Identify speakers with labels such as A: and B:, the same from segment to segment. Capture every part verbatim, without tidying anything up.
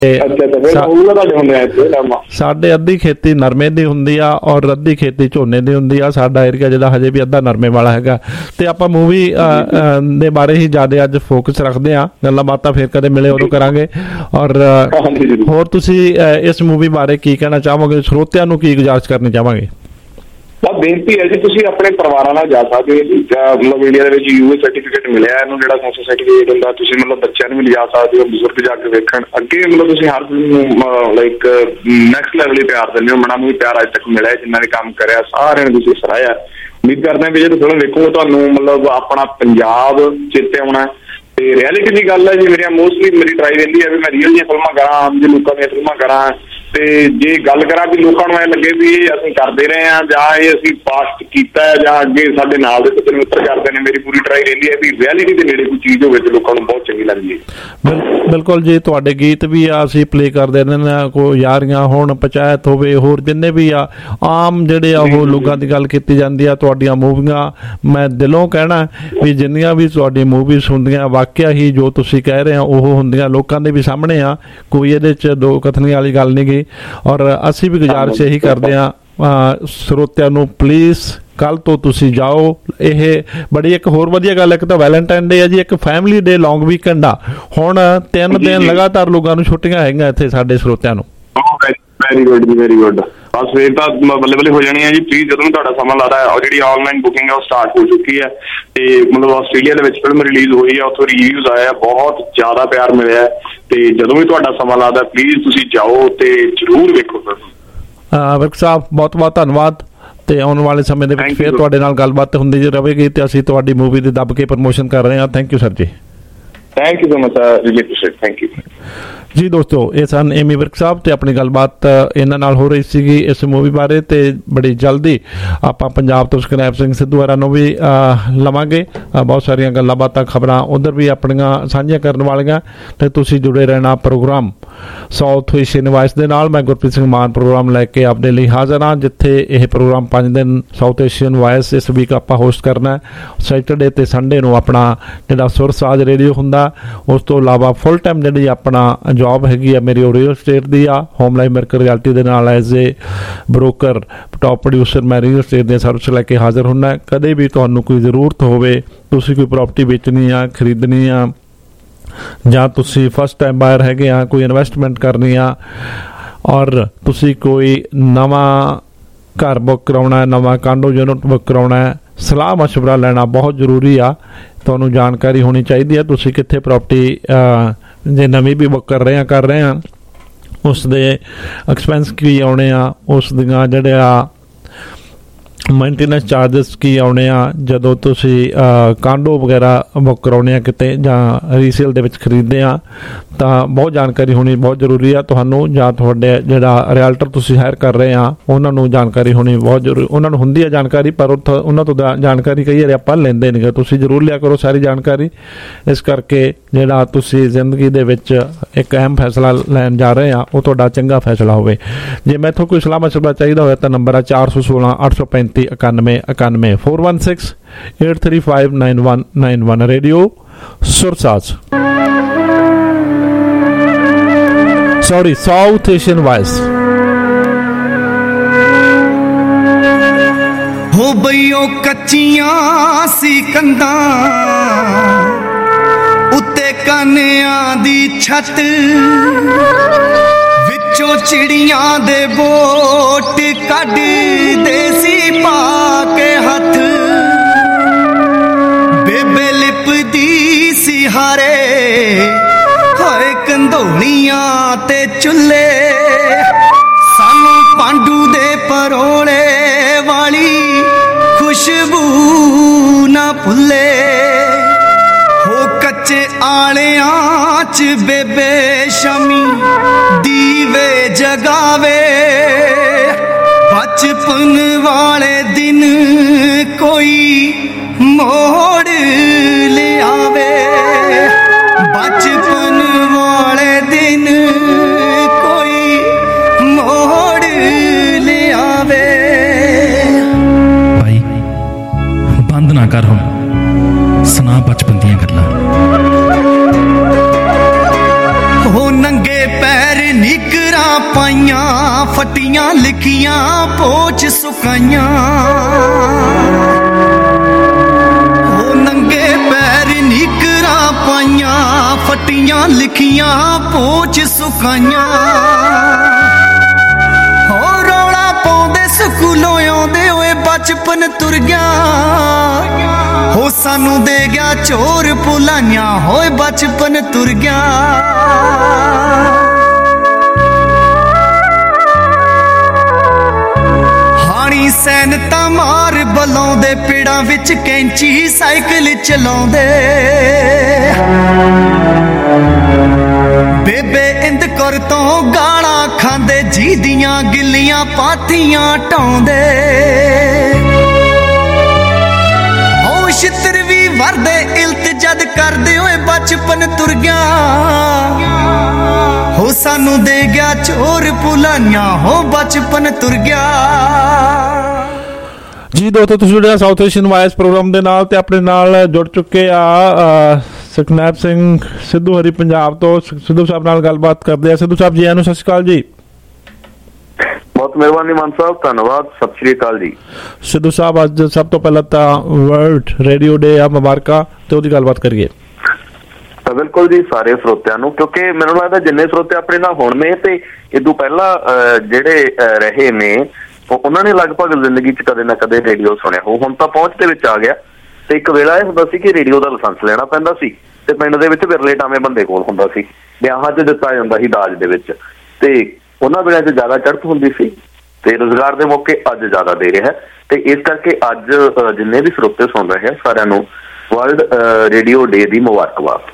A: ਸਾਡੇ ਅੱਧੀ ਖੇਤੀ ਨਰਮੇ ਦੀ ਹੁੰਦੀ ਆ ਔਰ ਅੱਧੀ ਖੇਤੀ ਝੋਨੇ ਦੀ ਹੁੰਦੀ ਆ। ਸਾਡਾ ਏਰੀਆ ਜਿਹੜਾ ਹਜੇ ਵੀ ਅੱਧਾ ਨਰਮੇ ਵਾਲਾ ਹੈਗਾ। ਤੇ ਆਪਾਂ ਮੂਵੀ ਦੇ ਬਾਰੇ ਹੀ ਜ਼ਿਆਦਾ ਅੱਜ ਫੋਕਸ ਰੱਖਦੇ ਹਾਂ। ਗੱਲਾਂ ਬਾਤਾਂ ਫਿਰ ਕਦੇ ਮਿਲੇ ਉਦੋਂ ਕਰਾਂਗੇ। ਔਰ ਹੋਰ ਤੁਸੀਂ ਇਸ ਮੂਵੀ ਬਾਰੇ ਕੀ ਕਹਿਣਾ ਚਾਹੋਗੇ? ਸਰੋਤਿਆਂ ਨੂੰ ਕੀ ਗੁਜ਼ਾਰਿਸ਼ ਕਰਨੀ ਚਾਹਾਂਗੇ?
B: ਬਸ ਬੇਨਤੀ ਹੈ ਜੀ, ਤੁਸੀਂ ਆਪਣੇ ਪਰਿਵਾਰਾਂ ਨਾਲ ਜਾ ਸਕਦੇ ਹੋ। ਮਤਲਬ ਇੰਡੀਆ ਦੇ ਵਿੱਚ ਯੂ ਏ ਸਰਟੀਫਿਕੇਟ ਮਿਲਿਆ ਇਹਨੂੰ, ਜਿਹੜਾ ਸੈਂਸਰ ਸਰਟੀਫਿਕੇਟ ਹੁੰਦਾ। ਤੁਸੀਂ ਮਤਲਬ ਬੱਚਿਆਂ ਨੂੰ ਵੀ ਲਿਜਾ ਸਕਦੇ ਹੋ, ਬਜ਼ੁਰਗ ਜਾ ਕੇ ਵੇਖਣ। ਅੱਗੇ ਮਤਲਬ ਤੁਸੀਂ ਹਰ ਨੂੰ ਲਾਈਕ ਨੈਕਸਟ ਲੈਵਲ ਹੀ ਪਿਆਰ ਦਿੰਦੇ ਹੋ। ਮਨਾਂ ਨੂੰ ਵੀ ਪਿਆਰ ਅੱਜ ਤੱਕ ਮਿਲਿਆ, ਜਿੰਨਾਂ ਨੇ ਕੰਮ ਕਰਿਆ ਸਾਰਿਆਂ ਨੇ ਤੁਸੀਂ ਸਰਾਹਿਆ। ਉਮੀਦ ਕਰਦੇ ਹਾਂ ਵੀ ਜਦੋਂ ਫਿਲਮ ਵੇਖੋਗੇ ਤੁਹਾਨੂੰ ਮਤਲਬ ਆਪਣਾ ਪੰਜਾਬ ਚੇਤੇ ਆਉਣਾ। ਤੇ ਰਿਐਲਿਟੀ ਦੀ ਗੱਲ ਹੈ ਜੀ, ਮੇਰੀਆਂ ਮੋਸਟਲੀ ਮੇਰੀ ਟਰਾਈ ਰਹਿੰਦੀ ਹੈ ਵੀ ਮੈਂ ਰੀਅਲ ਦੀਆਂ ਫਿਲਮਾਂ ਕਰਾਂ, ਆਮ ਜਿਹੇ ਲੋਕਾਂ ਦੀਆਂ ਫਿਲਮਾਂ ਕਰਾਂ। ਤੇ ਜੇ ਗੱਲ ਕਰਾਂ ਵੀ ਲੋਕਾਂ ਨੂੰ ਐਂ ਲੱਗੇ ਵੀ ਇਹ ਅਸੀਂ ਕਰਦੇ ਰਹੇ ਹਾਂ ਜਾਂ ਇਹ ਅਸੀਂ ਪਾਸਟ ਕੀਤਾ ਹੈ ਜਾਂ ਅੱਗੇ ਸਾਡੇ ਨਾਲ ਦੇ ਸੱਜਣ ਮਿੱਤਰ ਕਰਦੇ ਨੇ, ਮੇਰੀ ਪੂਰੀ ਟਰਾਈ ਰਹਿੰਦੀ ਹੈ ਵੀ ਰਿਐਲਿਟੀ ਦੇ ਨੇੜੇ ਕੋਈ ਚੀਜ਼ ਹੋਵੇ ਤੇ ਲੋਕਾਂ ਨੂੰ ਬਹੁਤ ਚੰਗੀ ਲੱਗਦੀ ਹੈ।
A: ਬਿਲਕੁਲ ਜੀ, ਤੁਹਾਡੇ ਗੀਤ ਵੀ ਆ ਅਸੀਂ ਪਲੇ ਕਰਦੇ ਰਹਿੰਦੇ ਹਾਂ। ਕੋਈ ਯਾਰੀਆਂ ਹੋਣ, ਪੰਚਾਇਤ ਹੋਵੇ, ਹੋਰ ਜਿੰਨੇ ਵੀ ਆ ਆਮ ਜਿਹੜੇ ਆ ਉਹ ਲੋਕਾਂ ਦੀ ਗੱਲ ਕੀਤੀ ਜਾਂਦੀ ਆ। ਤੁਹਾਡੀਆਂ ਮੂਵੀਆਂ ਮੈਂ ਦਿਲੋਂ ਕਹਿਣਾ ਵੀ ਜਿੰਨੀਆਂ ਵੀ ਤੁਹਾਡੀ ਮੂਵੀਜ਼ ਹੁੰਦੀਆਂ ਵਾਕਿਆ ਹੀ ਜੋ ਤੁਸੀਂ ਕਹਿ ਰਹੇ ਆ ਉਹ ਹੁੰਦੀਆਂ, ਲੋਕਾਂ ਦੇ ਵੀ ਸਾਹਮਣੇ ਆ। ਕੋਈ ਇਹਦੇ 'ਚ ਦੋ ਕਥਨੀ ਵਾਲੀ ਗੱਲ ਨਹੀਂ ਗੀ। ਔਰ ਅਸੀਂ ਵੀ ਗੁਜ਼ਾਰਿਸ਼ ਇਹੀ ਕਰਦੇ ਹਾਂ ਸਰੋਤਿਆਂ ਨੂੰ, ਪਲੀਜ਼ ਕੱਲ ਤੋਂ ਤੁਸੀਂ ਜਾਓ। ਇਹ ਬੜੀ ਇੱਕ ਹੋਰ ਵਧੀਆ ਗੱਲ, ਇੱਕ ਤਾਂ ਵੈਲੈਂਟਾਈਨ ਡੇ ਹੈ ਜੀ, ਇੱਕ ਫੈਮਿਲੀ ਡੇ ਲੌਂਗ ਵੀਕਐਂਡ ਆ। ਹੁਣ ਤਿੰਨ ਦਿਨ ਲਗਾਤਾਰ ਲੋਕਾਂ ਨੂੰ ਛੁੱਟੀਆਂ ਹੈਗੀਆਂ ਇੱਥੇ ਸਾਡੇ ਸਰੋਤਿਆਂ ਨੂੰ।
B: ਵੈਰੀ ਗੁੱਡ ਜੀ, ਵੈਰੀ ਗੁੱਡ। ਬਸ ਫਿਰ ਤਾਂ ਬੱਲੇ ਬੱਲੇ ਹੋ ਜਾਣੀ ਹੈ ਜੀ। ਪਲੀਜ਼ ਜਦੋਂ ਵੀ ਤੁਹਾਡਾ ਸਮਾਂ ਲੱਗਦਾ ਹੈ, ਜਿਹੜੀ ਆਨਲਾਈਨ ਬੁਕਿੰਗ ਹੈ ਉਹ ਸਟਾਰਟ ਹੋ ਚੁੱਕੀ ਹੈ। ਤੇ ਮਤਲਬ ਆਸਟ੍ਰੇਲੀਆ ਦੇ ਵਿੱਚ ਫਿਲਮ ਰਿਲੀਜ਼ ਹੋਈ ਹੈ, ਉੱਥੋਂ ਰਿਵਿਊਜ਼ ਆਏ ਆ, ਬਹੁਤ ਜ਼ਿਆਦਾ ਪਿਆਰ ਮਿਲਿਆ। ਤੇ ਜਦੋਂ ਵੀ ਤੁਹਾਡਾ ਸਮਾਂ ਲੱਗਦਾ ਪਲੀਜ਼ ਤੁਸੀਂ ਜਾਓ ਤੇ ਜ਼ਰੂਰ ਵੇਖੋ।
A: ਵਿਰਕ ਸਾਹਿਬ ਬਹੁਤ ਬਹੁਤ ਧੰਨਵਾਦ। ਤੇ ਆਉਣ ਵਾਲੇ ਸਮੇਂ ਦੇ ਵਿੱਚ ਫਿਰ ਤੁਹਾਡੇ ਨਾਲ ਗੱਲਬਾਤ ਹੁੰਦੀ ਰਹੇਗੀ ਤੇ ਅਸੀਂ ਤੁਹਾਡੀ ਮੂਵੀ ਦੀ ਦੱਬ ਕੇ ਪ੍ਰਮੋਸ਼ਨ ਕਰ ਰਹੇ ਹਾਂ। ਥੈਂਕ ਯੂ ਸਰ ਜੀ।
B: Thank you so much, really appreciate. Thank you
A: ਜੀ। ਦੋਸਤੋ, ਇਹ ਸਨ ਏਮੀ ਵਿਰਕ ਸਾਹਿਬ ਤੇ ਆਪਣੀ ਗੱਲਬਾਤ ਇਹਨਾਂ ਨਾਲ ਹੋ ਰਹੀ ਸੀਗੀ ਇਸ ਮੂਵੀ ਬਾਰੇ। ਤੇ ਬੜੀ ਜਲਦੀ ਆਪਾਂ ਪੰਜਾਬ ਤੋਂ ਸਕਨੈਪ ਸਿੰਘ ਸਿੱਧੂ ਹੋਰਾਂ ਨੂੰ ਵੀ ਲਵਾਂਗੇ। ਬਹੁਤ ਸਾਰੀਆਂ ਗੱਲਾਂ ਬਾਤਾਂ, ਖਬਰਾਂ ਉੱਧਰ ਵੀ ਆਪਣੀਆਂ ਸਾਂਝੀਆਂ ਕਰਨ ਵਾਲੀਆਂ। ਤੇ ਤੁਸੀਂ ਜੁੜੇ ਰਹਿਣਾ ਪ੍ਰੋਗਰਾਮ ਸਾਊਥ ਏਸ਼ੀਅਨ ਵਾਇਸ ਦੇ ਨਾਲ। ਮੈਂ ਗੁਰਪ੍ਰੀਤ ਸਿੰਘ ਮਾਨ ਪ੍ਰੋਗਰਾਮ ਲੈ ਕੇ ਆਪਣੇ ਲਈ ਹਾਜ਼ਰ ਹਾਂ, ਜਿੱਥੇ ਇਹ ਪ੍ਰੋਗਰਾਮ ਪੰਜ ਦਿਨ ਸਾਊਥ ਏਸ਼ੀਅਨ ਵਾਇਸ ਇਸ ਵੀਕ ਆਪਾਂ ਹੋਸਟ ਕਰਨਾ। ਸੈਟਰਡੇ ਤੇ ਸੰਡੇ ਨੂੰ ਆਪਣਾ ਜਿਹੜਾ ਸੁਰ ਸਾਜ ਰੇਡੀਓ ਹੁੰਦਾ। ਉਸ ਤੋਂ ਇਲਾਵਾ ਫੁੱਲ ਟਾਈਮ ਜਿਹੜੀ ਆਪਣਾ ਜੌਬ ਹੈਗੀ ਆ ਮੇਰੀ ਉਹ ਰੀਅਲ ਸਟੇਟ ਦੀ ਆ। ਹੋਮ ਲਾਈਫ ਮੇਕਰ ਰਿਐਲਿਟੀ ਦੇ ਨਾਲ as a broker, top producer ਮੈਂ ਰੀਅਲ ਸਟੇਟ ਦੀਆਂ ਸਰਵਿਸ ਲੈ ਕੇ ਹਾਜ਼ਰ ਹੁੰਦਾ। ਕਦੇ ਵੀ ਤੁਹਾਨੂੰ ਕੋਈ ਜ਼ਰੂਰਤ ਹੋਵੇ, ਤੁਸੀਂ ਕੋਈ ਪ੍ਰੋਪਰਟੀ ਵੇਚਣੀ ਆ, ਖਰੀਦਣੀ ਆ, ਜਾਂ ਤੁਸੀਂ ਫਸਟ ਟਾਈਮ ਬਾਇਰ ਹੈਗੇ ਆ, ਕੋਈ ਇਨਵੈਸਟਮੈਂਟ ਕਰਨੀ ਆ, ਔਰ ਤੁਸੀਂ ਕੋਈ ਨਵਾਂ ਘਰ ਬੁੱਕ ਕਰਾਉਣਾ, ਨਵਾਂ ਕਾਂਡੋ ਯੂਨਿਟ ਬੁੱਕ ਕਰਾਉਣਾ, ਸਲਾਹ ਮਸ਼ਵਰਾ ਲੈਣਾ ਬਹੁਤ ਜ਼ਰੂਰੀ ਆ। ਤੁਹਾਨੂੰ ਜਾਣਕਾਰੀ ਹੋਣੀ ਚਾਹੀਦੀ ਹੈ ਤੁਸੀਂ ਕਿੱਥੇ ਪ੍ਰੋਪਰਟੀ ਜੇ ਨਵੀਂ ਵੀ ਬੁੱਕ ਕਰ ਰਹੇ ਆ ਕਰ ਰਹੇ ਆ ਉਸ ਦੇ ਐਕਸਪੈਂਸ ਕੀ ਆਉਣੇ ਆ, ਉਸ ਦੀਆਂ ਜਿਹੜੇ ਆ ਮੇਨਟੇਨੈਂਸ ਚਾਰਜਸ ਕੀ ਆਉਣੇ ਆ ਜਦੋਂ ਤੁਸੀਂ ਕਾਂਡੋ ਵਗੈਰਾ ਬੁੱਕ ਕਰਾਉਣੇ ਆ ਕਿਤੇ ਜਾਂ ਰੀਸੇਲ ਦੇ ਵਿੱਚ ਖਰੀਦਦੇ ਆ। ਤਾਂ ਬਹੁਤ ਜਾਣਕਾਰੀ ਹੋਣੀ ਬਹੁਤ ਜ਼ਰੂਰੀ ਆ ਤੁਹਾਨੂੰ, ਜਾਂ ਤੁਹਾਡੇ ਜਿਹੜਾ ਰਿਐਲਟਰ ਤੁਸੀਂ ਹਾਇਰ ਕਰ ਰਹੇ ਆ ਉਹਨਾਂ ਨੂੰ ਜਾਣਕਾਰੀ ਹੋਣੀ ਬਹੁਤ ਜ਼ਰੂਰੀ। ਉਹਨਾਂ ਨੂੰ ਹੁੰਦੀ ਹੈ ਜਾਣਕਾਰੀ, ਪਰ ਉੱਥੋਂ ਉਹਨਾਂ ਤੋਂ ਜਾਣਕਾਰੀ ਕਈ ਵਾਰੀ ਆਪਾਂ ਲੈਂਦੇ ਨਹੀਂ ਗੇ। ਤੁਸੀਂ ਜ਼ਰੂਰ ਲਿਆ ਕਰੋ ਸਾਰੀ ਜਾਣਕਾਰੀ। ਇਸ ਕਰਕੇ ਜਿਹੜਾ ਤੁਸੀਂ ਜ਼ਿੰਦਗੀ ਦੇ ਵਿੱਚ ਇੱਕ ਅਹਿਮ ਫੈਸਲਾ ਲੈਣ ਜਾ ਰਹੇ ਆ ਉਹ ਤੁਹਾਡਾ ਚੰਗਾ ਫੈਸਲਾ ਹੋਵੇ। ਜੇ ਮੈਥੋਂ ਕੋਈ ਸਲਾਹ ਮਸ਼ਵਰਾ ਚਾਹੀਦਾ ਹੋਇਆ ਤਾਂ ਨੰਬਰ ਆ ਚਾਰ ਸੌ ਸੋਲਾਂ ਅੱਠ ਸੌ ਪੈਂਤੀ ਇਕਾਨਵੇਂ ਇਕਾਨਵੇਂ four one six eight three five nine one nine one। Radio Sursaj, sorry South Asian Voice.
C: ਹੋ ਬਈਓ ਕੱਚੀਆਂ ਸੀ ਕੰਧਾਂ ਉੱਤੇ ਕਾਨਿਆਂ ਦੀ ਛੱਤ, ਵਿੱਚੋਂ ਚਿੜੀਆਂ ਦੇ ਬੋਟ ਕੱਢਦੇ ਸੀ ਪਾ ਕੇ ਹੱਥ, ਬੇਬੇ ਲਿਪਦੀ ਸੀ ਹਾਰੇ ਹੋਏ ਕੰਧੋਲੀਆਂ ਤੇ ਚੁੱਲ੍ਹੇ, ਸਾਨੂੰ ਪਾਂਡੂ ਦੇ ਪਰੋਲੇ ਵਾਲੀ ਖੁਸ਼ਬੂ ਨਾ ਭੁੱਲੇ। ਹੋ ਕੱਚੇ ਆਲਿਆਂ 'ਚ ਬੇਬੇ ਸ਼ਾਮੀ ਦੀਵੇ ਜਗਾਵੇ, ਬਚਪਨ ਵਾਲੇ ਦਿਨ ਕੋਈ ਮੋੜ ਲਿਆਵੇ, ਬਚਪਨ ਵਾਲੇ ਦਿਨ ਕੋਈ ਮੋੜ ਲਿਆਵੇ।
D: ਭਾਈ ਬੰਦ ਨਾ ਕਰ, ਹੁਣ ਸੁਣਾ ਬਚਪਨ ਦੀਆਂ ਗੱਲਾਂ।
C: ਹੋ ਨੰਗੇ ਪੈਰ ਪਾਈਆਂ ਫੱਟੀਆਂ ਲਿਖੀਆਂ ਪੋਚ ਸੁਕਾਈਆਂ ਉਹ ਨੰਗੇ ਪੈਰ ਨਿਕਰਾਂ ਪਾਈਆਂ ਫੱਟੀਆਂ ਲਿਖੀਆਂ ਪੋਚ ਸੁਕਾਈਆਂ ਹੋ ਰੌਲਾ ਪਾਉਂਦੇ ਸਕੂਲੋਂ ਆਉਂਦੇ ਹੋਏ ਬਚਪਨ ਤੁਰ ਗਿਆ ਹੋ ਸਾਨੂੰ ਦੇ ਗਿਆ ਚੋਰ ਭੁਲਾਈਆਂ ਹੋਏ ਬਚਪਨ ਤੁਰ ਗਿਆ ਹਾਣੀ ਸੈਨ ਤਾਂ ਮਾਰ ਬਲਾਉਂਦੇ ਪੇੜਾਂ ਵਿੱਚ ਕੈਂਚੀ ਸਾਈਕਲ ਚਲਾਉਂਦੇ ਬੇਬੇ ਇੰਦ ਕਰ ਤੋਂ ਗਾਲਾਂ ਖਾਂਦੇ ਜੀ ਦੀਆਂ ਗਿੱਲੀਆਂ ਪਾਥੀਆਂ ਢਾਉਂਦੇ ਹੋ ਛਿੱਤਰ ਵੀ ਵਰਦੇ ਇਲਤਜਦ ਕਰਦੇ ਹੋਏ ਬਚਪਨ ਤੁਰ ਗਿਆ ਹੋ ਸਾਨੂੰ ਦੇ ਗਿਆ ਚੋਰ ਭੁਲਾਈਆਂ ਹੋ ਬਚਪਨ ਤੁਰ ਗਿਆ
A: ਜੀ ਦੋਸਤੋ ਤੁਸੀਂ ਜੁੜੇ ਸਾਊਥ ਏਸ਼ੀਅਨ ਵਾਇਸ ਪ੍ਰੋਗਰਾਮ ਦੇ ਨਾਲ ਤੇ ਆਪਣੇ ਨਾਲ ਜੁੜ ਚੁੱਕੇ ਆ ਸੁਖਨੈਬ ਸਿੰਘ ਸਿੱਧੂ ਹਰੀ ਪੰਜਾਬ ਤੋਂ ਸਿੱਧੂ ਸਾਹਿਬ ਨਾਲ ਗੱਲਬਾਤ ਕਰਦੇ ਆ ਸਿੱਧੂ ਸਾਹਿਬ ਜੀ ਆਨੂੰ ਸਤਿ ਸ਼੍ਰੀ ਅਕਾਲ ਜੀ
B: ਬਹੁਤ ਮਿਹਰਬਾਨੀ ਮਾਨ ਸਾਹਿਬ ਧੰਨਵਾਦ ਸਤਿ ਸ਼੍ਰੀ ਅਕਾਲ ਜੀ
A: ਸਿੱਧੂ ਸਾਹਿਬ ਅੱਜ ਸਭ ਤੋਂ ਪਹਿਲਾਂ ਤਾਂ ਵਰਲਡ ਰੇਡੀਓ ਡੇ ਆ ਮੁਬਾਰਕਾਂ ਤੇ ਉਹਦੀ ਗੱਲਬਾਤ ਕਰੀਏ
B: ਬਿਲਕੁਲ ਜੀ ਸਾਰੇ ਸਰੋਤਿਆਂ ਨੂੰ ਕਿਉਂਕਿ ਮੈਨੂੰ ਲੱਗਦਾ ਜਿੰਨੇ ਸਰੋਤੇ ਆਪਣੇ ਨਾਲ ਹੁਣ ਨੇ ਤੇ ਇਦੋਂ ਪਹਿਲਾਂ ਜਿਹੜੇ ਰਹੇ ਨੇ ਉਹਨਾਂ ਨੇ ਲਗਭਗ ਜ਼ਿੰਦਗੀ 'ਚ ਕਦੇ ਨਾ ਕਦੇ ਰੇਡੀਓ ਸੁਣਿਆ ਹੋ ਹੁਣ ਤਾਂ ਪਹੁੰਚ ਦੇ ਵਿੱਚ ਆ ਗਿਆ ਤੇ ਇੱਕ ਵੇਲਾ ਇਹ ਹੁੰਦਾ ਸੀ ਕਿ ਰੇਡੀਓ ਦਾ ਲਾਇਸੈਂਸ ਲੈਣਾ ਪੈਂਦਾ ਸੀ ਤੇ ਪਿੰਡ ਦੇ ਵਿੱਚ ਵਿਰਲੇ ਟਾਵੇਂ ਬੰਦੇ ਕੋਲ ਹੁੰਦਾ ਸੀ ਵਿਆਹਾਂ 'ਚ ਦਿੱਤਾ ਜਾਂਦਾ ਸੀ ਦਾਜ ਦੇ ਵਿੱਚ ਤੇ ਉਹਨਾਂ ਵੇਲਿਆਂ 'ਚ ਜ਼ਿਆਦਾ ਚੜ੍ਹਤ ਹੁੰਦੀ ਸੀ ਤੇ ਰੁਜ਼ਗਾਰ ਦੇ ਮੌਕੇ ਅੱਜ ਜ਼ਿਆਦਾ ਦੇ ਰਿਹਾ ਤੇ ਇਸ ਕਰਕੇ ਅੱਜ ਜਿੰਨੇ ਵੀ ਸਰੋਤੇ ਸੁਣ ਰਹੇ ਆ ਸਾਰਿਆਂ ਨੂੰ ਵਰਲਡ ਰੇਡੀਓ ਡੇ ਦੀ ਮੁਬਾਰਕਬਾਦ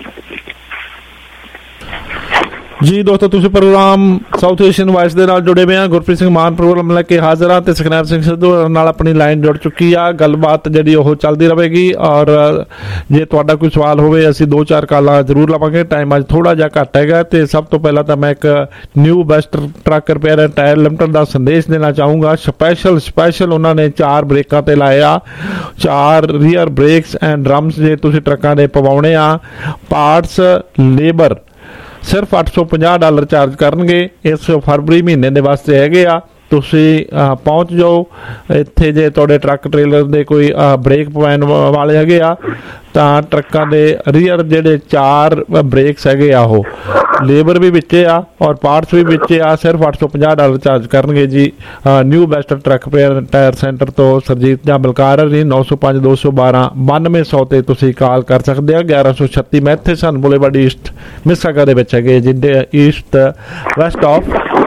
A: ਜੀ ਦੋਸਤੋ ਤੁਸੀਂ ਪ੍ਰੋਗਰਾਮ ਸਾਊਥ ਏਸ਼ੀਅਨ ਵਾਇਸ ਦੇ ਨਾਲ ਜੁੜੇ ਹੋਏ ਆ ਗੁਰਪ੍ਰੀਤ ਸਿੰਘ ਮਾਨ ਪ੍ਰੋਗਰਾਮ ਲੈ ਕੇ ਹਾਜ਼ਰ ਆ ਤੇ ਸੁਖਨੈਬ ਸਿੰਘ ਸਿੱਧੂ ਨਾਲ ਆਪਣੀ ਲਾਈਨ ਜੁੜ ਚੁੱਕੀ ਆ ਗੱਲਬਾਤ ਜਿਹੜੀ ਉਹ ਚੱਲਦੀ ਰਹੇਗੀ ਔਰ ਜੇ ਤੁਹਾਡਾ ਕੋਈ ਸਵਾਲ ਹੋਵੇ ਅਸੀਂ ਦੋ ਚਾਰ ਕਾਲਾਂ ਜ਼ਰੂਰ ਲਵਾਂਗੇ ਟਾਈਮ ਅੱਜ ਥੋੜਾ ਜਿਹਾ ਘੱਟ ਹੈਗਾ ਤੇ ਸਭ ਤੋਂ ਪਹਿਲਾਂ ਤਾਂ ਮੈਂ ਇੱਕ New Best Truck Repair and Tyre Limited ਦਾ ਸੰਦੇਸ਼ ਦੇਣਾ ਚਾਹੂੰਗਾ ਸਪੈਸ਼ਲ ਸਪੈਸ਼ਲ ਉਹਨਾਂ ਨੇ ਚਾਰ ਬ੍ਰੇਕਾਂ ਤੇ ਲਾਏ ਆ ਚਾਰ ਰੀਅਰ ਬ੍ਰੇਕਸ ਐਂਡ ਡਰਮਸ ਜੇ ਤੁਸੀਂ ਟਰੱਕਾਂ ਦੇ ਪਵਾਉਣੇ ਆ ਪਾਰਟਸ ਲੇਬਰ ਸਿਰਫ ਅੱਠ ਸੌ ਪੰਜਾਹ ਡਾਲਰ ਚਾਰਜ ਕਰਨਗੇ ਇਸ ਫਰਵਰੀ ਮਹੀਨੇ ਦੇ ਵਾਸਤੇ ਹੈਗੇ ਆ ਤੁਸੀਂ ਪਹੁੰਚ ਜਾਓ ਇੱਥੇ ਜੇ ਤੁਹਾਡੇ ਟਰੱਕ ਟ੍ਰੇਲਰ ਦੇ ਕੋਈ ਬ੍ਰੇਕ ਪਵਾਉਣ ਵਾਲੇ ਹੈਗੇ ਆ ਤਾਂ ਟਰੱਕਾਂ ਦੇ ਰੀਅਰ ਜਿਹੜੇ ਚਾਰ ਬ੍ਰੇਕਸ ਹੈਗੇ ਆ ਉਹ ਲੇਬਰ ਵੀ ਵਿੱਚ ਆ ਔਰ ਪਾਰਟਸ ਵੀ ਵਿੱਚ ਆ ਸਿਰਫ ਅੱਠ ਸੌ ਪੰਜਾਹ ਡਾਲਰ ਚਾਰਜ ਕਰਨਗੇ ਜੀ New Best Truck Repair Tyre Centre ਤੋਂ ਸਰਜੀਤ ਜਾਂ ਬਲਕਾਰ ਜੀ ਨੌ ਸੌ ਪੰਜ ਦੋ ਸੌ ਬਾਰਾਂ ਬਾਨਵੇਂ ਸੌ ਤੇ ਤੁਸੀਂ ਕਾਲ ਕਰ ਸਕਦੇ ਆ ਗਿਆਰਾਂ ਸੌ ਛੱਤੀ ਮੈਥੇਸਨ ਬੁਲੇਵਾਰਡ ਈਸਟ ਮਿਸਾਗਾ ਦੇ ਵਿੱਚ ਹੈਗੇ ਜਿੱਦੇ east west of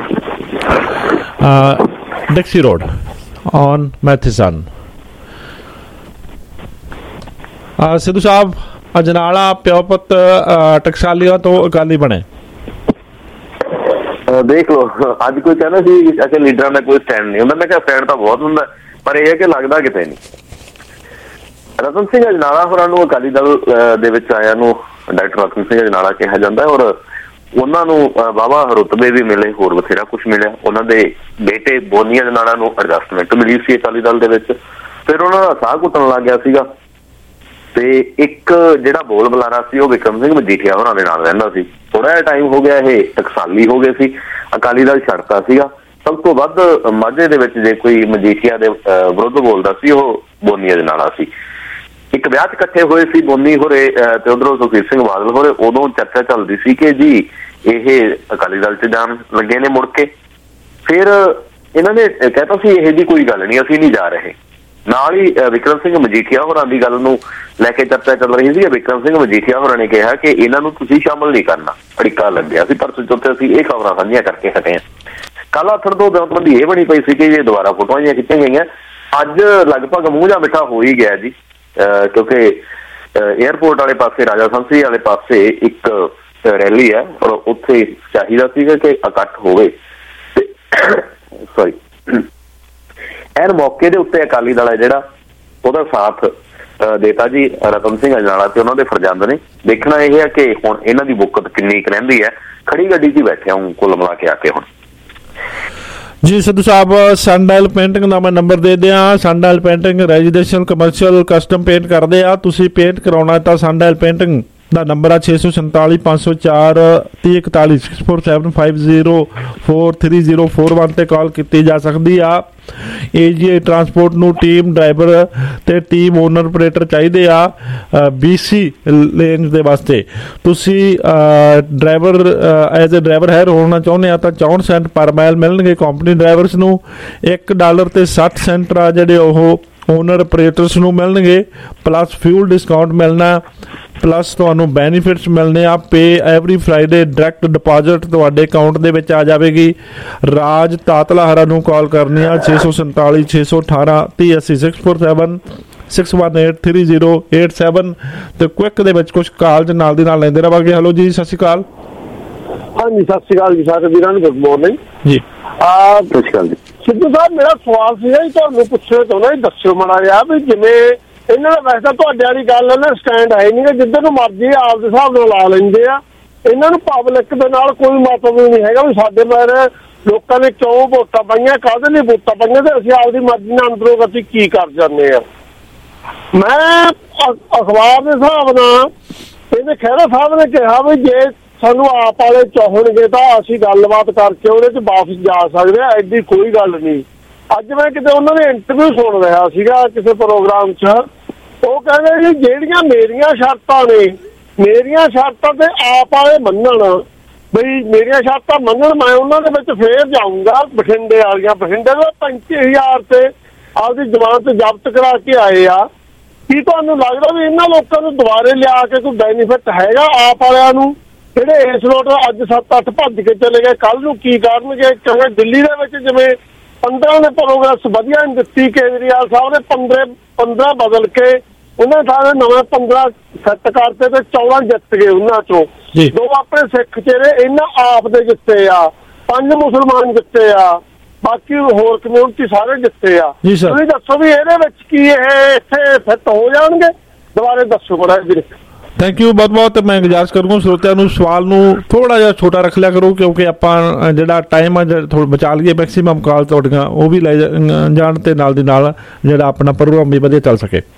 A: Dixie Road on Matheson Sidhu Sahib Ajnala ਪਿਓ ਪੁੱਤ ਟਕਸਾਲੀਆਂ ਤੋਂ ਅਕਾਲੀ ਬਣੇ
B: ਦੇਖ ਲਓ ਅੱਜ ਕੋਈ ਕਹਿੰਦਾ ਸੀ ਕਿ ਲੀਡਰਾਂ ਦਾ ਕੋਈ ਸਟੈਂਡ ਨਹੀਂ ਹੁੰਦਾ ਮੈਂ ਕਿਹਾ ਸਟੈਂਡ ਤਾਂ ਬਹੁਤ ਹੁੰਦਾ ਪਰ ਇਹ ਹੈ ਕਿ ਲੱਗਦਾ ਕਿਤੇ ਨਹੀਂ ਰਤਨ ਸਿੰਘ ਅਜਨਾਲਾ ਹੋਰਾਂ ਨੂੰ ਅਕਾਲੀ ਦਲ ਦੇ ਵਿੱਚ ਆਇਆ ਨੂੰ ਡਾਕਟਰ ਰਤਨ ਸਿੰਘ ਅਜਨਾਲਾ ਕਿਹਾ ਜਾਂਦਾ ਔਰ ਉਹਨਾਂ ਨੂੰ ਵਾਹਵਾ ਰੁਤਬੇ ਵੀ ਮਿਲੇ ਹੋਰ ਬਥੇਰਾ ਕੁਛ ਮਿਲਿਆ ਉਹਨਾਂ ਦੇ ਬੇਟੇ ਬੋਨੀ ਅਜਨਾਲਾ ਨੂੰ ਐਡਜਸਟਮੈਂਟ ਮਿਲੀ ਸੀ ਅਕਾਲੀ ਦਲ ਦੇ ਵਿੱਚ ਫਿਰ ਉਹਨਾਂ ਦਾ ਸਾਹ ਘੁੱਟਣ ਲੱਗ ਗਿਆ ਸੀਗਾ ਤੇ ਇੱਕ ਜਿਹੜਾ ਬੋਲ ਬੁਲਾਰਾ ਸੀ ਉਹ ਵਿਕਰਮ ਸਿੰਘ ਮਜੀਠੀਆ ਹੋਰਾਂ ਦੇ ਨਾਲ ਰਹਿੰਦਾ ਸੀ ਥੋੜਾ ਜਿਹਾ ਟਾਈਮ ਹੋ ਗਿਆ ਇਹ ਟਕਸਾਲੀ ਹੋ ਗਏ ਸੀ ਅਕਾਲੀ ਦਲ ਛੱਡਤਾ ਸੀਗਾ ਸਭ ਤੋਂ ਵੱਧ ਮਾਝੇ ਦੇ ਵਿੱਚ ਜੇ ਕੋਈ ਮਜੀਠੀਆ ਦੇ ਵਿਰੁੱਧ ਬੋਲਦਾ ਸੀ ਉਹ ਬੋਨੀ ਅਜਨਾਲਾ ਸੀ ਇੱਕ ਵਿਆਹ 'ਚ ਇਕੱਠੇ ਹੋਏ ਸੀ ਬੋਨੀ ਹੋਰੇ ਤੇ ਉਧਰੋਂ ਸੁਖਬੀਰ ਸਿੰਘ ਬਾਦਲ ਹੋਰੇ ਉਦੋਂ ਚਰਚਾ ਚੱਲਦੀ ਸੀ ਕਿ ਜੀ ਇਹ ਅਕਾਲੀ ਦਲ 'ਚ ਜਾਣ ਲੱਗੇ ਨੇ ਮੁੜ ਕੇ ਫਿਰ ਇਹਨਾਂ ਨੇ ਕਹਿਤਾ ਸੀ ਇਹ ਜੀ ਕੋਈ ਗੱਲ ਨਹੀਂ ਅਸੀਂ ਨਹੀਂ ਜਾ ਰਹੇ ਨਾਲ ਹੀ ਵਿਕਰਮ ਸਿੰਘ ਮਜੀਠੀਆ ਹੋਰਾਂ ਦੀ ਗੱਲ ਨੂੰ ਲੈ ਕੇ ਚਰਚਾ ਚੱਲ ਰਹੀ ਸੀ ਵਿਕਰਮ ਸਿੰਘ ਮਜੀਠੀਆ ਹੋਰਾਂ ਨੇ ਕਿਹਾ ਕਿ ਇਹਨਾਂ ਨੂੰ ਤੁਸੀਂ ਸ਼ਾਮਲ ਨਹੀਂ ਕਰਨਾ ਅੜਿੱਕਾ ਲੱਗਿਆ ਸੀ ਪਰਸੋਂ ਚੌਥੇ ਅਸੀਂ ਇਹ ਖਬਰਾਂ ਸਾਂਝੀਆਂ ਕਰਕੇ ਹਟੇ ਹਾਂ ਕੱਲ ਆਥੜ ਤੋਂ ਦੌਤਬੰਦੀ ਇਹ ਬਣੀ ਪਈ ਸੀ ਕਿ ਜੇ ਦੁਬਾਰਾ ਫੋਟੋਆਂ ਜਿਹੀਆਂ ਖਿੱਚੀਆਂ ਗਈਆਂ ਅੱਜ ਲਗਭਗ ਮੂੰਹ ਜਾਂ ਮਿੱਠਾ ਹੋ ਹੀ ਗਿਆ ਜੀ ਕਿਉਂਕਿ ਏਅਰਪੋਰਟ ਵਾਲੇ ਪਾਸੇ ਰਾਜਾ ਸੰਸੀ ਵਾਲੇ ਪਾਸੇ ਇੱਕ ਰੈਲੀ ਹੈ ਔਰ ਉੱਥੇ ਚਾਹੀਦਾ ਸੀਗਾ ਕਿ ਇਕੱਠ ਹੋਵੇ ਸੋਰੀ ਐਨ ਮੌਕੇ ਦੇ ਉੱਤੇ ਅਕਾਲੀ ਦਲ ਹੈ ਜਿਹੜਾ ਉਹਦਾ ਸਾਥ ਦੇਤਾ ਜੀ ਰਤਨ ਸਿੰਘ ਅਜਨਾਲਾ ਤੇ ਉਹਨਾਂ ਦੇ ਫਰਜ਼ੰਦ ਨੇ ਦੇਖਣਾ ਇਹ ਹੈ ਕਿ ਹੁਣ ਇਹਨਾਂ ਦੀ ਬੁੱਕਤ ਕਿੰਨੀ ਕੁ ਰਹਿੰਦੀ ਹੈ ਖੜੀ ਗੱਡੀ 'ਚ ਬੈਠਿਆ ਹੂੰ ਕੁੱਲ ਮਿਲਾ ਕੇ ਆ ਕੇ ਹੁਣ
A: ਜੀ ਸਿੱਧੂ ਸਾਹਿਬ ਸਨਡਾਇਲ ਪੇਂਟਿੰਗ ਦਾ ਮੈਂ ਨੰਬਰ ਦੇ ਦਿਆਂ Sundial Painting residential commercial custom paint ਕਰਦੇ ਆ ਤੁਸੀਂ ਪੇਂਟ ਕਰਾਉਣਾ ਤਾਂ ਸਨਡਾਇਲ ਪੇਂਟਿੰਗ ਦਾ ਨੰਬਰ ਆ ਛੇ ਸੌ ਸੰਤਾਲੀ ਪੰਜ ਸੌ ਚਾਰ ਤੀਹ ਇਕਤਾਲੀ six four seven five zero four three zero four one 'ਤੇ ਕਾਲ ਕੀਤੀ ਜਾ ਸਕਦੀ ਆ। ਏ ਜੀ ਆਈ ਟਰਾਂਸਪੋਰਟ ਨੂੰ ਟੀਮ ਡਰਾਈਵਰ ਅਤੇ ਟੀਮ ਓਨਰ ਆਪਰੇਟਰ ਚਾਹੀਦੇ ਆ ਬੀ ਸੀ ਲੇਨ ਦੇ ਵਾਸਤੇ। ਤੁਸੀਂ driver as a driver hire ਹੋਣਾ ਚਾਹੁੰਦੇ ਆ ਤਾਂ ਚੌਂਹਠ ਸੈਂਟ ਪਰ ਮਾਈਲ ਮਿਲਣਗੇ ਕੰਪਨੀ ਡਰਾਈਵਰਸ ਨੂੰ। ਇੱਕ ਡਾਲਰ ਅਤੇ ਸੱਠ ਸੈਂਟ ਆ ਜਿਹੜੇ ਉਹ ਓਨਰ ਆਪਰੇਟਰਸ ਨੂੰ ਮਿਲਣਗੇ, ਪਲੱਸ ਫਿਊਲ ਡਿਸਕਾਊਂਟ ਮਿਲਣਾ, ਪਲੱਸ ਤੁਹਾਨੂੰ ਬੈਨੀਫਿਟਸ ਮਿਲਣੇ ਆ। Pay every Friday direct deposit ਤੁਹਾਡੇ ਅਕਾਊਂਟ ਦੇ ਵਿੱਚ ਆ ਜਾਵੇਗੀ। ਰਾਜ ਤਾਤਲਾਹਰਾ ਨੂੰ ਕਾਲ ਕਰਨੀ ਆ ਛੇ ਸੌ ਸੰਤਾਲੀ ਛੇ ਸੌ ਅਠਾਰਾਂ ਤੀਹ ਅੱਸੀ six four seven six one eight three zero eight seven. ਤੇ ਕੁਇਕ ਦੇ ਵਿੱਚ ਕੁਛ ਕਾਲਜ ਨਾਲ ਦੀ ਨਾਲ ਲੈਂਦੇ ਰਹਾਂਗੇ। ਹੈਲੋ ਜੀ, ਸਤਿ ਸ਼੍ਰੀ ਅਕਾਲ।
E: ਹਾਂਜੀ, ਸਤਿ ਸ਼੍ਰੀ ਅਕਾਲ ਜੀ ਸਾਰੇ ਵੀਰਾਂ ਨੂੰ, ਗੁੱਡ ਮਾਰਨਿੰਗ
A: ਜੀ।
E: ਸਤਿ ਸ਼੍ਰੀ ਅਕਾਲ ਜੀ। ਸਿੱਧੂ ਸਾਹਿਬ, ਮੇਰਾ ਸਵਾਲ ਸੀਗਾ ਜੀ, ਤੁਹਾਨੂੰ ਪੁੱਛਣਾ ਚਾਹੁੰਦਾ ਜੀ, ਦੱਸਿਓ ਮਾੜਾ ਜਿਹਾ ਵੀ ਜਿਵੇਂ ਇਹਨਾਂ ਦਾ ਵੈਸੇ ਤਾਂ ਤੁਹਾਡੇ ਵਾਲੀ ਗੱਲ ਨਾ ਸਟੈਂਡ ਹੈ ਨਹੀਂ, ਜਿੱਧਰ ਨੂੰ ਮਰਜ਼ੀ ਆਪ ਦੇ ਹਿਸਾਬ ਨਾਲ ਲਾ ਲੈਂਦੇ ਆ। ਇਹਨਾਂ ਨੂੰ ਪਬਲਿਕ ਦੇ ਨਾਲ ਕੋਈ ਮਤਲਬ ਨਹੀਂ ਹੈਗਾ ਵੀ ਸਾਡੇ ਬਾਰੇ ਲੋਕਾਂ ਨੇ ਕਿਉਂ ਵੋਟਾਂ ਪਾਈਆਂ, ਕਾਹਦੇ ਲਈ ਵੋਟਾਂ ਪਾਈਆਂ, ਤੇ ਅਸੀਂ ਆਪਦੀ ਮਰਜ਼ੀ ਨਾਲ ਅੰਦਰੋਂ ਗਤੀ ਕੀ ਕਰ ਜਾਂਦੇ ਆ। ਮੈਂ ਅਖਬਾਰ ਦੇ ਹਿਸਾਬ ਨਾਲ ਇਹਦੇ ਖਹਿਰਾ ਸਾਹਿਬ ਨੇ ਕਿਹਾ ਵੀ ਜੇ ਸਾਨੂੰ ਆਪ ਵਾਲੇ ਚਾਹਣਗੇ ਤਾਂ ਅਸੀਂ ਗੱਲਬਾਤ ਕਰਕੇ ਉਹਦੇ 'ਚ ਵਾਪਸ ਜਾ ਸਕਦੇ ਆ, ਐਡੀ ਕੋਈ ਗੱਲ ਨਹੀਂ। ਅੱਜ ਮੈਂ ਕਿਤੇ ਉਹਨਾਂ ਦੇ ਇੰਟਰਵਿਊ ਸੁਣ ਰਿਹਾ ਸੀਗਾ ਕਿਸੇ ਪ੍ਰੋਗਰਾਮ 'ਚ, ਉਹ ਕਹਿੰਦੇ ਜੀ ਜਿਹੜੀਆਂ ਮੇਰੀਆਂ ਸ਼ਰਤਾਂ ਨੇ, ਮੇਰੀਆਂ ਸ਼ਰਤਾਂ ਤੇ ਆਪ ਵਾਲੇ ਮੰਨਣ, ਬਈ ਮੇਰੀਆਂ ਸ਼ਰਤਾਂ ਮੰਨਣ, ਮੈਂ ਉਹਨਾਂ ਦੇ ਵਿੱਚ ਫੇਰ ਜਾਊਂਗਾ। ਬਠਿੰਡੇ ਵਾਲੀਆਂ, ਬਠਿੰਡੇ ਦੇ ਪੈਂਤੀ ਹਜ਼ਾਰ ਤੇ ਆਪਦੀ ਜ਼ਮਾਨਤ ਜ਼ਬਤ ਕਰਾ ਕੇ ਆਏ ਆ। ਕੀ ਤੁਹਾਨੂੰ ਲੱਗਦਾ ਵੀ ਇਹਨਾਂ ਲੋਕਾਂ ਨੂੰ ਦੁਬਾਰੇ ਲਿਆ ਕੇ ਕੋਈ ਬੈਨੀਫਿਟ ਹੈਗਾ ਆਪ ਵਾਲਿਆਂ ਨੂੰ, ਜਿਹੜੇ ਇਸ ਲੋਟ ਅੱਜ ਸੱਤ ਅੱਠ ਭੱਜ ਕੇ ਚਲੇ ਗਏ, ਕੱਲ ਨੂੰ ਕੀ ਕਰਨਗੇ? ਕਿਉਂਕਿ ਦਿੱਲੀ ਦੇ ਵਿੱਚ ਜਿਵੇਂ ਪੰਦਰਾਂ ਨੇ ਪ੍ਰੋਗਰੈਸ ਵਧੀਆ ਨਹੀਂ ਦਿੱਤੀ, ਕੇਜਰੀਵਾਲ ਸਾਹਿਬ ਨੇ ਪੰਦਰਾਂ ਪੰਦਰਾਂ ਬਦਲ ਕੇ ਉਹਨਾਂ ਸਾਰੇ ਨਵੇਂ ਪੰਦਰਾਂ ਸੈੱਟ ਕਰਤੇ ਤੇ ਚੌਦਾਂ ਜਿੱਤ ਗਏ। ਉਹਨਾਂ ਚੋਂ ਦੋ ਆਪਣੇ ਸਿੱਖ ਚਿਹਰੇ ਇਹਨਾਂ ਆਪ ਦੇ ਜਿੱਤੇ ਆ, ਪੰਜ ਮੁਸਲਮਾਨ ਜਿੱਤੇ ਆ, ਬਾਕੀ ਹੋਰ ਕਮਿਊਨਿਟੀ ਸਾਰੇ ਜਿੱਤੇ ਆ। ਤੁਸੀਂ ਦੱਸੋ ਵੀ ਇਹਦੇ ਵਿੱਚ ਕੀ ਇਹ ਇੱਥੇ ਫਿੱਟ ਹੋ ਜਾਣਗੇ? ਦੁਬਾਰੇ ਦੱਸੋ ਬੜਾ ਵੀਰੇ।
A: ਥੈਂਕ ਯੂ ਬਹੁਤ ਬਹੁਤ। ਮੈਂ ਗੁਜ਼ਾਰਿਸ਼ ਕਰੂੰਗਾ ਸਰੋਤਿਆਂ ਨੂੰ ਸਵਾਲ ਨੂੰ ਥੋੜ੍ਹਾ ਜਿਹਾ ਛੋਟਾ ਰੱਖ ਲਿਆ ਕਰੋ, ਕਿਉਂਕਿ ਆਪਾਂ ਜਿਹੜਾ ਟਾਈਮ ਆ ਥੋੜਾ ਬਚਾ ਲਈਏ, ਮੈਕਸੀਮਮ ਕਾਲ ਤੁਹਾਡੀਆਂ ਉਹ ਵੀ ਲੈ ਜਾਣ ਤੇ ਨਾਲ ਦੀ ਨਾਲ ਜਿਹੜਾ ਆਪਣਾ ਪ੍ਰੋਗਰਾਮ ਵੀ ਵਧੀਆ ਚੱਲ ਸਕੇ।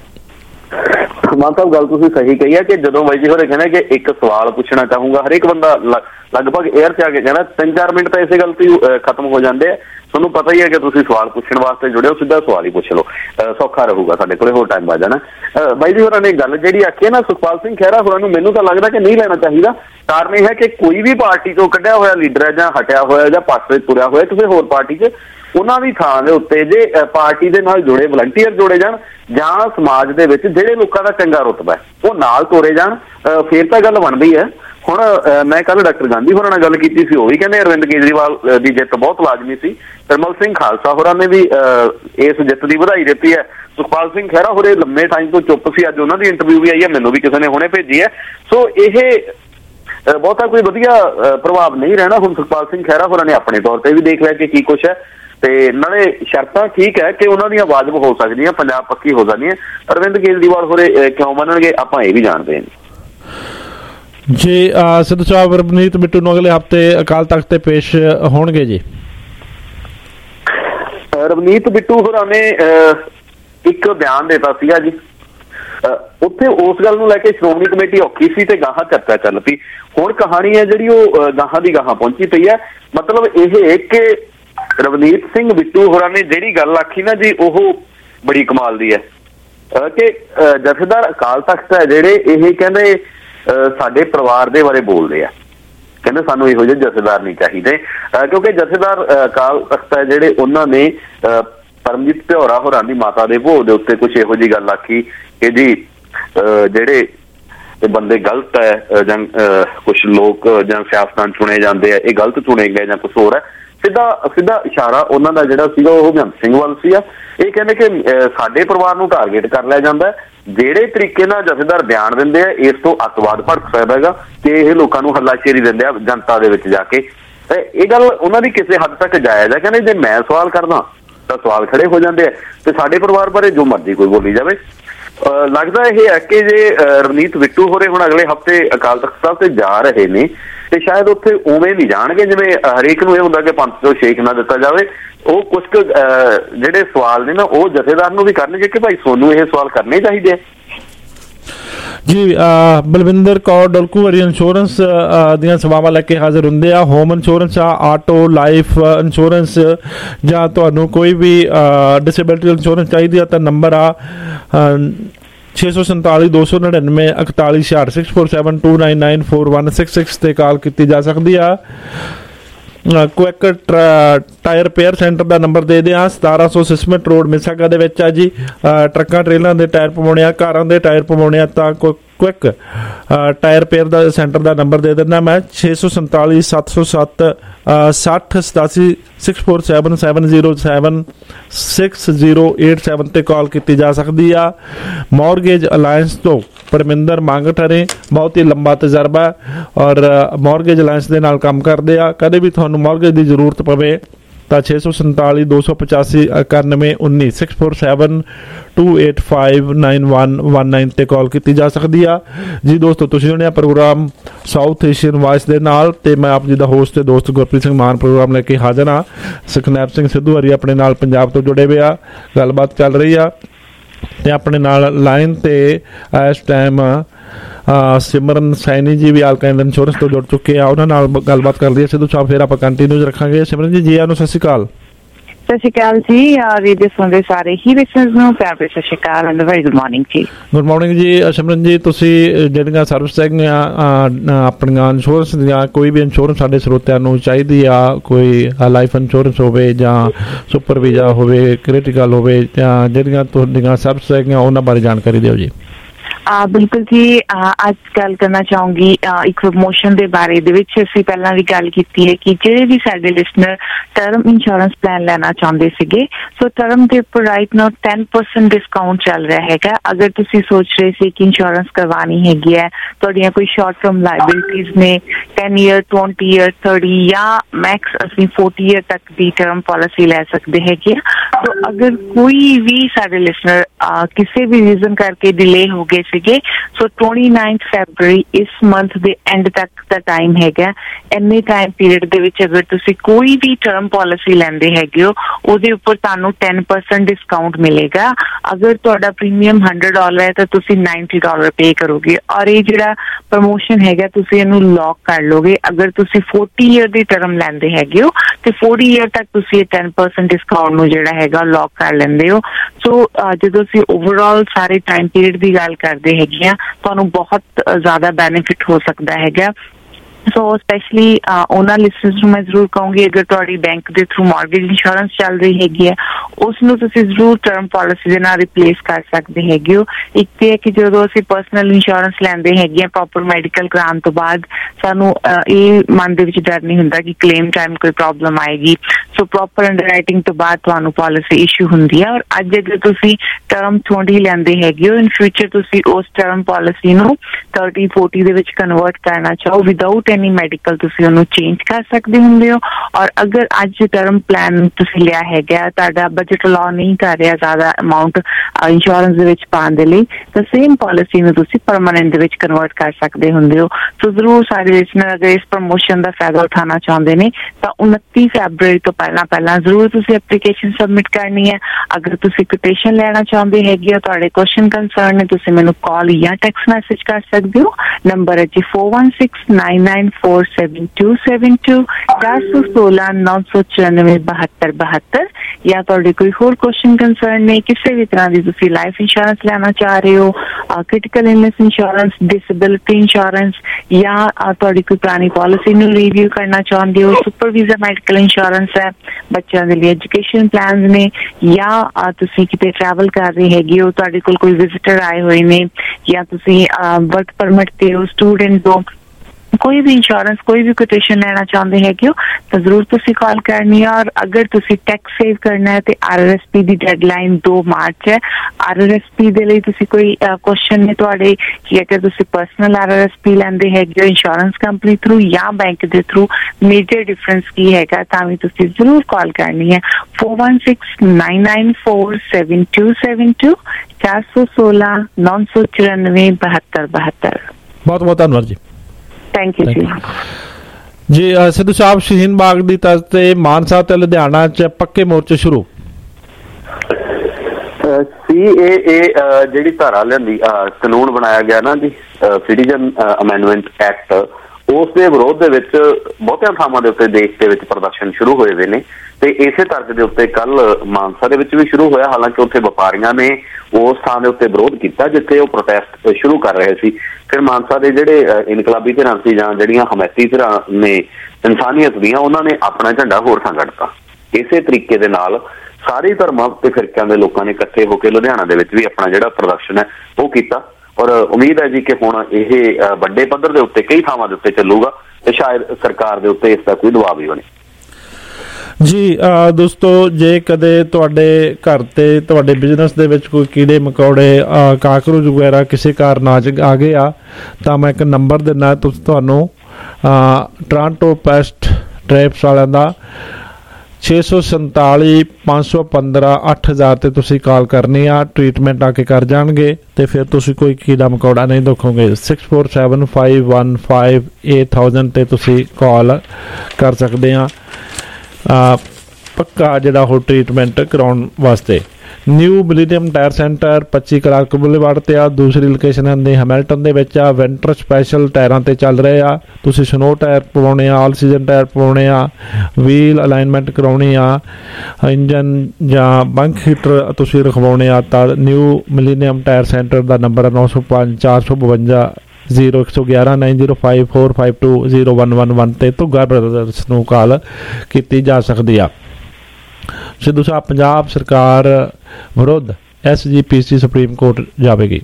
F: ਮਾਨ ਸਾਹਿਬ, ਗੱਲ ਤੁਸੀਂ ਸਹੀ ਕਹੀ ਹੈ ਕਿ ਜਦੋਂ ਬਾਈ ਜੀ ਹੋਰੇ ਕਹਿੰਦੇ ਕਿ ਇੱਕ ਸਵਾਲ ਪੁੱਛਣਾ ਚਾਹੂੰਗਾ, ਹਰੇਕ ਬੰਦਾ ਲਗਭਗ ਏਅਰ 'ਚ ਆ ਕੇ ਕਹਿੰਦਾ ਤਿੰਨ ਚਾਰ ਮਿੰਟ ਤਾਂ ਇਸੇ ਗੱਲ ਤੋਂ ਖਤਮ ਹੋ ਜਾਂਦੇ ਆ। ਤੁਹਾਨੂੰ ਪਤਾ ਹੀ ਹੈ ਕਿ ਤੁਸੀਂ ਸਵਾਲ ਪੁੱਛਣ ਵਾਸਤੇ ਜੁੜਿਓ, ਸਿੱਧਾ ਸਵਾਲ ਹੀ ਪੁੱਛ ਲਓ, ਸੌਖਾ ਰਹੂਗਾ, ਸਾਡੇ ਕੋਲੇ ਹੋਰ ਟਾਈਮ ਬਚ ਜਾਣਾ। ਬਾਈ ਜੀ ਹੋਰਾਂ ਨੇ ਗੱਲ ਜਿਹੜੀ ਆਖੀ ਹੈ ਨਾ ਸੁਖਪਾਲ ਸਿੰਘ ਖਹਿਰਾ ਹੋਰਾਂ ਨੂੰ, ਮੈਨੂੰ ਤਾਂ ਲੱਗਦਾ ਕਿ ਨਹੀਂ ਲੈਣਾ ਚਾਹੀਦਾ। ਕਾਰਨ ਇਹ ਹੈ ਕਿ ਕੋਈ ਵੀ ਪਾਰਟੀ ਤੋਂ ਕੱਢਿਆ ਹੋਇਆ ਲੀਡਰ ਹੈ ਜਾਂ ਹਟਿਆ ਹੋਇਆ ਜਾਂ ਪਾਸੇ ਤੁਰਿਆ ਹੋਇਆ ਕਿਸੇ ਹੋਰ ਪਾਰਟੀ 'ਚ, ਉਹਨਾਂ ਦੀ ਥਾਂ ਦੇ ਉੱਤੇ ਜੇ ਪਾਰਟੀ ਦੇ ਨਾਲ ਜੁੜੇ ਵਲੰਟੀਅਰ ਜੋੜੇ ਜਾਣ ਜਾਂ ਸਮਾਜ ਦੇ ਵਿੱਚ ਜਿਹੜੇ ਲੋਕਾਂ ਦਾ ਚੰਗਾ ਰੁਤਬਾ ਉਹ ਨਾਲ ਤੋਰੇ ਜਾਣ, ਫੇਰ ਤਾਂ ਗੱਲ ਬਣਦੀ ਹੈ। ਹੁਣ ਮੈਂ ਕੱਲ ਡਾਕਟਰ ਗਾਂਧੀ ਹੋਰਾਂ ਨਾਲ ਗੱਲ ਕੀਤੀ ਸੀ, ਉਹ ਵੀ ਕਹਿੰਦੇ ਅਰਵਿੰਦ ਕੇਜਰੀਵਾਲ ਦੀ ਜਿੱਤ ਬਹੁਤ ਲਾਜ਼ਮੀ ਸੀ। ਨਿਰਮਲ ਸਿੰਘ ਖਾਲਸਾ ਹੋਰਾਂ ਨੇ ਵੀ ਇਸ ਜਿੱਤ ਦੀ ਵਧਾਈ ਦਿੱਤੀ ਹੈ। ਸੁਖਪਾਲ ਸਿੰਘ ਖਹਿਰਾ ਹੋਰੇ ਲੰਮੇ ਟਾਈਮ ਤੋਂ ਚੁੱਪ ਸੀ, ਅੱਜ ਉਹਨਾਂ ਦੀ ਇੰਟਰਵਿਊ ਵੀ ਆਈ ਹੈ, ਮੈਨੂੰ ਵੀ ਕਿਸੇ ਨੇ ਹੁਣੇ ਭੇਜੀ ਹੈ। ਸੋ ਇਹ ਬਹੁਤਾ ਕੋਈ ਵਧੀਆ ਪ੍ਰਭਾਵ ਨਹੀਂ ਰਹਿਣਾ। ਹੁਣ ਸੁਖਪਾਲ ਸਿੰਘ ਖਹਿਰਾ ਹੋਰਾਂ ਨੇ ਆਪਣੇ ਤੌਰ ਤੇ ਵੀ ਦੇਖ ਲਿਆ ਕਿ ਕੀ ਕੁਛ ਹੈ, ਤੇ ਨਾਲੇ ਸ਼ਰਤਾਂ ਠੀਕ ਹੈ ਕਿ ਉਹਨਾਂ ਦੀਆਂ ਵਾਜਬ ਹੋ ਸਕਦੀਆਂ, ਪੰਜਾਬ ਪੱਕੀ ਹੋ ਜਾਂਦੀ ਹੈ। ਅਰਵਿੰਦ ਕੇਜਰੀਵਾਲ ਹੋਰੇ ਕਿਉਂ ਮੰਨਣਗੇ ਆਪਾਂ ਇਹ ਵੀ ਜਾਣਦੇ ਹਾਂ
A: ਜੀ। ਸਿੱਧੂ ਸਾਹਿਬ ਰਵਨੀਤ ਬਿੱਟੂ ਨੂੰ ਅਗਲੇ ਹਫ਼ਤੇ ਅਕਾਲ ਤਖ਼ਤ ਤੇ ਪੇਸ਼ ਹੋਣਗੇ ਜੀ।
F: ਰਵਨੀਤ ਬਿੱਟੂ ਹੋਰਾਂ ਨੇ ਇੱਕ ਬਿਆਨ ਦਿੱਤਾ ਸੀਗਾ ਜੀ, ਉੱਥੇ ਉਸ ਗੱਲ ਨੂੰ ਲੈ ਕੇ ਸ਼੍ਰੋਮਣੀ ਕਮੇਟੀ ਔਖੀ ਸੀ ਤੇ ਗਾਹਾਂ ਚਰਚਾ ਚੱਲ ਪਈ। ਹੁਣ ਕਹਾਣੀ ਹੈ ਜਿਹੜੀ ਉਹ ਗਾਹਾਂ ਦੀ ਗਾਹਾਂ ਪਹੁੰਚੀ ਪਈ ਹੈ। ਮਤਲਬ ਇਹ ਕਿ ਰਵਨੀਤ ਸਿੰਘ ਬਿੱਟੂ ਹੋਰਾਂ ਨੇ ਜਿਹੜੀ ਗੱਲ ਆਖੀ ਨਾ ਜੀ, ਉਹ ਬੜੀ ਕਮਾਲ ਦੀ ਹੈ ਕਿ ਜਥੇਦਾਰ ਅਕਾਲ ਤਖ਼ਤ ਹੈ ਜਿਹੜੇ, ਇਹ ਕਹਿੰਦੇ ਸਾਡੇ ਪਰਿਵਾਰ ਦੇ ਬਾਰੇ ਬੋਲਦੇ ਆ, ਕਹਿੰਦੇ ਸਾਨੂੰ ਇਹੋ ਜਿਹੇ ਜਥੇਦਾਰ ਨਹੀਂ ਚਾਹੀਦੇ, ਕਿਉਂਕਿ ਜਥੇਦਾਰ ਅਕਾਲ ਤਖ਼ਤ ਹੈ ਜਿਹੜੇ ਉਹਨਾਂ ਨੇ ਪਰਮਜੀਤ ਭਿਓਰਾ ਹੋਰਾਂ ਦੀ ਮਾਤਾ ਦੇ ਭੋਗ ਦੇ ਉੱਤੇ ਕੁਛ ਇਹੋ ਜਿਹੀ ਗੱਲ ਆਖੀ ਕਿ ਜੀ ਜਿਹੜੇ ਬੰਦੇ ਗਲਤ ਹੈ ਜਾਂ ਕੁਛ ਲੋਕ ਜਾਂ ਸਿਆਸਤਦਾਨ ਚੁਣੇ ਜਾਂਦੇ ਆ, ਇਹ ਗਲਤ ਚੁਣੇ ਗਏ ਜਾਂ ਕੁਛ ਹੋਰ ਹੈ। ਸਿੱਧਾ ਸਿੱਧਾ ਇਸ਼ਾਰਾ ਉਹਨਾਂ ਦਾ ਜਿਹੜਾ ਸੀਗਾ ਉਹ ਬੇਅੰਤ ਸਿੰਘ ਵੱਲ ਸੀਗਾ। ਇਹ ਕਹਿੰਦੇ ਕਿ ਸਾਡੇ ਪਰਿਵਾਰ ਨੂੰ ਟਾਰਗੇਟ ਕਰ ਲਿਆ ਜਾਂਦਾ, ਜਿਹੜੇ ਤਰੀਕੇ ਨਾਲ ਜਥੇਦਾਰ ਬਿਆਨ ਦਿੰਦੇ ਆ ਇਸ ਤੋਂ ਅੱਤਵਾਦ ਭੜਕ ਸਕਦਾ ਹੈਗਾ ਕਿ ਇਹ ਲੋਕਾਂ ਨੂੰ ਹੱਲਾਸ਼ੇਰੀ ਦਿੰਦੇ ਆ ਜਨਤਾ ਦੇ ਵਿੱਚ ਜਾ ਕੇ। ਇਹ ਗੱਲ ਉਹਨਾਂ ਦੀ ਕਿਸੇ ਹੱਦ ਤੱਕ ਜਾਇਜ਼ ਹੈ। ਕਹਿੰਦੇ ਜੇ ਮੈਂ ਸਵਾਲ ਕਰਦਾ ਤਾਂ ਸਵਾਲ ਖੜੇ ਹੋ ਜਾਂਦੇ ਆ, ਤੇ ਸਾਡੇ ਪਰਿਵਾਰ ਬਾਰੇ ਜੋ ਮਰਜ਼ੀ ਕੋਈ ਬੋਲੀ ਜਾਵੇ। ਲੱਗਦਾ ਇਹ ਹੈ ਕਿ ਜੇ ਰਵਨੀਤ ਬਿੱਟੂ ਹੋਰੇ ਹੁਣ ਅਗਲੇ ਹਫ਼ਤੇ ਅਕਾਲ ਤਖ਼ਤ ਸਾਹਿਬ ਤੇ ਜਾ ਰਹੇ ਨੇ ਤੇ ਸ਼ਾਇਦ ਉੱਥੇ ਉਵੇਂ ਨਹੀਂ ਜਾਣਗੇ ਜਿਵੇਂ ਹਰੇਕ ਨੂੰ ਇਹ ਹੁੰਦਾ ਕਿ ਪੰਥ ਤੋਂ ਸ਼ੇਖ ਨਾ ਦਿੱਤਾ ਜਾਵੇ। ਉਹ ਕੁਛ ਕੁ ਜਿਹੜੇ ਸਵਾਲ ਨੇ ਨਾ ਉਹ ਜਥੇਦਾਰ ਨੂੰ ਵੀ ਕਰਨਗੇ ਕਿ ਭਾਈ ਤੁਹਾਨੂੰ ਇਹ ਸਵਾਲ ਕਰਨੇ ਚਾਹੀਦੇ ਆ
A: ਜੀ ਬਲਵਿੰਦਰ ਕੌਰ ਡੋਲਕੂ ਵਾਰੀ ਇੰਸ਼ੋਰੈਂਸ ਦੀਆਂ ਸੇਵਾਵਾਂ ਲੈ ਕੇ ਹਾਜ਼ਰ ਹੁੰਦੇ ਆ। ਹੋਮ ਇੰਸ਼ੋਰੈਂਸ ਆ, ਆਟੋ, ਲਾਈਫ ਇੰਸ਼ੋਰੈਂਸ ਜਾਂ ਤੁਹਾਨੂੰ ਕੋਈ ਵੀ ਡਿਸੇਬਿਲਟੀ ਇੰਸ਼ੋਰੈਂਸ ਚਾਹੀਦੀ ਆ ਤਾਂ ਨੰਬਰ ਆ ਛੇ ਸੌ ਸੰਤਾਲੀ ਦੋ ਸੌ ਨੜਿਨਵੇਂ ਇਕਤਾਲੀ ਛਿਆਹਠ six four seven two nine nine four one six six ਤੇ ਕਾਲ ਕੀਤੀ ਜਾ ਸਕਦੀ ਆ। ਕੁਇਕ ਟਾਇਰ ਰਿਪੇਅਰ ਸੈਂਟਰ ਦਾ ਨੰਬਰ ਦੇ ਦਿਆਂ ਸਤਾਰਾਂ ਸੌ ਸਿਸਮਟ ਰੋਡ ਮਿਸਾਗਾ ਦੇ ਵਿੱਚ ਆ ਜੀ। ਟਰੱਕਾਂ ਟ੍ਰੇਲਾਂ ਦੇ ਟਾਇਰ ਪਵਾਉਣੇ ਆ, ਕਾਰਾਂ ਦੇ ਟਾਇਰ ਪਵਾਉਣੇ ਆ ਤਾਂ ਕੁਇਕ ਟਾਇਰ ਰਿਪੇਅਰ ਦਾ ਸੈਂਟਰ ਦਾ ਨੰਬਰ ਦੇ ਦਿੰਦਾ ਮੈਂ ਛੇ ਸੌ ਸੰਤਾਲੀ ਸੱਤ ਸੌ ਸੱਤ ਸੱਠ ਸਤਾਸੀ six four seven seven zero seven six zero eight seven ਤੇ ਕਾਲ ਕੀਤੀ ਜਾ ਸਕਦੀ ਆ। ਮੌਰਗੇਜ ਅਲਾਇੰਸ ਤੋਂ ਪਰਮਿੰਦਰ ਮੰਗਠਰੇ ਬਹੁਤ ਹੀ ਲੰਬਾ ਤਜਰਬਾ ਔਰ ਮੌਰਗੇਜ ਅਲਾਇੰਸ ਦੇ ਨਾਲ ਕੰਮ ਕਰਦੇ ਆ। ਕਦੇ ਵੀ ਤੁਹਾਨੂੰ ਮੌਰਗੇਜ ਦੀ ਜ਼ਰੂਰਤ ਪਵੇ ਤਾਂ ਛੇ ਸੌ ਸੰਤਾਲੀ ਦੋ ਸੌ ਪਚਾਸੀ ਇਕਾਨਵੇਂ ਉੱਨੀ six four seven two eight five nine one one nine ਤੇ ਕਾਲ ਕੀਤੀ ਜਾ ਸਕਦੀ ਆ। ਜੀ ਦੋਸਤੋ, ਤੁਸੀਂ ਸੁਣਿਆ ਪ੍ਰੋਗਰਾਮ ਸਾਊਥ ਏਸ਼ੀਅਨ ਵਾਇਸ ਦੇ ਨਾਲ ਤੇ ਮੈਂ ਆਪ ਜੀ ਦਾ ਹੋਸਟ ਤੇ ਦੋਸਤ ਗੁਰਪ੍ਰੀਤ ਸਿੰਘ ਮਾਨ ਪ੍ਰੋਗਰਾਮ ਲੈ ਕੇ ਹਾਜ਼ਰ ਹਾਂ। ਸੁਖਨੈਪ ਸਿੰਘ ਸਿੱਧੂ ਹਰੀ ਆਪਣੇ ਨਾਲ ਪੰਜਾਬ ਤੋਂ ਜੁੜੇ ਹੋਏ ਆ, ਗੱਲਬਾਤ ਚੱਲ ਰਹੀ ਆ ਤੇ ਆਪਣੇ ਨਾਲ ਲਾਈਨ ਤੇ ਇਸ ਟਾਈਮ ਸਿਮਰਨ ਸੈਣੀ ਜੀ ਵੀ ਆਲਕਾਇੰਦ ਇੰਸ਼ੋਰੈਂਸ ਤੋਂ ਜੁੜ ਚੁੱਕੇ ਆ, ਉਹਨਾਂ ਨਾਲ ਗੱਲਬਾਤ ਕਰਦੇ ਆ। ਸਿੱਧੂ ਸਾਹਿਬ ਫਿਰ ਆਪਾਂ ਕੰਟੀਨਿਊ ਰੱਖਾਂਗੇ। ਸਿਮਰਨ ਜੀ, ਜੀ ਆਨੂੰ ਸਤਿ ਸ਼੍ਰੀ ਅਕਾਲ।
G: ਸਤਿ ਸ਼੍ਰੀ ਅਕਾਲ ਜੀ। ਰੇਡੀਓ ਸੁਣਦੇ ਸਾਰੇ ਹੀ ਲਿਸਨਰਸ ਨੂੰ ਪਿਆਰ ਭਰੀ ਸਤਿ ਸ਼੍ਰੀ ਅਕਾਲ ਐਂਡ ਵੈਰੀ ਗੁੱਡ ਮਾਰਨਿੰਗ ਜੀ।
A: ਗੁੱਡ ਮਾਰਨਿੰਗ ਜੀ। ਸਿਮਰਨ ਜੀ, ਤੁਸੀਂ ਜਿਹੜੀਆਂ ਸਰਵਿਸ ਹੈਗੀਆਂ ਆਪਣੀਆਂ ਇੰਸ਼ੋਰੈਂਸ ਦੀਆਂ, ਕੋਈ ਵੀ ਇੰਸ਼ੋਰੈਂਸ ਸਾਡੇ ਸਰੋਤਿਆਂ ਨੂੰ ਚਾਹੀਦੀ ਆ, ਕੋਈ ਲਾਈਫ ਇੰਸ਼ੋਰੈਂਸ ਹੋਵੇ ਜਾਂ ਸੁਪਰ ਵੀਜ਼ਾ ਹੋਵੇ, ਕ੍ਰਿਟੀਕਲ ਹੋਵੇ, ਜਾਂ ਜਿਹੜੀਆਂ ਤੁਹਾਡੀਆਂ ਸਰਵਿਸ ਹੈਗੀਆਂ ਉਹਨਾਂ ਬਾਰੇ ਜਾਣਕਾਰੀ ਦਿਓ ਜੀ।
G: ਬਿਲਕੁਲ ਜੀ। ਅੱਜ ਗੱਲ ਕਰਨਾ ਚਾਹੂੰਗੀ ਇੱਕ ਪ੍ਰਮੋਸ਼ਨ ਦੇ ਬਾਰੇ ਦੇ ਵਿੱਚ। ਅਸੀਂ ਪਹਿਲਾਂ ਵੀ ਗੱਲ ਕੀਤੀ ਹੈ ਕਿ ਜਿਹੜੇ ਵੀ ਸਾਡੇ ਲਿਸਨਰ ਟਰਮ ਇੰਸ਼ੋਰੈਂਸ ਪਲਾਨ ਲੈਣਾ ਚਾਹੁੰਦੇ ਸੀਗੇ, ਸੋ ਟਰਮ ਦੇ ਉੱਪਰ right now ten percent discount ਚੱਲ ਰਿਹਾ ਹੈਗਾ। ਅਗਰ ਤੁਸੀਂ ਸੋਚ ਰਹੇ ਸੀ ਕਿ ਇੰਸ਼ੋਰੈਂਸ ਕਰਵਾਉਣੀ ਹੈਗੀ ਹੈ, ਤੁਹਾਡੀਆਂ ਕੋਈ ਸ਼ਾਰਟ ਟਰਮ ਲਾਇਬਿਲਿਟੀਜ਼ ਨੇ ten year twenty year thirty ਜਾਂ ਮੈਕਸ ਅਸੀਂ ਫੋਰਟੀ ਈਅਰ ਤੱਕ ਦੀ ਟਰਮ ਪਾਲਿਸੀ ਲੈ ਸਕਦੇ ਹੈਗੇ ਆ। ਸੋ ਅਗਰ ਕੋਈ ਵੀ ਸਾਡੇ ਲਿਸਨਰ ਕਿਸੇ ਵੀ ਰੀਜ਼ਨ ਕਰਕੇ ਡਿਲੇ ਹੋ ਗਏ ਸੀਗੇ, ਸੋ ਟਵੈਂਟੀ ਨਾਈਨਥ ਫੈਬਰਰੀ ਇਸ ਮੰਥ ਦੇ ਐਂਡ ਤੱਕ ਦਾ ਟਾਈਮ ਹੈਗਾ। ਇੰਨੇ ਟਾਈਮ ਪੀਰੀਅਡ ਦੇ ਵਿੱਚ ਅਗਰ ਤੁਸੀਂ ਕੋਈ ਵੀ ਟਰਮ ਪਾਲਿਸੀ ਲੈਂਦੇ ਹੈਗੇ ਹੋ, ਉਹਦੇ ਉੱਪਰ ਤੁਹਾਨੂੰ ਟੈਨ ਪਰਸੈਂਟ ਡਿਸਕਾਊਂਟ ਮਿਲੇਗਾ। ਅਗਰ ਤੁਹਾਡਾ ਪ੍ਰੀਮੀਅਮ ਹੰਡਰਡ ਡਾਲਰ ਹੈ ਤਾਂ ਤੁਸੀਂ ਨਾਈਨਟੀ ਡਾਲਰ ਪੇ ਕਰੋਗੇ। ਔਰ ਇਹ ਜਿਹੜਾ ਪ੍ਰਮੋਸ਼ਨ ਹੈਗਾ ਤੁਸੀਂ ਇਹਨੂੰ ਲੌਕ ਕਰ ਲੋਗੇ। ਅਗਰ ਤੁਸੀਂ ਫੋਰਟੀ ਈਅਰ ਦੀ ਟਰਮ ਲੈਂਦੇ ਹੈਗੇ ਹੋ ਤੇ ਫੋਰਟੀ ਈਅਰ ਤੱਕ ਤੁਸੀਂ ਇਹ ਟੈਨ ਪਰਸੈਂਟ ਡਿਸਕਾਊਂਟ ਨੂੰ ਜਿਹੜਾ ਹੈਗਾ ਲੌਕ ਕਰ ਲੈਂਦੇ ਹੋ। ਸੋ ਜਦੋਂ ਅਸੀਂ ਓਵਰਆਲ ਸਾਰੇ ਟਾਈਮ ਪੀਰੀਅਡ ਦੀ ਗੱਲ ਕਰਦੇ ਹੈਗੇ ਆ, ਤੁਹਾਨੂੰ ਬਹੁਤ ਜ਼ਿਆਦਾ ਬੈਨੀਫਿਟ ਹੋ ਸਕਦਾ ਹੈਗਾ। ਸੋ ਸਪੈਸ਼ਲੀ ਉਹਨਾਂ ਲਿਸਨਰਸ ਨੂੰ ਮੈਂ ਜ਼ਰੂਰ ਕਹੂੰਗੀ, ਅਗਰ ਤੁਹਾਡੀ ਬੈਂਕ ਦੇ ਥਰੂ ਮਾਰਗੇਜ ਇੰਸ਼ੋਰੈਂਸ ਚੱਲ ਰਹੀ ਹੈਗੀ ਹੈ, ਉਸ ਨੂੰ ਤੁਸੀਂ ਜ਼ਰੂਰ ਟਰਮ ਪਾਲਿਸੀ ਦੇ ਨਾਲ ਰਿਪਲੇਸ ਕਰ ਸਕਦੇ ਹੈਗੇ ਹੋ। ਇੱਕ ਤੇ ਹੈ ਕਿ ਜਦੋਂ ਅਸੀਂ ਪਰਸਨਲ ਇੰਸ਼ੋਰੈਂਸ ਲੈਂਦੇ ਹੈਗੇ ਆ ਪ੍ਰੋਪਰ ਮੈਡੀਕਲ ਕਰਾਉਣ ਤੋਂ ਬਾਅਦ, ਸਾਨੂੰ ਇਹ ਮਨ ਦੇ ਵਿੱਚ ਡਰ ਨਹੀਂ ਹੁੰਦਾ ਕਿ ਕਲੇਮ ਟਾਈਮ ਕੋਈ ਪ੍ਰੋਬਲਮ ਆਏਗੀ। ਸੋ ਪ੍ਰੋਪਰ ਅੰਡਰਰਾਈਟਿੰਗ ਤੋਂ ਬਾਅਦ ਤੁਹਾਨੂੰ ਪਾਲਿਸੀ ਇਸ਼ੂ ਹੁੰਦੀ ਹੈ। ਔਰ ਅੱਜ ਅਗਰ ਤੁਸੀਂ ਟਰਮ ਟਵੰਟੀ ਲੈਂਦੇ ਹੈਗੇ ਹੋ, ਇਨ ਫਿਊਚਰ ਤੁਸੀਂ ਉਸ ਟਰਮ ਪਾਲਿਸੀ ਨੂੰ ਥਰਟੀ ਫੋਰਟੀ ਦੇ ਵਿੱਚ ਕਨਵਰਟ ਕਰਨਾ ਚਾਹੋ ਵਿਦਾਊਟ ਐਨੀ ਮੈਡੀਕਲ, ਤੁਸੀਂ ਉਹਨੂੰ ਚੇਂਜ ਕਰ ਸਕਦੇ ਹੁੰਦੇ ਹੋ। ਔਰ ਅਗਰ ਅੱਜ ਟਰਮ ਪਲਾਨ ਤੁਸੀਂ ਲਿਆ ਹੈਗਾ, ਤੁਹਾਡਾ ਬਜਟ ਅਲਾਉ ਨਹੀਂ ਕਰ ਰਿਹਾ ਜ਼ਿਆਦਾ ਅਮਾਊਂਟ ਇੰਸ਼ੋਰੈਂਸ ਦੇ ਵਿੱਚ ਪਾਉਣ ਦੇ ਲਈ, ਤਾਂ ਸੇਮ ਪਾਲਿਸੀ ਨੂੰ ਤੁਸੀਂ ਪਰਮਾਨੈਂਟ ਦੇ ਵਿੱਚ ਕਨਵਰਟ ਕਰ ਸਕਦੇ ਹੁੰਦੇ ਹੋ। ਸੋ ਜ਼ਰੂਰ ਸਾਰੇ ਲਿਸਨਰ ਅਗਰ ਇਸ ਪ੍ਰਮੋਸ਼ਨ ਦਾ ਫਾਇਦਾ ਉਠਾਉਣਾ ਚਾਹੁੰਦੇ ਨੇ ਤਾਂ ਉਨੱਤੀ ਫੈਬਰਰੀ ਤੋਂ ਪਹਿਲਾਂ ਪਹਿਲਾਂ ਜ਼ਰੂਰ ਤੁਸੀਂ ਐਪਲੀਕੇਸ਼ਨ ਸਬਮਿਟ ਕਰਨੀ ਹੈ। ਅਗਰ ਤੁਸੀਂ ਕੋਟੇਸ਼ਨ ਲੈਣਾ ਚਾਹੁੰਦੇ ਹੈਗੇ ਹੋ, ਤੁਹਾਡੇ ਕੁਐਸਚਨ ਕੰਸਰਨ ਨੇ, ਤੁਸੀਂ ਮੈਨੂੰ ਕਾਲ ਜਾਂ ਟੈਕਸਟ ਮੈਸੇਜ ਕਰ ਸਕਦੇ ਹੋ। ਨੰਬਰ ਹੈ ਜੀ four one six nine nine four seven two seven two ਚਾਰ ਸੌ ਸੋਲਾਂ ਨੌ ਸੌ ਚੁਰਾਨਵੇਂ ਬਹੱਤਰ ਬਹੱਤਰ। ਜਾਂ ਤੁਹਾਡੇ ਕੋਈ ਹੋਰ ਕੁਐਸਚਨ ਕੰਸਰਨ ਨੇ, ਕਿਸੇ ਵੀ ਤਰ੍ਹਾਂ ਦੀ ਤੁਸੀਂ ਲਾਈਫ ਇੰਸ਼ੋਰੈਂਸ ਲੈਣਾ ਚਾਹ ਰਹੇ ਹੋ, critical illness insurance, disability insurance, ਜਾਂ ਤੁਹਾਡੀ ਕੋਈ ਪੁਰਾਣੀ ਪਾਲਿਸੀ ਨੂੰ ਰਿਵਿਊ ਕਰਨਾ ਚਾਹੁੰਦੇ ਹੋ, ਸੁਪਰ ਵੀਜ਼ਾ ਮੈਡੀਕਲ ਇੰਸ਼ੋਰੈਂਸ ਹੈ, ਬੱਚਿਆਂ ਦੇ ਲਈ ਐਜੂਕੇਸ਼ਨ ਪਲਾਨਸ ਨੇ, ਜਾਂ ਤੁਸੀਂ ਕਿਤੇ ਟਰੈਵਲ ਕਰ ਰਹੇ ਹੈਗੇ ਹੋ, ਤੁਹਾਡੇ ਕੋਲ ਕੋਈ ਵਿਜ਼ਿਟਰ ਆਏ ਹੋਏ ਨੇ, ਜਾਂ ਤੁਸੀਂ ਵਰਕ ਪਰਮਿਟ ਤੇ ਹੋ, ਸਟੂਡੈਂਟ ਹੋ, ਕੋਈ ਵੀ ਇੰਸ਼ੋਰੈਂਸ ਕੋਈ ਵੀ ਕੋਟੇਸ਼ਨ ਲੈਣਾ ਚਾਹੁੰਦੇ ਹੈਗੇ ਹੋ ਤਾਂ ਜ਼ਰੂਰ ਤੁਸੀਂ ਕਾਲ ਕਰਨੀ ਹੈ। ਔਰ ਅਗਰ ਤੁਸੀਂ ਟੈਕਸ ਸੇਵ ਕਰਨਾ ਹੈ ਤੇ ਆਰ ਆਰ ਐਸ ਪੀ ਦੀ ਡੈਡਲਾਈਨ ਦੋ ਮਾਰਚ ਹੈ। ਆਰ ਆਰ ਐਸ ਪੀ ਦੇ ਲਈ ਤੁਸੀਂ ਕੋਈ ਕੁਐਸਚਨ ਨੇ ਤੁਹਾਡੇ ਕਿ ਅਗਰ ਤੁਸੀਂ personal R R S P ਲੈਂਦੇ ਹੈਗੇ ਹੋ ਇੰਸ਼ੋਰੈਂਸ ਕੰਪਨੀ ਥਰੂ ਜਾਂ ਬੈਂਕ ਦੇ ਥਰੂ, ਮੇਜਰ ਡਿਫਰੈਂਸ ਕੀ ਹੈਗਾ, ਤਾਂ ਵੀ ਤੁਸੀਂ ਜ਼ਰੂਰ ਕਾਲ ਕਰਨੀ ਹੈ four one six nine nine four seven two seven two ਚਾਰ ਸੌ ਸੋਲਾਂ ਨੌ ਸੌ ਚੁਰਾਨਵੇਂ ਬਹੱਤਰ ਬਹੱਤਰ।
A: ਬਹੁਤ ਬਹੁਤ ਧੰਨਵਾਦ ਜੀ।
G: ਥੈਂਕ ਯੂ ਜੀ।
A: ਜੀ ਸਿੱਧੂ ਸਾਹਿਬ, ਸ਼ਹੀਨ ਬਾਗ ਦੀ ਤਰਜ਼ ਤੇ ਮਾਨਸਾ ਤੇ ਲੁਧਿਆਣਾ ਚ ਪੱਕੇ ਮੋਰਚੇ ਸ਼ੁਰੂ।
F: ਸੀ ਏ ਏ ਜਿਹੜੀ ਧਾਰਾ ਲਿਆਂਦੀ ਕਾਨੂੰਨ ਬਣਾਇਆ ਗਿਆ ਨਾ ਜੀ, ਸਿਟੀਜ਼ਨ ਅਮੈਂਡਮੈਂਟ ਐਕਟ, ਉਸ ਦੇ ਵਿਰੋਧ ਦੇ ਵਿੱਚ ਬਹੁਤਿਆਂ ਥਾਵਾਂ ਦੇ ਉੱਤੇ ਦੇਸ਼ ਦੇ ਵਿੱਚ ਪ੍ਰਦਰਸ਼ਨ ਸ਼ੁਰੂ ਹੋਏ ਹੋਏ ਨੇ ਤੇ ਇਸੇ ਤਰਕ ਦੇ ਉੱਤੇ ਕੱਲ ਮਾਨਸਾ ਦੇ ਵਿੱਚ ਵੀ ਸ਼ੁਰੂ ਹੋਇਆ। ਹਾਲਾਂਕਿ ਉੱਥੇ ਵਪਾਰੀਆਂ ਨੇ ਉਸ ਥਾਂ ਦੇ ਉੱਤੇ ਵਿਰੋਧ ਕੀਤਾ ਜਿੱਥੇ ਉਹ ਪ੍ਰੋਟੈਸਟ ਸ਼ੁਰੂ ਕਰ ਰਹੇ ਸੀ। ਫਿਰ ਮਾਨਸਾ ਦੇ ਜਿਹੜੇ ਇਨਕਲਾਬੀ ਧਿਰਾਂ ਸੀ ਜਾਂ ਜਿਹੜੀਆਂ ਹਮਾਇਤੀ ਧਿਰਾਂ ਨੇ ਇਨਸਾਨੀਅਤ ਦੀਆਂ, ਉਹਨਾਂ ਨੇ ਆਪਣਾ ਝੰਡਾ ਹੋਰ ਥਾਂ ਗੱਡਤਾ। ਇਸੇ ਤਰੀਕੇ ਦੇ ਨਾਲ ਸਾਰੇ ਧਰਮਾਂ ਤੇ ਫਿਰਕਿਆਂ ਦੇ ਲੋਕਾਂ ਨੇ ਇਕੱਠੇ ਹੋ ਕੇ ਲੁਧਿਆਣਾ ਦੇ ਵਿੱਚ ਵੀ ਆਪਣਾ ਜਿਹੜਾ ਪ੍ਰਦਰਸ਼ਨ ਹੈ ਉਹ ਕੀਤਾ ਔਰ ਉਮੀਦ ਹੈ ਜੀ ਕਿ ਹੁਣ ਇਹ ਵੱਡੇ ਪੱਧਰ ਦੇ ਉੱਤੇ ਕਈ ਥਾਵਾਂ ਦੇ ਉੱਤੇ ਚੱਲੂਗਾ ਤੇ ਸ਼ਾਇਦ ਸਰਕਾਰ ਦੇ ਉੱਤੇ ਇਸ ਦਾ ਕੋਈ ਦਬਾਅ ਵੀ ਬਣੇ।
A: ਜੀ ਦੋਸਤੋ, ਜੇ ਕਦੇ ਤੁਹਾਡੇ ਘਰ ਤੇ ਤੁਹਾਡੇ ਬਿਜ਼ਨਸ ਦੇ ਵਿੱਚ ਕੋਈ ਕੀੜੇ ਮਕੌੜੇ, ਕਾਕਰੋਚ ਵਗੈਰਾ ਕਿਸੇ ਕਾਰਨ ਆ ਗਏ ਆ ਤਾਂ ਮੈਂ ਇੱਕ ਨੰਬਰ ਦਿੰਦਾ ਤੁਹਾਨੂੰ, ਟੋਰਾਂਟੋ ਪੈਸਟ ਟ੍ਰੈਪਸ ਵਾਲਿਆਂ ਦਾ ਛੇ ਸੌ ਸੰਤਾਲੀ ਪੰਜ ਸੌ ਪੰਦਰਾਂ ਅੱਠ ਹਜ਼ਾਰ ਤੇ ਤੁਸੀਂ ਕਾਲ ਕਰਨੀ ਆ। ਟ੍ਰੀਟਮੈਂਟ ਆ ਕੇ ਕਰ ਜਾਣਗੇ ਤੇ ਫਿਰ ਤੁਸੀਂ ਕੋਈ ਕੀੜਾ ਮਕੌੜਾ ਨਹੀਂ ਦੇਖੋਗੇ। Six four seven five one five eight thousand ਤੇ ਤੁਸੀਂ ਕਾਲ ਕਰ ਸਕਦੇ ਆ ਪੱਕਾ ਜਿਹੜਾ ਉਹ ਟ੍ਰੀਟਮੈਂਟ ਕਰਾਉਣ ਵਾਸਤੇ। ਨਿਊ ਮਿਲੀਨੀਅਮ ਟਾਇਰ ਸੈਂਟਰ ਪੱਚੀ ਕਲਾਰਕ ਬੁਲੇਵਾਰਡ ਤੇ ਆ। ਦੂਸਰੀ ਲੋਕੇਸ਼ਨ ਦੇ ਹੈਮਿਲਟਨ ਦੇ ਵਿੱਚ ਆ। ਵਿੰਟਰ ਸਪੈਸ਼ਲ ਟਾਇਰਾਂ ਤੇ ਚੱਲ ਰਹੇ ਆ। ਤੁਸੀਂ ਸਨੋ ਟਾਇਰ ਪਵਾਉਣੇ ਆ, ਆਲ ਸੀਜ਼ਨ ਟਾਇਰ ਪਵਾਉਣੇ ਆ, ਵੀਲ ਅਲਾਈਨਮੈਂਟ ਕਰਾਉਣੀ ਆ, ਇੰਜਨ ਜਾਂ ਬੰਕ ਹੀਟਰ ਤੁਸੀਂ ਰਖਵਾਉਣੇ ਆ ਤਾਂ ਨਿਊ ਮਿਲੀਨੀਅਮ ਟਾਇਰ ਸੈਂਟਰ ਦਾ ਨੰਬਰ ਨੌ ਸੌ ਪੰਜ ਚਾਰ ਸੌ ਬਵੰਜਾ ਜ਼ੀਰੋ ਇੱਕ ਸੌ ਗਿਆਰਾਂ nine zero five four five two zero one one one ਤੇ ਧੁੱਗਾ ਬ੍ਰਦਰਸ ਨੂੰ ਕਾਲ ਕੀਤੀ ਜਾ ਸਕਦੀ ਆ। ਸਿੱਧੂ ਸਾਹਿਬ, ਪੰਜਾਬ ਸਰਕਾਰ ਵਿਰੁੱਧ ਐਸ ਜੀ ਪੀ ਸੀ ਸੁਪਰੀਮ ਕੋਰਟ ਜਾਵੇਗੀ।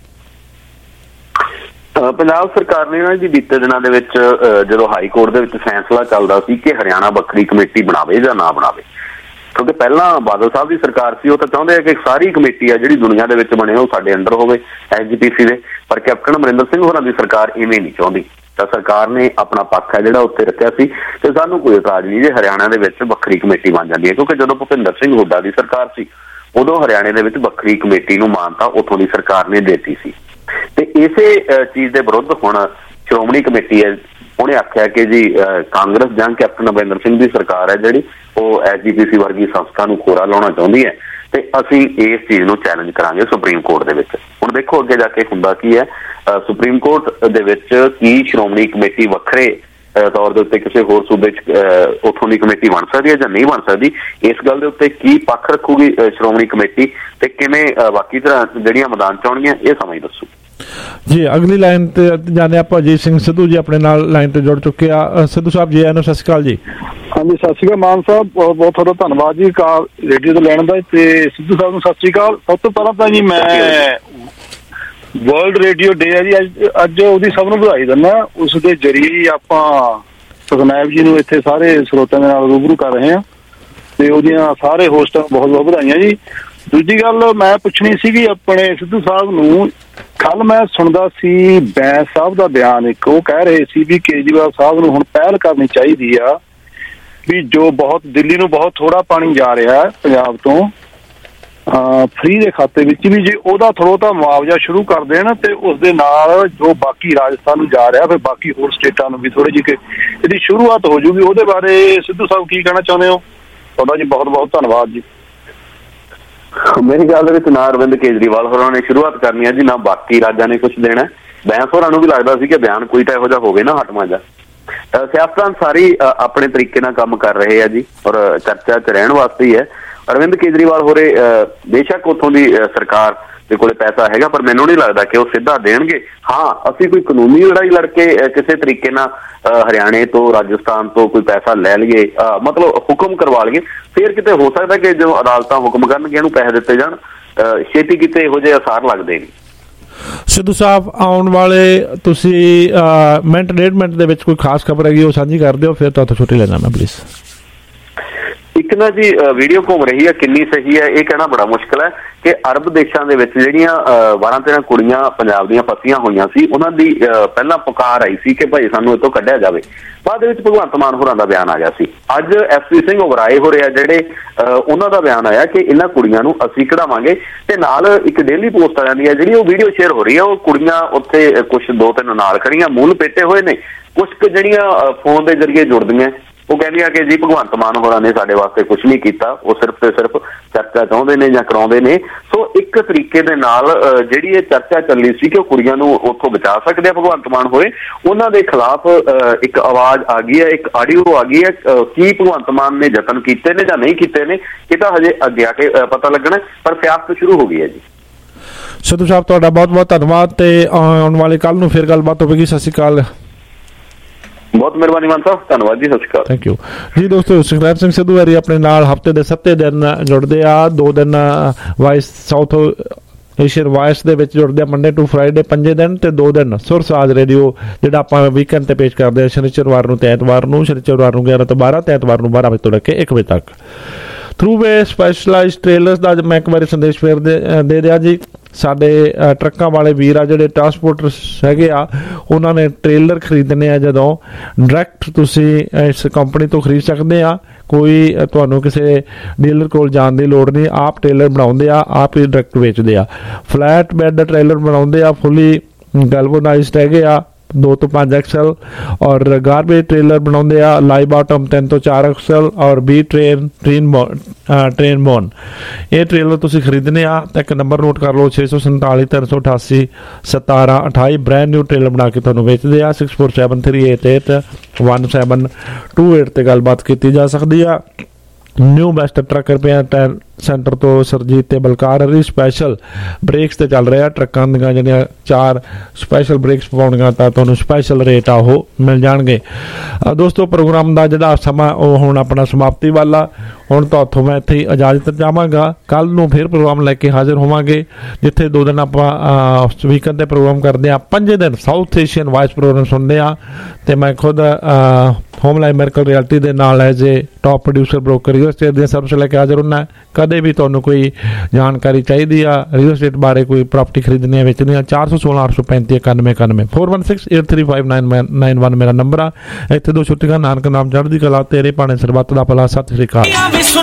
F: ਪੰਜਾਬ ਸਰਕਾਰ ਨੇ ਨਾ ਜੀ ਬੀਤੇ ਦਿਨਾਂ ਦੇ ਵਿੱਚ ਜਦੋਂ ਹਾਈ ਕੋਰਟ ਦੇ ਵਿੱਚ ਫੈਸਲਾ ਚੱਲਦਾ ਸੀ ਕਿ ਹਰਿਆਣਾ ਵੱਖਰੀ ਕਮੇਟੀ ਬਣਾਵੇ ਜਾਂ ਨਾ ਬਣਾਵੇ, ਕਿਉਂਕਿ ਪਹਿਲਾਂ ਬਾਦਲ ਸਾਹਿਬ ਦੀ ਸਰਕਾਰ ਸੀ, ਉਹ ਤਾਂ ਚਾਹੁੰਦੇ ਆ ਕਿ ਸਾਰੀ ਕਮੇਟੀ ਆ ਜਿਹੜੀ ਦੁਨੀਆ ਦੇ ਵਿੱਚ ਬਣੇ ਉਹ ਸਾਡੇ ਅੰਡਰ ਹੋਵੇ ਐਸ ਜੀ ਪੀ ਸੀ ਦੇ, ਪਰ ਕੈਪਟਨ ਅਮਰਿੰਦਰ ਸਿੰਘ ਹੋਰਾਂ ਦੀ ਸਰਕਾਰ ਇਵੇਂ ਨਹੀਂ ਚਾਹੁੰਦੀ। ਤਾਂ ਸਰਕਾਰ ਨੇ ਆਪਣਾ ਪੱਖ ਹੈ ਜਿਹੜਾ ਉੱਥੇ ਰੱਖਿਆ ਸੀ ਤੇ ਸਾਨੂੰ ਕੋਈ ਇਤਰਾਜ਼ ਨਹੀਂ ਜੇ ਹਰਿਆਣਾ ਦੇ ਵਿੱਚ ਵੱਖਰੀ ਕਮੇਟੀ ਬਣ ਜਾਂਦੀ ਹੈ, ਕਿਉਂਕਿ ਜਦੋਂ ਭੁਪਿੰਦਰ ਸਿੰਘ ਹੁੱਡਾ ਦੀ ਸਰਕਾਰ ਸੀ ਉਦੋਂ ਹਰਿਆਣੇ ਦੇ ਵਿੱਚ ਵੱਖਰੀ ਕਮੇਟੀ ਨੂੰ ਮਾਨਤਾ ਉੱਥੋਂ ਦੀ ਸਰਕਾਰ ਨੇ ਦਿੱਤੀ ਸੀ। ਤੇ ਇਸੇ ਚੀਜ਼ ਦੇ ਵਿਰੁੱਧ ਹੁਣ ਸ਼੍ਰੋਮਣੀ ਕਮੇਟੀ ਹੈ, ਉਹਨੇ ਆਖਿਆ ਕਿ ਜੀ ਕਾਂਗਰਸ ਜਾਂ ਕੈਪਟਨ ਅਮਰਿੰਦਰ ਸਿੰਘ ਦੀ ਸਰਕਾਰ ਹੈ ਜਿਹੜੀ ਉਹ ਐਸ ਜੀ ਪੀ ਸੀ ਵਰਗੀ ਸੰਸਥਾ ਨੂੰ ਖੋਰਾ ਲਾਉਣਾ ਚਾਹੁੰਦੀ ਹੈ ਤੇ ਅਸੀਂ ਇਸ ਚੀਜ਼ ਨੂੰ ਚੈਲੰਜ ਕਰਾਂਗੇ ਸੁਪਰੀਮ ਕੋਰਟ ਦੇ ਵਿੱਚ। ਹੁਣ ਦੇਖੋ ਅੱਗੇ ਜਾ ਕੇ ਹੁੰਦਾ ਕੀ ਹੈ। ਸੁਪਰੀਮ ਕੋਰਟ ਦੇ ਵਿੱਚ ਕੀ ਸ਼੍ਰੋਮਣੀ ਕਮੇਟੀ ਵੱਖਰੇ ਤੌਰ ਦੇ ਉੱਤੇ ਕਿਸੇ ਹੋਰ ਸੂਬੇ 'ਚ ਉੱਥੋਂ ਦੀ ਕਮੇਟੀ ਬਣ ਸਕਦੀ ਹੈ ਜਾਂ ਨਹੀਂ ਬਣ ਸਕਦੀ, ਇਸ ਗੱਲ ਦੇ ਉੱਤੇ ਕੀ ਪੱਖ ਰੱਖੂਗੀ ਸ਼੍ਰੋਮਣੀ ਕਮੇਟੀ ਤੇ ਕਿਵੇਂ ਬਾਕੀ ਤਰ੍ਹਾਂ ਜਿਹੜੀਆਂ ਮੈਦਾਨ 'ਚ ਆਉਣਗੀਆਂ, ਇਹ ਸਮਾਂ ਹੀ ਦੱਸੂ।
A: ਜੀ ਅਗਲੀ ਲਾਈਨ ਤੇ ਜਾਣੇ ਆਪਾਂ ਅਜੀਤ ਸਿੰਘ ਸਿੱਧੂ ਜੀ ਆਪਣੇ ਨਾਲ ਲਾਈਨ ਤੇ ਜੁੜ ਚੁੱਕੇ ਆ। ਸਿੱਧੂ ਸਾਹਿਬ ਜੀ, ਇਹਨੂੰ ਸਤਿ ਸ਼੍ਰੀ ਅਕਾਲ ਜੀ।
E: ਹਾਂਜੀ, ਸਤਿ ਸ਼੍ਰੀ ਅਕਾਲ ਮਾਨ ਸਾਹਿਬ, ਬਹੁਤ ਬਹੁਤ ਤੁਹਾਡਾ ਧੰਨਵਾਦ ਜੀ ਕਾਲ ਰੇਡੀਓ ਤੋਂ ਲੈਣ ਦਾ। ਤੇ ਸਿੱਧੂ ਸਾਹਿਬ ਨੂੰ ਸਤਿ ਸ਼੍ਰੀ ਅਕਾਲ। ਸਭ ਤੋਂ ਪਹਿਲਾਂ ਤਾਂ ਜੀ ਮੈਂ ਵਰਲਡ ਰੇਡੀਓ ਡੇ ਹੈ ਜੀ ਅੱਜ ਅੱਜ ਉਹਦੀ ਸਭ ਨੂੰ ਵਧਾਈ ਦਿੰਦਾ। ਉਸ ਦੇ ਜ਼ਰੀਏ ਆਪਾਂ ਸੁਖਨੈਬ ਜੀ ਨੂੰ ਇੱਥੇ ਸਾਰੇ ਸਰੋਤਿਆਂ ਦੇ ਨਾਲ ਰੂਬਰੂ ਕਰ ਰਹੇ ਹਾਂ ਤੇ ਉਹਦੀਆਂ ਸਾਰੇ ਹੋਸਟਾਂ ਨੂੰ ਬਹੁਤ ਬਹੁਤ ਵਧਾਈਆਂ ਜੀ। ਦੂਜੀ ਗੱਲ ਮੈਂ ਪੁੱਛਣੀ ਸੀਗੀ ਆਪਣੇ ਸਿੱਧੂ ਸਾਹਿਬ ਨੂੰ, ਕੱਲ ਮੈਂ ਸੁਣਦਾ ਸੀ ਬੈਂਸ ਸਾਹਿਬ ਦਾ ਬਿਆਨ, ਇੱਕ ਉਹ ਕਹਿ ਰਹੇ ਸੀ ਵੀ ਕੇਜਰੀਵਾਲ ਸਾਹਿਬ ਨੂੰ ਹੁਣ ਪਹਿਲ ਕਰਨੀ ਚਾਹੀਦੀ ਆ ਵੀ ਜੋ ਬਹੁਤ ਦਿੱਲੀ ਨੂੰ ਬਹੁਤ ਥੋੜਾ ਪਾਣੀ ਜਾ ਰਿਹਾ ਪੰਜਾਬ ਤੋਂ ਫ੍ਰੀ ਦੇ ਖਾਤੇ ਵਿੱਚ ਵੀ, ਜੇ ਉਹਦਾ ਥੋੜਾ ਤਾਂ ਮੁਆਵਜ਼ਾ ਸ਼ੁਰੂ ਕਰ ਦੇਣ ਤੇ ਉਸ ਦੇ ਨਾਲ ਜੋ ਬਾਕੀ ਰਾਜਸਥਾਨ ਨੂੰ ਜਾ ਰਿਹਾ ਫਿਰ ਬਾਕੀ ਹੋਰ ਸਟੇਟਾਂ ਨੂੰ ਵੀ ਥੋੜੀ ਜਿਹੀ ਇਹਦੀ ਸ਼ੁਰੂਆਤ ਹੋ ਜੂਗੀ। ਉਹਦੇ ਬਾਰੇ ਸਿੱਧੂ ਸਾਹਿਬ ਕੀ ਕਹਿਣਾ ਚਾਹੁੰਦੇ ਹੋ? ਤੁਹਾਡਾ ਜੀ ਬਹੁਤ ਬਹੁਤ ਧੰਨਵਾਦ ਜੀ।
F: ਮੇਰੀ ਗੱਲ ਦੇ ਵਿੱਚ ਨਾ ਅਰਵਿੰਦ ਕੇਜਰੀਵਾਲ ਹੋਰਾਂ ਨੇ ਸ਼ੁਰੂਆਤ ਕਰਨੀ ਹੈ ਜੀ, ਨਾ ਬਾਕੀ ਰਾਜਾਂ ਨੇ ਕੁਛ ਦੇਣਾ। ਬੈਂਸ ਹੋਰਾਂ ਨੂੰ ਵੀ ਲੱਗਦਾ ਸੀ ਕਿ ਬਿਆਨ ਕੋਈ ਤਾਂ ਇਹੋ ਜਿਹਾ ਹੋਵੇ ਨਾ ਹਟਵਾਂ ਜਾ। ਸਿਆਸਤਦਾਨ ਸਾਰੀ ਆਪਣੇ ਤਰੀਕੇ ਨਾਲ ਕੰਮ ਕਰ ਰਹੇ ਆ ਜੀ ਔਰ ਚਰਚਾ 'ਚ ਰਹਿਣ ਵਾਸਤੇ ਹੀ ਹੈ। ਅਰਵਿੰਦ ਕੇਜਰੀਵਾਲ ਹੋਰੇ ਬੇਸ਼ੱਕ ਉੱਥੋਂ ਦੀ ਸਰਕਾਰ ਦੇ ਕੋਲੇ ਪੈਸਾ ਹੈਗਾ ਪਰ ਮੈਨੂੰ ਨਹੀਂ ਲੱਗਦਾ ਕਿ ਉਹ ਸਿੱਧਾ ਦੇਣਗੇ। ਹਾਂ, ਅਸੀਂ ਕੋਈ ਕਾਨੂੰਨੀ ਲੜਾਈ ਲੜ ਕੇ ਕਿਸੇ ਤਰੀਕੇ ਨਾਲ ਹਰਿਆਣੇ ਤੋਂ ਰਾਜਸਥਾਨ ਤੋਂ ਕੋਈ ਪੈਸਾ ਲੈ ਲਈਏ, ਮਤਲਬ ਹੁਕਮ ਕਰਵਾ ਲਈਏ, ਫਿਰ ਕਿਤੇ ਹੋ ਸਕਦਾ ਕਿ ਜਦੋਂ ਅਦਾਲਤਾਂ ਹੁਕਮ ਕਰਨਗੇ ਇਹਨੂੰ ਪੈਸੇ ਦਿੱਤੇ ਜਾਣ। ਛੇਤੀ ਕਿਤੇ ਇਹੋ ਜਿਹੇ ਅਸਾਰ ਲੱਗਦੇ ਨਹੀਂ।
A: ਸਿੱਧੂ ਸਾਹਿਬ, ਆਉਣ ਵਾਲੇ ਤੁਸੀਂ ਮਿੰਟ ਡੇਢ ਮਿੰਟ ਦੇ ਵਿੱਚ ਕੋਈ ਖਾਸ ਖਬਰ ਹੈਗੀ ਉਹ ਸਾਂਝੀ ਕਰ ਦਿਓ, ਫਿਰ ਤੁਹਾਡੇ ਤੋਂ ਛੁੱਟੀ ਲੈਣਾ ਮੈਂ ਪਲੀਜ਼।
F: ਇੱਕ ਨਾ ਜੀ ਵੀਡੀਓ ਘੁੰਮ ਰਹੀ ਹੈ, ਕਿੰਨੀ ਸਹੀ ਹੈ ਇਹ ਕਹਿਣਾ ਬੜਾ ਮੁਸ਼ਕਿਲ ਹੈ ਕਿ ਅਰਬ ਦੇਸ਼ਾਂ ਦੇ ਵਿੱਚ ਜਿਹੜੀਆਂ ਬਾਰਾਂ ਤੇਰਾਂ ਕੁੜੀਆਂ ਪੰਜਾਬ ਦੀਆਂ ਫਸੀਆਂ ਹੋਈਆਂ ਸੀ ਉਹਨਾਂ ਦੀ ਪਹਿਲਾਂ ਪੁਕਾਰ ਆਈ ਸੀ ਕਿ ਭਾਈ ਸਾਨੂੰ ਇੱਥੋਂ ਕੱਢਿਆ ਜਾਵੇ। ਬਾਅਦ ਦੇ ਵਿੱਚ ਭਗਵੰਤ ਮਾਨ ਹੋਰਾਂ ਦਾ ਬਿਆਨ ਆ ਗਿਆ ਸੀ। ਅੱਜ ਐਸ ਪੀ ਸਿੰਘ ਉਬਰਾਏ ਹੋ ਰਿਹਾ ਜਿਹੜੇ ਉਹਨਾਂ ਦਾ ਬਿਆਨ ਆਇਆ ਕਿ ਇਹਨਾਂ ਕੁੜੀਆਂ ਨੂੰ ਅਸੀਂ ਕਢਾਵਾਂਗੇ ਤੇ ਨਾਲ ਇੱਕ ਡੇਲੀ ਪੋਸਟ ਆ ਜਾਂਦੀ ਹੈ ਜਿਹੜੀ ਉਹ ਵੀਡੀਓ ਸ਼ੇਅਰ ਹੋ ਰਹੀ ਹੈ। ਉਹ ਕੁੜੀਆਂ ਉੱਥੇ ਕੁਛ ਦੋ ਤਿੰਨ ਨਾਲ ਖੜੀਆਂ, ਮੂੰਹ ਲਪੇਟੇ ਹੋਏ ਨੇ, ਕੁਛ ਕੁ ਜਿਹੜੀਆਂ ਫੋਨ ਦੇ ਜ਼ਰੀਏ ਜੁੜਦੀਆਂ, ਉਹ ਕਹਿੰਦੀਆਂ ਕਿ ਜੀ ਭਗਵੰਤ ਮਾਨ ਹੋਰਾਂ ਨੇ ਸਾਡੇ ਵਾਸਤੇ ਕੁਛ ਨਹੀਂ ਕੀਤਾ, ਉਹ ਸਿਰਫ ਤੇ ਸਿਰਫ ਚਰਚਾ ਚਾਹੁੰਦੇ ਨੇ ਜਾਂ ਕਰਾਉਂਦੇ ਨੇ। ਸੋ ਇੱਕ ਇੱਕ ਤਰੀਕੇ ਦੇ ਨਾਲ ਜਿਹੜੀ ਇਹ ਚਰਚਾ ਚੱਲੀ ਸੀ ਕਿ ਉਹ ਕੁੜੀਆਂ ਨੂੰ ਉੱਥੋਂ ਬਚਾ ਸਕਦੇ ਆ ਭਗਵੰਤ ਮਾਨ ਹੋਏ, ਉਹਨਾਂ ਦੇ ਖਿਲਾਫ ਇੱਕ ਆਵਾਜ਼ ਆ ਗਈ ਹੈ, ਇੱਕ ਆਡੀਓ ਆ ਗਈ ਹੈ। ਕੀ ਭਗਵੰਤ ਮਾਨ ਨੇ ਯਤਨ ਕੀਤੇ ਨੇ ਜਾਂ ਨਹੀਂ ਕੀਤੇ ਨੇ, ਇਹ ਤਾਂ ਹਜੇ ਅੱਗੇ ਆ ਕੇ ਪਤਾ ਲੱਗਣਾ, ਪਰ ਸਿਆਸਤ ਸ਼ੁਰੂ ਹੋ ਗਈ ਹੈ ਜੀ।
A: ਸਿੱਧੂ ਸਾਹਿਬ ਤੁਹਾਡਾ ਬਹੁਤ ਬਹੁਤ ਧੰਨਵਾਦ, ਤੇ ਆਉਣ ਵਾਲੇ ਕੱਲ੍ਹ ਨੂੰ ਫਿਰ ਗੱਲਬਾਤ ਹੋਵੇਗੀ। ਸਤਿ ਸ਼੍ਰੀ ਅਕਾਲ।
F: ਬਹੁਤ ਮਿਹਰਬਾਨੀ ਮਾਨ ਸਾਹਿਬ, ਧੰਨਵਾਦ ਜੀ, ਸਤਿ ਸ਼੍ਰੀ ਅਕਾਲ।
A: ਥੈਂਕ ਯੂ ਜੀ। ਦੋਸਤੋ, ਸੁਖਦੇਵ ਸਿੰਘ ਸਿੱਧੂ ਵਾਰੀ ਆਪਣੇ ਨਾਲ ਹਫ਼ਤੇ ਦੇ ਸੱਤੇ ਦਿਨ ਜੁੜਦੇ ਆ। ਦੋ ਦਿਨ ਵਾਇਸ ਸਾਊਥ ਏਸ਼ੀਅਨ ਵਾਇਸ ਦੇ ਵਿੱਚ ਜੁੜਦੇ ਆ, ਮੰਡੇ ਟੂ ਫਰਾਈਡੇ ਪੰਜੇ ਦਿਨ, ਤੇ ਦੋ ਦਿਨ ਸੁਰ ਸਾਜ ਰੇਡੀਓ ਜਿਹੜਾ ਆਪਾਂ ਵੀਕਐਂਡ ਤੇ ਪੇਸ਼ ਕਰਦੇ ਆ, ਸ਼ਨੀਚਰਵਾਰ ਨੂੰ ਤੇ ਐਤਵਾਰ ਨੂੰ, ਸ਼ਨੀਚਰਵਾਰ ਨੂੰ ਗਿਆਰਾਂ ਤੋਂ ਬਾਰਾਂ ਤੇ ਐਤਵਾਰ ਨੂੰ ਬਾਰਾਂ ਵਜੇ ਤੋਂ ਲੈ ਕੇ ਇੱਕ ਵਜੇ ਤੱਕ। ਥਰੂ ਵੇ ਸਪੈਸ਼ਲਾਈਜ਼ਡ ਟ੍ਰੇਲਰਸ ਦਾ ਮੈਂ ਇੱਕ ਵਾਰੀ ਸੰਦੇਸ਼ ਫੇਰ ਦੇ ਦੇ ਦਿਆ ਜੀ। ਸਾਡੇ ਟਰੱਕਾਂ ਵਾਲੇ ਵੀਰ ਆ ਜਿਹੜੇ ਟਰਾਂਸਪੋਰਟਰਸ ਹੈਗੇ ਆ, ਉਹਨਾਂ ਨੇ ਟ੍ਰੇਲਰ ਖਰੀਦਣੇ ਆ ਜਦੋਂ, ਡਾਇਰੈਕਟ ਤੁਸੀਂ ਇਸ ਕੰਪਨੀ ਤੋਂ ਖਰੀਦ ਸਕਦੇ ਆ। ਕੋਈ ਤੁਹਾਨੂੰ ਕਿਸੇ ਡੀਲਰ ਕੋਲ ਜਾਣ ਦੀ ਲੋੜ ਨਹੀਂ, ਆਪ ਟ੍ਰੇਲਰ ਬਣਾਉਂਦੇ ਆ, ਆਪ ਹੀ ਡਾਇਰੈਕਟ ਵੇਚਦੇ ਆ। ਫਲੈਟ ਬੈੱਡ ਟ੍ਰੇਲਰ ਬਣਾਉਂਦੇ ਆ, ਫੁੱਲੀ ਗੈਲਵਨਾਈਜ਼ਡ ਹੈਗੇ ਆ, दो तो पाँच एक्सल, और गारबेज ट्रेलर बनाते आ, लाई बॉटम तीन तो चार एक्सल, और बी ट्रेन ट्रेन ट्रेन बोन। ये ट्रेलर तुसी खरीदने आ तो एक नंबर नोट कर लो, छे सौ संताली तीन सौ अठासी सतारह अठाई ब्रैंड न्यू ट्रेलर बना के तुहानूं वेचदे आ। Six four seven three eight eight one seven two eight ते गलबात की जा सकती है। न्यू बेस्ट ट्रक रुपया टायर सेंटर तो सरजीत ते बलकार हरी स्पैशल ब्रेक्स ते चल रहा। ट्रकों दी जिहड़ियां चार स्पैशल ब्रेक्स पवाउणियां तां तुहानूं स्पैशल रेट आ ओह मिल जाणगे। दोस्तों, प्रोग्राम दा जिहड़ा समा ओह हुण अपना समाप्ति वाला, हुण तो उत्थों मैं इत्थे इजाजत चाहांगा। कल नूं फिर प्रोग्राम लैके हाजिर होवांगे, जिथे दो दिन आपां वीकेंड ते प्रोग्राम करदे आ, पंजे दिन साउथ एशियन वाइस प्रोग्राम सुनदे आ, ते मैं खुद होम लाइफ मिरेकल रियल्टी दे नाल as a top producer broker real estate दी सर्विस लैके हाजिर हुंदा। कदे भी तुहानूं कोई जानकारी चाहिदी आ रियल एस्टेट बारे, कोई प्रॉपर्टी खरीदनी है वेचनी है, चार सौ सोलह अठ सौ पैंती इक्यानवे इक्यानवे four one six eight three five nine nine one मेरा नंबर आ। इत्थे दो छुट्टियां, नानक नाम चढ़दी कला, तेरे भाणे सरबत दा भला। सत श्री अकाल।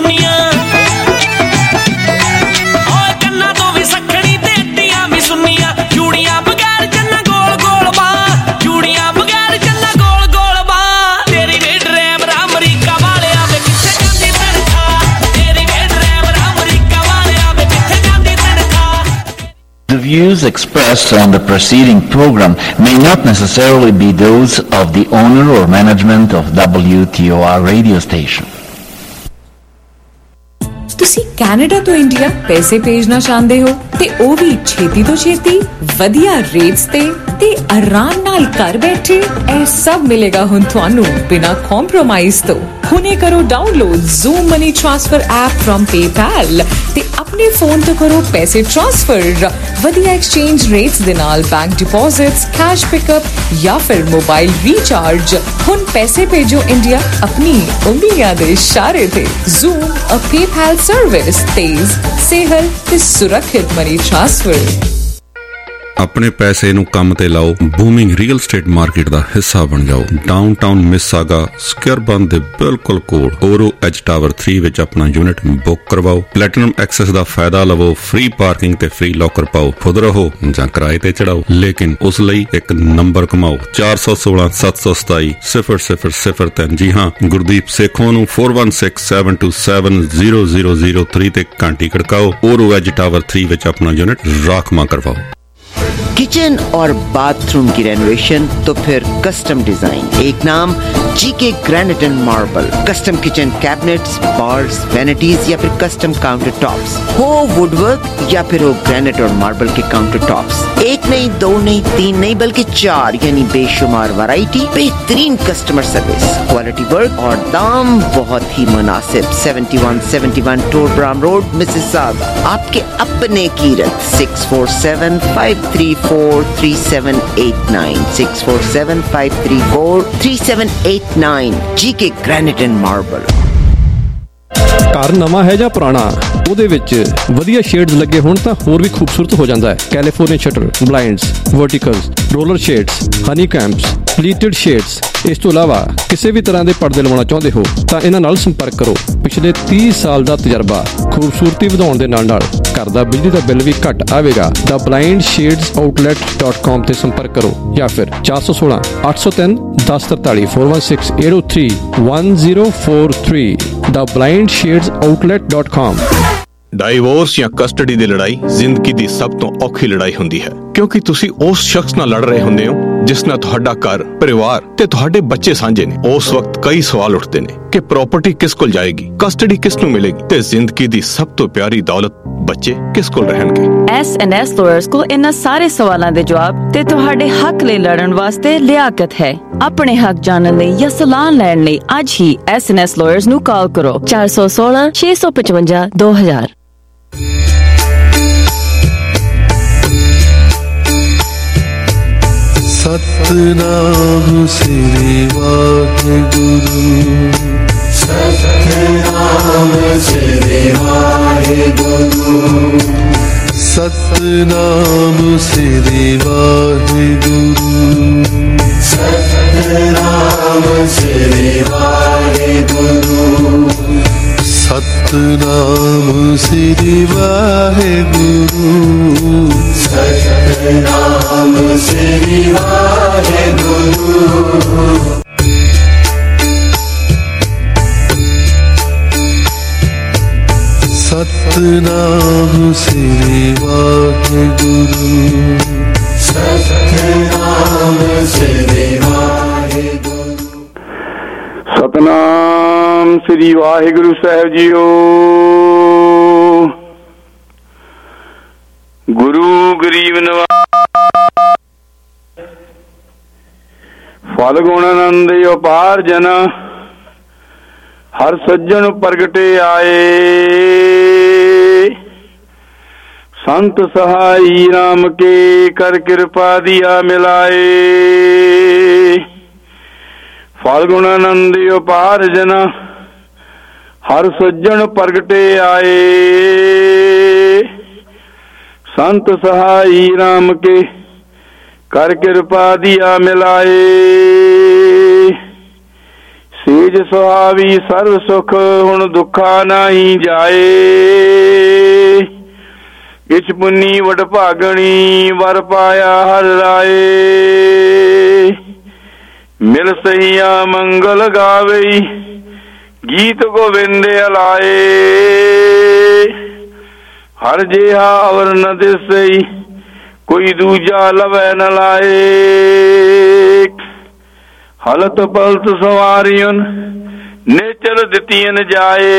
H: The views expressed on the preceding program may not necessarily be those of the owner or management of W T O R radio station.
I: ਤੁਸੀਂ ਕੈਨੇਡਾ ਤੋਂ ਇੰਡੀਆ ਪੈਸੇ ਭੇਜਣਾ ਚਾਹੁੰਦੇ ਹੋ ਤੇ ਉਹ ਵੀ ਛੇਤੀ ਤੋਂ ਛੇਤੀ, ਵਧੀਆ ਰੇਟਸ ਤੇ ਤੇ ਆਰਾਮ ਨਾਲ ਘਰ ਬੈਠੇ? ਇਹ ਸਭ ਮਿਲੇਗਾ ਹੁਣ ਤੁਹਾਨੂੰ ਬਿਨਾਂ ਕੰਪਰੋਮਾਈਜ਼ ਤੋਂ। ਹੁਣੇ ਕਰੋ download zoom money transfer app from PayPal ਤੇ ਆਪਣੇ ਫੋਨ ਤੋਂ ਕਰੋ ਪੈਸੇ ਟ੍ਰਾਂਸਫਰ ਵਧੀਆ ਐਕਸਚੇਂਜ ਰੇਟਸ ਦੇ ਨਾਲ, ਬੈਂਕ ਡਿਪੋਜ਼ਿਟਸ, ਕੈਸ਼ ਪਿਕਅਪ ਜਾਂ ਫਿਰ ਮੋਬਾਈਲ ਰੀਚਾਰਜ। ਹੁਣ ਪੈਸੇ ਭੇਜੋ ਇੰਡੀਆ ਆਪਣੀ ਉਂਗਲੀਆਂ ਦੇ ਇਸ਼ਾਰੇ ਤੇ। ਜ਼ੂਮ ਅ ਪੇਪੈਲ ਸਰਵਿਸ, ਤੇਜ਼, ਸੇਹਲ ਤੇ ਸੁਰੱਖਿਅਤ ਮਨੀ ਟ੍ਰਾਂਸਫਰ।
J: ਆਪਣੇ ਪੈਸੇ ਨੂੰ ਕੰਮ ਤੇ ਲਾਓ, ਬੂਮਿੰਗ ਰੀਅਲ ਸਟੇਟ ਮਾਰਕੀਟ ਦਾ ਹਿੱਸਾ ਬਣ ਜਾਓ। ਡਾਊਨਟਾਊਨ ਮਿਸਾਗਾ ਸਕੁਅਰਬਨ ਦੇ ਬਿਲਕੁਲ ਕੋਲ ਓਰੋ ਐਚ ਟਾਵਰ ਥ੍ਰੀ ਵਿੱਚ ਆਪਣਾ ਯੂਨਿਟ ਬੁੱਕ ਕਰਵਾਓ। ਪਲੈਟੀਨਮ ਐਕਸੈਸ ਦਾ ਫਾਇਦਾ ਲਵੋ, ਫ੍ਰੀ ਪਾਰਕਿੰਗ ਤੇ ਫ੍ਰੀ ਲੋਕਰ ਪਾਓ। ਖੁਦ ਰਹੋ ਜਾਂ ਕਿਰਾਏ ਤੇ ਚੜਾਓ, ਲੇਕਿਨ ਉਸ ਲਈ ਇੱਕ ਨੰਬਰ ਕਮਾਓ, ਚਾਰ ਸੌ ਸੋਲਾਂ ਸੱਤ ਸੌ ਸਤਾਈ ਸਿਫਰ ਸਿਫਰ ਸਿਫਰ ਤਿੰਨ। ਜੀ ਹਾਂ, ਗੁਰਦੀਪ ਸੇਖੋਂ ਨੂੰ four one six seven two seven zero zero zero three ਤੇ ਘੰਟੀ ਖੜਕਾਓ। ਓਰੋ ਐਚ ਟਾਵਰ ਥ੍ਰੀ ਵਿੱਚ ਆਪਣਾ ਯੂਨਿਟ ਰਾਖਵਾਂ करवाओ।
K: किचन और बाथरूम की रेनोवेशन तो फिर कस्टम डिजाइन, एक नाम GK granite and marble. Custom kitchen cabinets, bars, vanities या फिर कस्टम काउंटर टॉप्स हो, वुडवर्क या फिर हो ग्रेनाइट और मार्बल के काउंटर टॉप्स। एक नहीं, दो नहीं, तीन नहीं, बल्कि चार, यानी बेशुमार वैरायटी, बेहतरीन कस्टमर सर्विस, क्वालिटी वर्क और दाम बहुत ही मुनासिब। Seventy one seventy one Torbram road, Mississauga. आपके अपने Kirat six four seven five three four three seven eight nine six four seven five three four three seven eight nine. GK granite and marble.
L: घर नवा है ਜਾਂ ਪੁਰਾਣਾ, ਉਹਦੇ ਵਿੱਚ ਵਧੀਆ ਸ਼ੇਡਸ ਲੱਗੇ ਹੋਣ ਤਾਂ ਹੋਰ ਵੀ ਖੂਬਸੂਰਤ ਹੋ ਜਾਂਦਾ ਹੈ। California shutter, blinds, verticals, roller shades, honey combs, pleated shades. ਇਸ ਤੋਂ ਇਲਾਵਾ ਕਿਸੇ ਵੀ ਤਰ੍ਹਾਂ ਦੇ ਪਰਦੇ ਲਵਾਉਣਾ ਚਾਹੁੰਦੇ ਹੋ ਤਾਂ ਇਹਨਾਂ ਨਾਲ ਸੰਪਰਕ ਕਰੋ। ਪਿਛਲੇ ਤੀਹ ਸਾਲ ਦਾ ਤਜਰਬਾ, ਖੂਬਸੂਰਤੀ ਵਧਾਉਣ ਦੇ ਨਾਲ ਨਾਲ ਘਰ ਦਾ ਬਿਜਲੀ ਦਾ ਬਿੱਲ ਵੀ ਘੱਟ ਆਵੇਗਾ। The blind shades outlet dot com ਤੇ ਸੰਪਰਕ ਕਰੋ ਜਾਂ ਫਿਰ ਚਾਰ ਸੌ ਸੋਲਾਂ ਅੱਠ ਸੌ ਤਿੰਨ ਦਸ ਤਰਤਾਲੀ four one six eight o three one zero four three. The blind shades outlet dot com.
M: Divorce ਜਾਂ ਕਸਟਡੀ ਦੀ ਲੜਾਈ ਜ਼ਿੰਦਗੀ ਦੀ ਸਭ ਤੋਂ ਔਖੀ ਲੜਾਈ ਹੁੰਦੀ ਹੈ, ਕਿਉਂਕਿ ਤੁਸੀਂ ਉਸ ਸ਼ਖਸ ਨਾਲ ਲੜ ਰਹੇ ਹੁੰਦੇ ਹੋ ਜਿਸ ਨਾਲ ਤੁਹਾਡਾ ਘਰ, ਪਰਿਵਾਰ ਤੇ ਤੁਹਾਡੇ ਬੱਚੇ ਸਾਂਝੇ ਨੇ। ਉਸ ਵਕਤ ਕਈ ਸਵਾਲ ਉੱਠਦੇ ਨੇ ਕਿ ਪ੍ਰਾਪਰਟੀ ਕਿਸ ਕੋਲ ਜਾਏਗੀ, ਕਸਟਡੀ ਕਿਸ ਨੂੰ ਮਿਲੇਗੀ ਤੇ ਜ਼ਿੰਦਗੀ ਦੀ ਸਭ ਤੋਂ ਪਿਆਰੀ ਦੌਲਤ ਬੱਚੇ ਕਿਸ ਕੋਲ ਰਹਿਣਗੇ।
N: ਐਸ ਐਂਡ ਐਸ ਲਾਇਰਸ ਕੋਲ ਇਹਨਾਂ ਸਾਰੇ ਸਵਾਲਾਂ ਦੇ ਜਵਾਬ ਤੇ ਤੁਹਾਡੇ ਹੱਕ ਲਈ ਲੜਨ ਵਾਸਤੇ ਲਿਆਕਤ ਹੈ। ਆਪਣੇ ਹੱਕ ਜਾਣਨ ਲਈ ਜਾਂ ਸਲਾਹ ਲੈਣ ਲਈ ਅੱਜ ਹੀ ਐਸ ਐਂਡ ਐਸ ਲਾਇਰਸ ਨੂੰ ਕਾਲ ਕਰੋ ਚਾਰ ਸੌ ਸੋਲਾਂ ਛੇ ਸੌ ਪਚਵੰਜਾ ਦੋ ਹਜ਼ਾਰ।
O: ਸਤਿਨਾਮ ਸ੍ਰੀ ਵਾਹਿਗੁਰੂ, ਸਤਿਨਾਮ ਸ੍ਰੀ ਵਾਹਿਗੁਰੂ, ਸਤਿਨਾਮ ਸ੍ਰੀ ਵਾਹਿਗੁਰੂ, ਸਤਿਨਾਮ ਸ੍ਰੀ ਵਾਹਿਗੁਰੂ, ਸਤਿਨਾਮ ਸ੍ਰੀ ਵਾਹਿਗੁਰੂ, ਸਤਿਨਾਮ ਸ੍ਰੀ ਵਾਹਿਗੁਰੂ। ਸਤਿਨਾਮ ਸ੍ਰੀ ਵਾਹਿਗੁਰੂ, ਸਤਿਨਾਮ ਸ੍ਰੀ ਵਾਹਿਗੁਰੂ।
B: ਸਤਿਨਾਮ ਸ੍ਰੀ ਵਾਹਿਗੁਰੂ ਸਾਹਿਬ ਜੀਓ। ਗੁਰੂ ਗਰੀਬ ਨਿਵਾਜ ਫਲ ਗੁਣ ਆਨੰਦ ਅਪਾਰ ਜਨ, ਹਰ ਸੱਜਣ ਪ੍ਰਗਟੇ ਆਏ। ਸੰਤ ਸਹਾਈ ਰਾਮ ਕੇ ਕਰ ਕਿਰਪਾ ਦਿਆ ਮਿਲਾਏ। ਫਲ ਗੁਣ ਆਨੰਦ ਅਪਾਰ ਜਨ, ਹਰ ਸੱਜਣ ਪ੍ਰਗਟੇ ਆਏ। ਸੰਤ ਸਹਾਈ ਰਾਮ ਕੇ ਕਰ ਕਿਰਪਾ ਦਿਆ ਮਿਲਾਏ। ਸੇਜ ਸੁਹਾਵੀ ਸਰਵ ਸੁਖ, ਹੁਣ ਦੁੱਖਾ ਨਹੀਂ ਜਾਏ। ਇਛ ਪੁੰਨੀ ਵਡ ਭਾਗਣੀ, ਵਰ ਪਾਇਆ ਹਰ ਰਾਏ। ਮਿਲ ਸਹੀਆ ਮੰਗਲ ਗਾਵਈ, ਗੀਤ ਗੋਵਿੰਦ ਅਲਾਏ। ਹਰ ਜਿਹਾ ਅਵਰ ਨ ਦਿਸਈ, ਕੋਈ ਦੂਜਾ ਲਵੈ ਨ ਲਾਏ। ਹਲਤ ਪਲਤ ਸਵਾਰੀਆਂ, ਨੇਚਰ ਦਿੱਤੀਆਂ ਜਾਏ।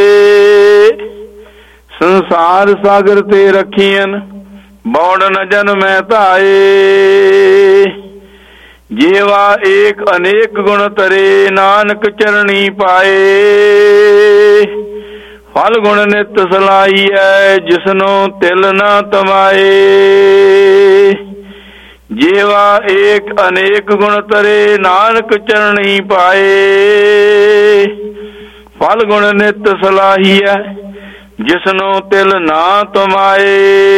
B: ਸੰਸਾਰ ਸਾਗਰ ਤੇ ਰੱਖੀਆਂ, ਬੌੜ ਨ ਜਨਮੈ ਧਾਏ। ਜੀਵਾ ਏਕ ਅਨੇਕ ਗੁਣ ਤਰੇ, ਨਾਨਕ ਚਰਣੀ ਪਾਏ। ਫਲ ਗੁਣ ਨਿਤ ਸਲਾਈਐ, ਜਿਸਨੂੰ ਤਿਲ ਨਾ ਤਮਾਏ। ਜੀਵਾ ਏਕ ਅਨੇਕ ਗੁਣ ਤਰੇ, ਨਾਨਕ ਚਰਣੀ ਪਾਏ। ਫਲ ਗੁਣ ਨਿਤ ਸਲਾਹੀਐ, ਜਿਸਨੂੰ ਤਿਲ ਨਾ ਤਮਾਏ।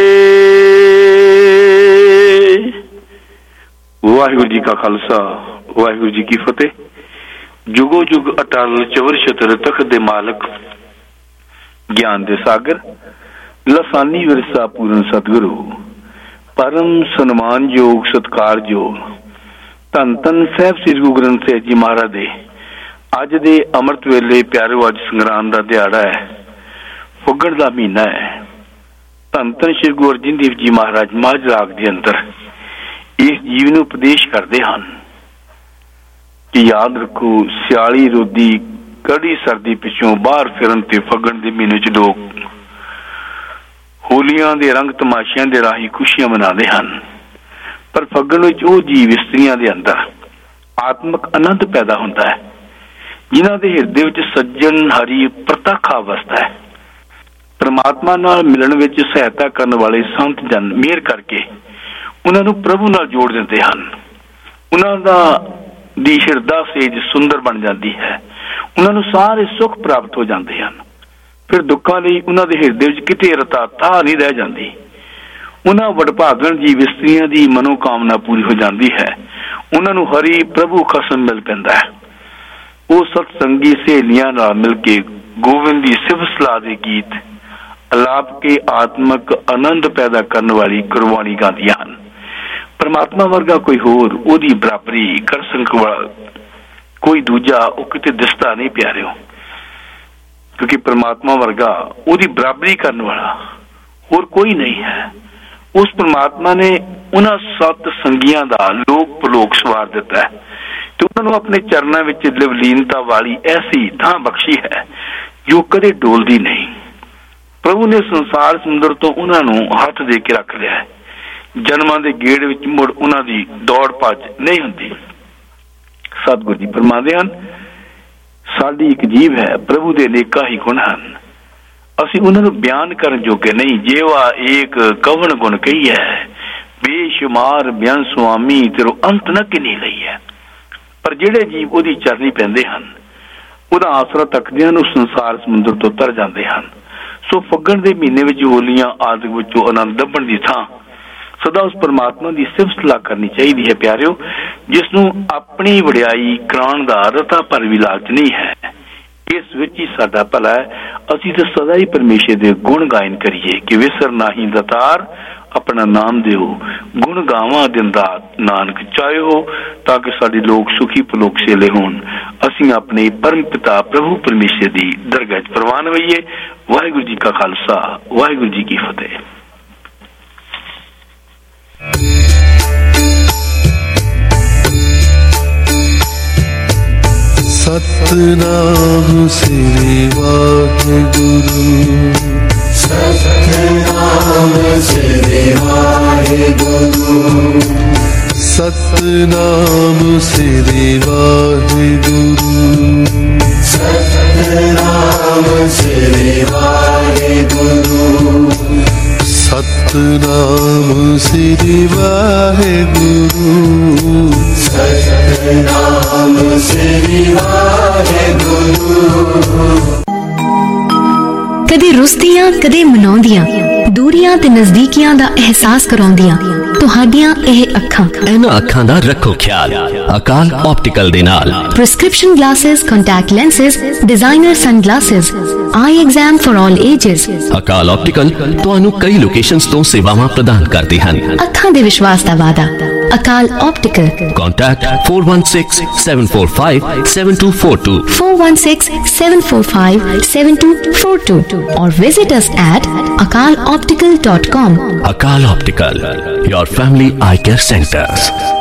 B: ਵਾਹਿਗੁਰੂ ਜੀ ਕਾ ਖਾਲਸਾ, ਵਾਹਿਗੁਰੂ ਜੀ ਕੀ ਫਤਿਹ। ਜੁਗੋ ਜੁਗ ਅਟਲ ਚਵਰ ਛਤਰ, ਤਖਤ ਦੇ ਮਾਲਕ, ਗਿਆਨ ਦੇ ਸਾਗਰ, ਲਸਾਨੀ ਵਿਰਸਾ ਪੂਰਨ ਸਤਿਗੁਰੂ, ਪਰਮ ਸਨਮਾਨਯੋਗ ਸਤਿਕਾਰਯੋਗ ਧੰਨ ਧੰਨ ਸਾਹਿਬ ਸ੍ਰੀ ਗੁਰੂ ਗ੍ਰੰਥ ਸਾਹਿਬ ਜੀ ਮਹਾਰਾਜ ਦੇ ਅੱਜ ਦੇ ਅੰਮ੍ਰਿਤ ਵੇਲੇ ਪਿਆਰੋ, ਅੱਜ ਸੰਗਰਾਂਦ ਦਾ ਦਿਹਾੜਾ ਹੈ, ਫੁੱਗਣ ਦਾ ਮਹੀਨਾ ਹੈ। ਧੰਨ ਧੰਨ ਸ੍ਰੀ ਗੁਰੂ ਅਰਜਨ ਦੇਵ ਜੀ ਮਹਾਰਾਜ ਮਾਝ ਰਾਗ ਦੇ ਅੰਦਰ ਇਸ ਜੀਵ ਨੂੰ ਉਪਦੇਸ਼ ਕਰਦੇ ਹਨ ਕਿ ਯਾਦ ਰੱਖੋ, ਸਿਆਲੀ ਰੋਦੀ ਕੜੀ ਸਰਦੀ ਪਿੱਛੋਂ ਬਾਹਰ ਫਿਰਨ ਤੇ ਫੱਗਣ ਦੇ ਮਹੀਨੇ ਚ ਲੋਕ ਹੋਲੀਆਂ ਦੇ ਰੰਗ ਤਮਾਸ਼ਿਆਂ ਦੇ ਰਾਹੀਂ ਖੁਸ਼ੀਆਂ ਮਨਾਉਂਦੇ ਹਨ। ਪਰ ਫੱਗਣ ਵਿੱਚ ਉਹ ਜੀਵ ਇਸਤਰੀਆਂ ਦੇ ਅੰਦਰ ਆਤਮਿਕ ਆਨੰਦ ਪੈਦਾ ਹੁੰਦਾ ਹੈ, ਜਿਨ੍ਹਾਂ ਦੇ ਹਿਰਦੇ ਵਿੱਚ ਸੱਜਣ ਹਰੀ ਪ੍ਰਤੱਖ ਅਵਸਥਾ ਹੈ। ਪਰਮਾਤਮਾ ਨਾਲ ਮਿਲਣ ਵਿੱਚ ਸਹਾਇਤਾ ਕਰਨ ਵਾਲੇ ਸੰਤ ਜਨ ਮਿਹਰ ਕਰਕੇ ਉਹਨਾਂ ਨੂੰ ਪ੍ਰਭੂ ਨਾਲ ਜੋੜ ਦਿੰਦੇ ਹਨ। ਉਹਨਾਂ ਦਾ ਦੀ ਹਿਰਦਾ ਸੇਜ ਸੁੰਦਰ ਬਣ ਜਾਂਦੀ ਹੈ। ਉਹਨਾਂ ਨੂੰ ਸਾਰੇ ਸੁੱਖ ਪ੍ਰਾਪਤ ਹੋ ਜਾਂਦੇ ਹਨ। ਫਿਰ ਦੁੱਖਾਂ ਲਈ ਉਹਨਾਂ ਦੇ ਹਿਰਦੇ ਵਿੱਚ ਕਿਤੇ ਰਤਾ ਤਾਹ ਨਹੀਂ ਰਹਿ ਜਾਂਦੀ। ਉਹਨਾਂ ਵਡਭਾਗਣ ਜੀਵ ਇਸਤਰੀਆਂ ਦੀ ਮਨੋਕਾਮਨਾ ਪੂਰੀ ਹੋ ਜਾਂਦੀ ਹੈ। ਉਹਨਾਂ ਨੂੰ ਹਰੀ ਪ੍ਰਭੂ ਖਸਮ ਮਿਲ ਪੈਂਦਾ ਹੈ। ਉਹ ਸਤਸੰਗੀ ਸਹੇਲੀਆਂ ਨਾਲ ਮਿਲ ਕੇ ਗੋਬਿੰਦ ਦੀ ਸਿਫਤ ਸਲਾਹ ਦੇ ਗੀਤ ਅਲਾਪ ਕੇ ਆਤਮਿਕ ਆਨੰਦ ਪੈਦਾ ਕਰਨ ਵਾਲੀ ਗੁਰਬਾਣੀ ਗਾਉਂਦੀਆਂ ਹਨ। ਪਰਮਾਤਮਾ ਵਰਗਾ ਕੋਈ ਹੋਰ ਉਹਦੀ ਬਰਾਬਰੀ ਕਰ ਸਕਣ ਵਾਲਾ ਕੋਈ ਦੂਜਾ ਉਹ ਕਿਤੇ ਦਿਸਦਾ ਨਹੀਂ ਪਿਆਰਿਓ, ਕਿਉਂਕਿ
P: कि परमात्मा वर्गा ਉਹਦੀ ਬਰਾਬਰੀ ਕਰਨ ਵਾਲਾ ਹੋਰ ਕੋਈ ਨਹੀਂ ਹੈ। ਉਸ परमात्मा ने ਉਹਨਾਂ ਸੱਤ ਸੰਗੀਆਂ ਦਾ ਲੋਕ ਪਰਲੋਕ ਸਵਾਰ ਦਿੱਤਾ ਹੈ ਤੇ ਉਹਨਾਂ ਨੂੰ ਆਪਣੇ ਚਰਨਾਂ ਵਿੱਚ ਲਵਲੀਨਤਾ ਵਾਲੀ ਐਸੀ ਥਾਂ ਬਖਸ਼ੀ ਹੈ ਜੋ ਕਦੇ ਡੋਲਦੀ ਨਹੀਂ। ਪ੍ਰਭੂ ਨੇ ਸੰਸਾਰ ਸਮੁੰਦਰ ਤੋਂ ਉਹਨਾਂ ਨੂੰ ਹੱਥ ਦੇ ਕੇ ਰੱਖ ਲਿਆ ਹੈ। ਜਨਮਾਂ ਦੇ ਗੇੜ ਵਿੱਚ ਮੁੜ ਉਹਨਾਂ ਦੀ ਦੌੜ ਭੱਜ ਨਹੀਂ ਹੁੰਦੀ। ਸਤਿਗੁਰੂ ਜੀ ਫਰਮਾਉਂਦੇ ਹਨ, ਸਾਡੀ ਇੱਕ ਜੀਵ ਹੈ, ਪ੍ਰਭੂ ਦੇ ਅਨੇਕਾਂ ਹੀ ਗੁਣ ਹਨ, ਅਸੀਂ ਉਹਨਾਂ ਨੂੰ ਬਿਆਨ ਕਰਨ ਜੋਗੇ ਨਹੀਂ। ਜੇਵਾ ਏਕ ਕਵਣ ਗੁਣ ਕਹੀ ਹੈ, ਬੇਸ਼ੁਮਾਰ ਬਿਆਨ ਸੁਆਮੀ ਤੇਰੋ ਅੰਤ ਨਾ ਕਿੰਨੀ ਲਈ ਹੈ। ਪਰ ਜਿਹੜੇ ਜੀਵ ਉਹਦੀ ਚਰਨੀ ਪੈਂਦੇ ਹਨ, ਉਹਦਾ ਆਸਰਾ ਤੱਕਦੇ ਹਨ, ਉਹ ਸੰਸਾਰ ਸਮੁੰਦਰ ਤੋਂ ਤਰ ਜਾਂਦੇ ਹਨ। ਸੋ ਫੱਗਣ ਦੇ ਮਹੀਨੇ ਵਿੱਚ ਹੋਲੀਆਂ ਆਦਿ ਵਿੱਚੋਂ ਆਨੰਦ ਲੱਭਣ ਦੀ ਥਾਂ ਸਦਾ ਉਸ ਪਰਮਾਤਮਾ ਦੀ ਸਿਫਤ ਸਲਾਹ ਕਰਨੀ ਚਾਹੀਦੀ ਹੈ ਪਿਆਰਿਓ, ਜਿਸ ਨੂੰ ਆਪਣੀ ਵਡਿਆਈ ਕਰਾਉਣ ਦਾ ਰਤਾ ਭਰ ਵੀ ਲਾਲਚ ਨਹੀਂ ਹੈ। ਇਸ ਵਿੱਚ ਹੀ ਸਾਡਾ ਭਲਾ ਹੈ। ਅਸੀਂ ਤਾਂ ਸਦਾ ਹੀ ਪਰਮੇਸ਼ਰ ਦੇ ਗੁਣ ਗਾਇਨ ਕਰੀਏ ਕਿ ਵਿਸਰ ਨਾਹੀਂ ਦਾਤਾਰ ਆਪਣਾ ਨਾਮ ਦਿਓ, ਗੁਣ ਗਾਵਾਂ ਦਿੰਦਾ ਨਾਨਕ ਚਾਹਿਓ, ਤਾਂ ਕਿ ਸਾਡੇ ਲੋਕ ਸੁਖੀ ਪਲੋਕ ਸੇਲੇ ਹੋਣ। ਅਸੀਂ ਆਪਣੇ ਪਰਮ ਪਿਤਾ ਪ੍ਰਭੂ ਪਰਮੇਸ਼ਰ ਦੀ ਦਰਗਾਹ 'ਚ ਪ੍ਰਵਾਨ ਹੋਈਏ। ਵਾਹਿਗੁਰੂ ਜੀ ਕਾ ਖਾਲਸਾ, ਵਾਹਿਗੁਰੂ ਜੀ ਕੀ ਫਤਿਹ।
O: ਸਤਿਨਾਮ ਸ੍ਰੀ ਵਾਹਿਗੁਰੂ, ਸਤਿਨਾਮ ਸ੍ਰੀ ਵਾਹਿਗੁਰੂ, ਸਤਿਨਾਮ ਸ੍ਰੀ ਵਾਹਿਗੁਰੂ, ਸਤਿਨਾਮ ਸ੍ਰੀ ਵਾਹਿਗੁਰੂ, ਸਤਿਨਾਮ ਸ੍ਰੀ ਵਾਹਿਗੁਰੂ, ਸਤਿਨਾਮ ਸ੍ਰੀ ਵਾਹਿਗੁਰੂ।
Q: ਕਦੇ ਰੁੱਸਦੀਆਂ ਕਦੇ ਮਨਾਉਂਦੀਆਂ, ਦੂਰੀਆਂ ਤੇ ਨਜ਼ਦੀਕੀਆਂ ਦਾ ਅਹਿਸਾਸ ਕਰਾਉਂਦੀਆਂ ਤੁਹਾਡੀਆਂ ਇਹ ਅੱਖਾਂ।
R: ਇਹਨਾਂ ਅੱਖਾਂ ਦਾ ਰੱਖੋ ਖਿਆਲ ਅਕਾਲ ਆਪਟੀਕਲ ਦੇ ਨਾਲ।
Q: Prescription glasses, contact lenses, designer sunglasses, eye exam for all ages.
R: Akal optical ਤੁਹਾਨੂੰ ਕਈ ਲੋਕੇਸ਼ਨਸ ਤੋਂ ਸੇਵਾਵਾਂ ਪ੍ਰਦਾਨ ਕਰਦੇ ਹਨ।
Q: ਅੱਖਾਂ ਦੇ ਵਿਸ਼ਵਾਸ ਦਾ ਵਾਅਦਾ। Akal optical.
R: Contact four one six seven four five seven two four two
Q: four one six seven four five seven two four two or visit us at akal optical dot com.
R: Akal Optical, your family eye care centers.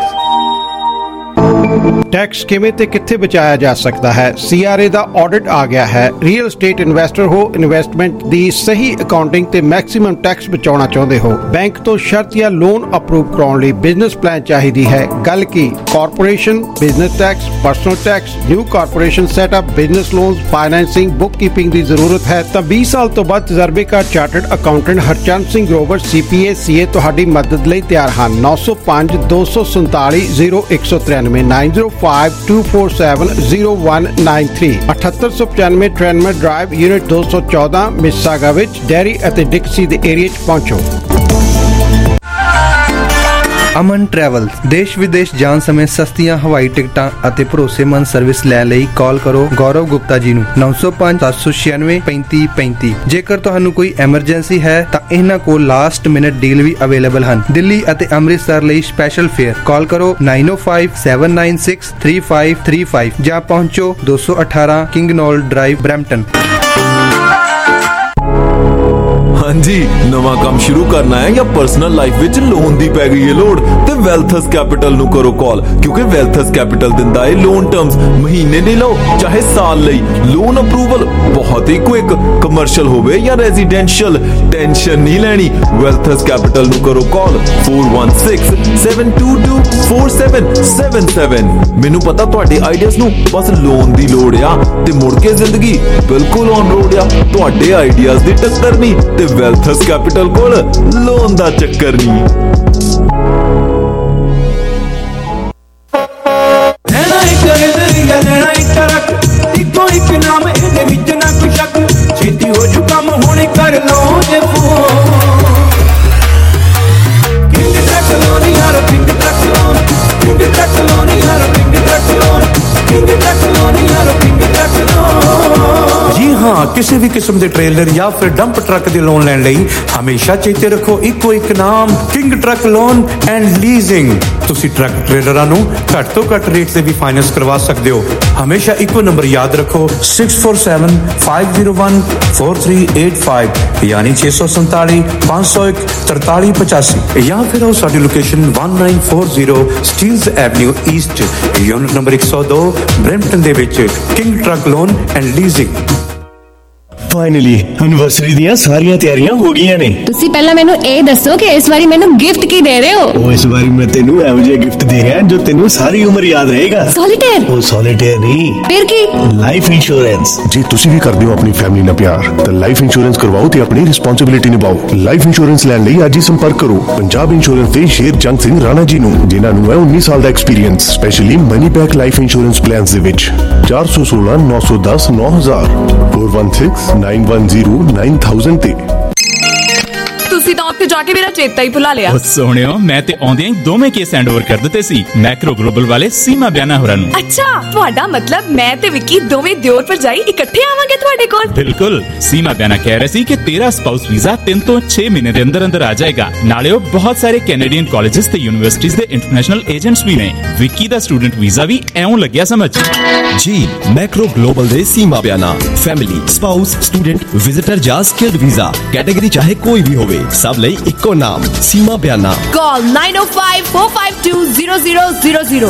S: Tax ਕਿਵੇਂ ਤੇ ਕਿੱਥੇ ਬਚਾਇਆ ਜਾ ਸਕਦਾ ਹੈ? CRA ਦਾ audit ਆ ਗਿਆ ਹੈ। ਰੀਅਲ ਏਸਟੇਟ ਇਨਵੈਸਟਰ ਹੋ, ਇਨਵੈਸਟਮੈਂਟ ਦੀ ਸਹੀ ਅਕਾਊਂਟਿੰਗ ਤੇ ਮੈਕਸਿਮਮ ਟੈਕਸ ਬਚਾਉਣਾ ਚਾਹੁੰਦੇ ਹੋ, ਬੈਂਕ ਤੋਂ ਸ਼ਰਤ ਜਾਂ ਲੋਨ ਅਪਰੂਵ ਕਰਾਉਣ ਲਈ ਬਿਜ਼ਨਸ ਪਲਾਨ ਚਾਹੀਦੀ ਹੈ। ਗੱਲ ਕੀ corporation, business tax, personal tax, new corporation setup, business loans, financing, bookkeeping ਦੀ ਜ਼ਰੂਰਤ ਹੈ ਤਾਂ ਵੀਹ ਸਾਲ ਤੋਂ ਵੱਧ ਤਜਰਬੇਕਾਰ chartered accountant Harchand Singh Grover CPA CA ਤੁਹਾਡੀ ਮਦਦ ਲਈ ਤਿਆਰ ਹਨ। ਨੌ ਸੌ ਪੰਜ ਦੋ ਸੌ ਸੰਤਾਲੀ ਜ਼ੀਰੋ ਇੱਕ ਸੌ ਤਰਾਨਵੇਂ nine zero five two four seven zero one nine three ਅਠੱਤਰ ਸੌ ਪਚਾਨਵੇਂ ਟ੍ਰੈਨਮਰ ਡਰਾਈਵ ਯੂਨਿਟ ਦੋ ਸੌ ਚੌਦਾਂ ਮਿਸਿਸਾਗਾ ਵਿੱਚ ਡੈਰੀ ਅਤੇ ਡਿਕਸੀ ਦੇ ਏਰੀਆ 'ਚ ਪਹੁੰਚੋ।
T: ਅਮਨ ਟਰੈਵਲ ਦੇਸ਼ ਵਿਦੇਸ਼ ਜਾਣ ਸਮੇਂ ਸਸਤੀਆਂ ਹਵਾਈ ਟਿਕਟਾਂ ਅਤੇ ਭਰੋਸੇਮੰਦ ਸਰਵਿਸ ਲੈਣ ਲਈ ਕਾਲ ਕਰੋ ਗੌਰਵ ਗੁਪਤਾ ਜੀ ਨੂੰ ਨੌ ਸੌ ਪੰਜ ਸੱਤ ਸੌ ਛਿਆਨਵੇਂ ਪੈਂਤੀ ਪੈਂਤੀ। ਜੇਕਰ ਤੁਹਾਨੂੰ ਕੋਈ ਐਮਰਜੈਂਸੀ ਹੈ ਤਾਂ ਇਹਨਾਂ ਕੋਲ ਲਾਸਟ ਮਿੰਟ ਡੀਲ ਵੀ ਅਵੇਲੇਬਲ ਹਨ। ਦਿੱਲੀ ਅਤੇ ਅੰਮ੍ਰਿਤਸਰ ਲਈ ਸਪੈਸ਼ਲ ਫੇਅਰ ਕਾਲ ਕਰੋ nine oh five seven nine six three five three five ਜਾਂ ਪਹੁੰਚੋ ਦੋ ਸੌ ਅਠਾਰਾਂ ਕਿੰਗ ਨੋਲ ਡਰਾਈਵ ਬਰੈਂਪਟਨ।
U: ਹਾਂਜੀ, ਨਵਾਂ ਕੰਮ ਸ਼ੁਰੂ ਕਰਨਾ ਹੈ ਜਾਂ ਪਰਸਨਲ ਲਾਈਫ ਵਿੱਚ ਲੋਨ ਦੀ ਪੈ ਗਈ ਹੈ ਲੋੜ ਤੇ ਵੈਲਥਸ ਕੈਪੀਟਲ ਨੂੰ ਕਰੋ ਕਾਲ, ਕਿਉਂਕਿ ਵੈਲਥਸ ਕੈਪੀਟਲ ਦਿੰਦਾ ਹੈ ਲੋਨ ਟਰਮਸ ਮਹੀਨੇ ਦੇ ਲਓ ਚਾਹੇ ਸਾਲ ਲਈ। ਲੋਨ ਅਪਰੂਵਲ ਬਹੁਤ ਹੀ ਕੁਇਕ, ਕਮਰਸ਼ੀਅਲ ਹੋਵੇ ਜਾਂ ਰੈਜ਼ੀਡੈਂਸ਼ੀਅਲ, ਟੈਨਸ਼ਨ ਨਹੀਂ ਲੈਣੀ। ਵੈਲਥਸ ਕੈਪੀਟਲ ਨੂੰ ਕਰੋ ਕਾਲ four one six seven two two four seven seven seven। ਮੈਨੂੰ ਪਤਾ ਤੁਹਾਡੇ ਆਈਡੀਆਜ਼ ਨੂੰ ਬਸ ਲੋਨ ਦੀ ਲੋੜ ਆ ਤੇ ਮੁੜ ਕੇ ਜ਼ਿੰਦਗੀ ਬਿਲਕੁਲ ਔਨ ਰੋਡ ਆ। ਤੁਹਾਡੇ ਆਈਡੀਆਜ਼ ਦੀ ਟੱਕਰ ਨਹੀਂ ਤੇ ਵੈਲਥਸ ਕੈਪੀਟਲ ਕੋਲ ਲੋਨ ਦਾ ਚੱਕਰ ਨਹੀਂ।
V: ਲੈਣਾ ਇੱਕ ਨਜ਼ਰੀਆ, ਲੈਣਾ ਇੱਕ ਰੱਖ, ਇੱਕੋ ਇੱਕ ਨਾਮ ਇਹਦੇ ਵਿੱਚ ਨਾ ਕੋਈ ਸ਼ੱਕ। ਛੇਤੀ ਹੋ ਜੂ ਕੰਮ ਹੁਣੇ ਕਰ ਲਓ ਜੇ ਫੋਨ। ਕਿੰਗ ਟਰੱਕ ਲੋਨ ਯਾਰ, king truck loan, king truck loan ਯਾਰ, king truck loan, king truck loan ਯਾਰ, ਕਿੰਗ ਟਰੱਕ ਲੋਨ। ਜੀ ਹਾਂ,
C: ਕਿਸੇ ਵੀ ਕਿਸਮ ਦੇ ਟ੍ਰੇਲਰ ਜਾਂ ਫਿਰ ਡੰਪ ਟਰੱਕ ਦੇ ਲੋਨ ਲੈਣ ਲਈ ਹਮੇਸ਼ਾ ਚੇਤੇ ਰੱਖੋ ਇੱਕੋ ਇੱਕ ਨਾਮ, king truck loan and leasing. ਤੁਸੀਂ ਟਰੱਕ ਟ੍ਰੇਲਰਾਂ ਨੂੰ ਘੱਟ ਤੋਂ ਘੱਟ ਰੇਟ ਤੇ ਵੀ ਫਾਈਨੈਂਸ ਕਰਵਾ ਸਕਦੇ ਹੋ। ਹਮੇਸ਼ਾ ਇੱਕੋ ਨੰਬਰ ਯਾਦ ਰੱਖੋ, six four seven five zero one four three eight five ਯਾਨੀ ਛੇ ਸੌ ਸੰਤਾਲੀ ਪੰਜ ਸੌ ਇੱਕ ਤਰਤਾਲੀ ਪਚਾਸੀ, ਜਾਂ ਫਿਰ ਆਓ ਸਾਡੀ ਲੋਕੇਸ਼ਨ ਇੱਕ ਨੌ ਚਾਰ zero Steeles avenue east, unit number ਇੱਕ ਸੌ ਦੋ, ਬ੍ਰੈਂਪਟਨ ਦੇ ਵਿੱਚ king truck loan and leasing.
D: Finally anniversary ਦੀਆਂ ਸਾਰੀਆਂ ਤਿਆਰੀਆਂ ਹੋ ਗਈਆਂ ਨੇ।
W: ਤੁਸੀਂ ਪਹਿਲਾਂ ਮੈਨੂੰ ਇਹ ਦੱਸੋ ਕਿ ਇਸ ਵਾਰੀ ਮੈਨੂੰ ਗਿਫਟ ਕੀ ਦੇ ਰਹੇ ਹੋ?
D: ਉਹ ਇਸ ਵਾਰੀ ਮੈਂ ਤੈਨੂੰ ਇਹੋ ਜਿਹਾ ਗਿਫਟ ਦੇ ਰਿਹਾ ਜੋ ਤੈਨੂੰ ਸਾਰੀ ਉਮਰ ਯਾਦ ਰਹੇਗਾ।
W: ਸੋਲੀਟੇਅਰ?
D: ਉਹ ਸੋਲੀਟੇਅਰ ਨਹੀਂ,
W: ਫਿਰ ਕੀ?
D: Life insurance.
X: ਜੇ ਤੁਸੀਂ ਵੀ ਕਰਦੇ ਹੋ ਆਪਣੀ ਫੈਮਿਲੀ ਨਾਲ ਪਿਆਰ ਤਾਂ ਲਾਈਫ ਇੰਸ਼ੋਰੈਂਸ ਕਰਵਾਓ ਤੇ ਆਪਣੀ ਰਿਸਪੌਂਸਿਬਿਲਿਟੀ ਨਿਭਾਓ। ਲਾਈਫ ਇੰਸ਼ੋਰੈਂਸ ਲੈਣ ਲਈ ਅੱਜ ਹੀ ਸੰਪਰਕ ਕਰੋ ਪੰਜਾਬ ਇੰਸ਼ੋਰੈਂਸ ਦੇ ਸ਼ੇਰ ਜੰਗ ਸਿੰਘ ਰਾਣਾ ਜੀ ਨੂੰ, ਜਿਨ੍ਹਾਂ ਨੂੰ ਹੈ ਉੱਨੀ ਸਾਲ ਦਾ experience, specially money back life insurance plans ਦੇ ਵਿੱਚ। ਚਾਰ ਸੌ ਸੋਲਾਂ ਨੌ ਸੌ ਦਸ ਨੌ ਹਜ਼ਾਰ four one six nine one zero nine thousand ਤੇ।
Y: ਤੁਸੀਂ ਤਾਂ ਉੱਥੇ ਜਾ ਕੇ ਮੇਰਾ ਚੇਤਾ ਹੀ ਭੁਲਾ ਲਿਆ।
Z: ਉਹ ਸੋਹਣਿਓ, ਮੈਂ ਤੇ ਆਉਂਦਿਆਂ ਹੀ ਦੋਵੇਂ ਕੇਸ ਹੈਂਡ ਓਵਰ ਕਰ ਦਿੱਤੇ ਸੀ ਮੈਕਰੋ ਗਲੋਬਲ ਵਾਲੇ ਸੀਮਾ ਬਿਆਨਾ ਹੋਰਾਂ ਨੂੰ।
Y: ਅੱਛਾ, ਤੁਹਾਡਾ ਮਤਲਬ ਮੈਂ ਤੇ ਵਿੱਕੀ ਦੋਵੇਂ ਦਿਓਰ ਭਰਜਾਈ ਇਕੱਠੇ ਆਵਾਂਗੇ ਤੁਹਾਡੇ ਕੋਲ?
Z: ਬਿਲਕੁਲ। ਸੀਮਾ ਬਿਆਨਾ ਕਹਿ ਰਹੇ ਸੀ ਕਿ ਤੇਰਾ ਸਪਾਊਸ ਵੀਜ਼ਾ ਤਿੰਨ ਤੋਂ ਛੇ ਮਹੀਨੇ ਦੇ ਅੰਦਰ ਅੰਦਰ ਆ ਜਾਏਗਾ। ਨਾਲੇ ਉਹ ਬਹੁਤ ਸਾਰੇ ਕੈਨੇਡੀਅਨ ਕਾਲਜਸ ਤੇ ਯੂਨੀਵਰਸਿਟੀਜ਼ ਦੇ ਇੰਟਰਨੈਸ਼ਨਲ ਏਜੰਟਸ ਵੀ ਨੇ। ਵਿੱਕੀ ਦਾ ਸਟੂਡੈਂਟ ਵੀਜ਼ਾ ਵੀ ਐਉਂ ਲੱਗਿਆ ਸਮਝ।
U: ਜੀ ਮੈਕਰੋ ਗਲੋਬਲ ਦੇ Seema Biana family, spouse, student, visitor ਜਾਂ ਸਕਿਲਡ ਵੀਜ਼ਾ ਕੈਟੇਗਰੀ ਚਾਹੇ ਕੋਈ ਵੀ ਹੋਵੇ, ਸਭ ਲਈ ਇੱਕੋ ਨਾਮ Seema Biana.
Y: Call nine o five four five two zero zero zero zero.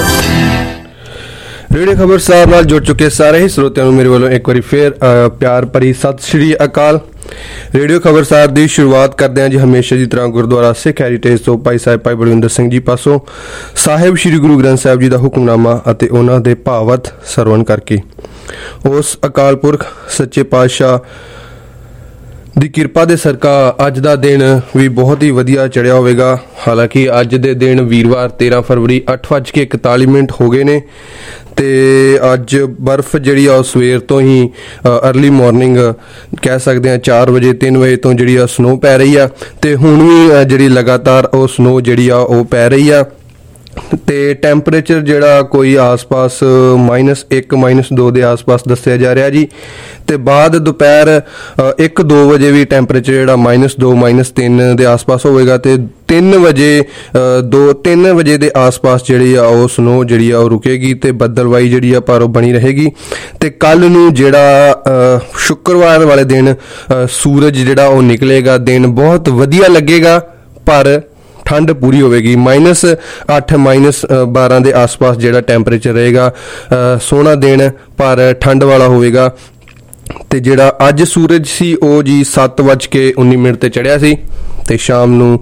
T: Radio Khabarsar ਨਾਲ ਜੁੜ ਚੁੱਕੇ ਸਾਰੇ ਹੀ ਸਰੋਤਿਆਂ ਨੂੰ ਮੇਰੇ ਵੱਲੋਂ ਇੱਕ ਵਾਰੀ ਫੇਰ ਪਿਆਰ ਭਰੀ ਸਤਿ ਸ਼੍ਰੀ ਅਕਾਲ। ਰੇਡੀਓ ਖਬਰਸਾਰ ਦੀ ਸ਼ੁਰੂਆਤ ਕਰਦੇ ਹਾਂ ਜੀ ਹਮੇਸ਼ਾ ਦੀ ਤਰ੍ਹਾਂ ਗੁਰਦੁਆਰਾ ਸਿੱਖ ਹੈਰੀਟੇਜ ਤੋਂ ਭਾਈ ਸਾਹਿਬ ਭਾਈ ਬਲਵਿੰਦਰ ਸਿੰਘ ਜੀ ਪਾਸੋਂ ਸਾਹਿਬ ਸ੍ਰੀ ਗੁਰੂ ਗ੍ਰੰਥ ਸਾਹਿਬ ਜੀ ਦਾ ਹੁਕਮਨਾਮਾ ਅਤੇ ਉਹਨਾਂ ਦੇ ਭਾਵਤ ਸਰਵਣ ਕਰਕੇ। ਉਸ ਅਕਾਲ ਪੁਰਖ ਸੱਚੇ ਪਾਤਸ਼ਾਹ ਦੀ ਕਿਰਪਾ ਦੇ ਸਦਕਾ ਅੱਜ ਦਾ ਦਿਨ ਵੀ ਬਹੁਤ ਹੀ ਵਧੀਆ ਚੜਿਆ ਹੋਵੇਗਾ। ਹਾਲਾਂਕਿ ਅੱਜ ਦੇ ਦਿਨ ਵੀਰਵਾਰ ਤੇਰਾਂ ਫਰਵਰੀ ਅੱਠ ਵੱਜ ਕੇ ਇਕਤਾਲੀ ਮਿੰਟ ਹੋ ਗਏ ਨੇ ਤੇ ਅੱਜ ਬਰਫ਼ ਜਿਹੜੀ ਆ ਉਹ ਸਵੇਰ ਤੋਂ ਹੀ ਅਰਲੀ ਮਾਰਨਿੰਗ ਕਹਿ ਸਕਦੇ ਹਾਂ ਚਾਰ ਵਜੇ ਤਿੰਨ ਵਜੇ ਤੋਂ ਜਿਹੜੀ ਆ ਸਨੋ ਪੈ ਰਹੀ ਆ ਤੇ ਹੁਣ ਵੀ ਜਿਹੜੀ ਲਗਾਤਾਰ ਉਹ ਸਨੋ ਜਿਹੜੀ ਆ ਉਹ ਪੈ ਰਹੀ ਆ ਤੇ ਟੈਂਪਰੇਚਰ ਜਿਹੜਾ ਕੋਈ ਆਸ-ਪਾਸ ਮਾਈਨਸ ਇੱਕ ਮਾਈਨਸ ਦੋ ਦੇ ਆਸ-ਪਾਸ ਦੱਸਿਆ ਜਾ ਰਿਹਾ ਜੀ। ਤੇ ਬਾਅਦ ਦੁਪਹਿਰ ਇੱਕ ਦੋ ਵਜੇ ਵੀ ਟੈਂਪਰੇਚਰ ਜਿਹੜਾ ਮਾਈਨਸ ਦੋ ਮਾਈਨਸ ਤਿੰਨ ਦੇ ਆਸ-ਪਾਸ ਹੋਵੇਗਾ ਤੇ ਤਿੰਨ ਵਜੇ ਦੋ ਤਿੰਨ ਵਜੇ ਦੇ ਆਸ-ਪਾਸ ਜਿਹੜੀ ਆ ਉਹ ਸਨੋ ਜਿਹੜੀ ਆ ਉਹ ਰੁਕੇਗੀ ਤੇ ਬੱਦਲਵਾਈ ਜਿਹੜੀ ਆ ਪਰ ਉਹ ਬਣੀ ਰਹੇਗੀ। ਤੇ ਕੱਲ ਨੂੰ ਜਿਹੜਾ ਸ਼ੁੱਕਰਵਾਰ ਵਾਲੇ ਦਿਨ ਸੂਰਜ ਜਿਹੜਾ ਉਹ ਨਿਕਲੇਗਾ, ਦਿਨ ਬਹੁਤ ਵਧੀਆ ਲੱਗੇਗਾ ਪਰ ਠੰਡ ਪੂਰੀ ਹੋਵੇਗੀ। ਮਾਈਨਸ ਅੱਠ ਮਾਈਨਸ ਬਾਰਾਂ ਦੇ ਆਸ-ਪਾਸ ਜਿਹੜਾ ਟੈਂਪਰੇਚਰ ਰਹੇਗਾ। ਸੋਹਣਾ ਦਿਨ ਪਰ ਠੰਡ ਵਾਲਾ ਹੋਵੇਗਾ। ਤੇ ਜਿਹੜਾ ਅੱਜ ਸੂਰਜ ਸੀ ਉਹ ਜੀ ਸੱਤ ਵੱਜ ਕੇ ਉੱਨੀ ਮਿੰਟ ਤੇ ਚੜਿਆ ਸੀ ਤੇ ਸ਼ਾਮ ਨੂੰ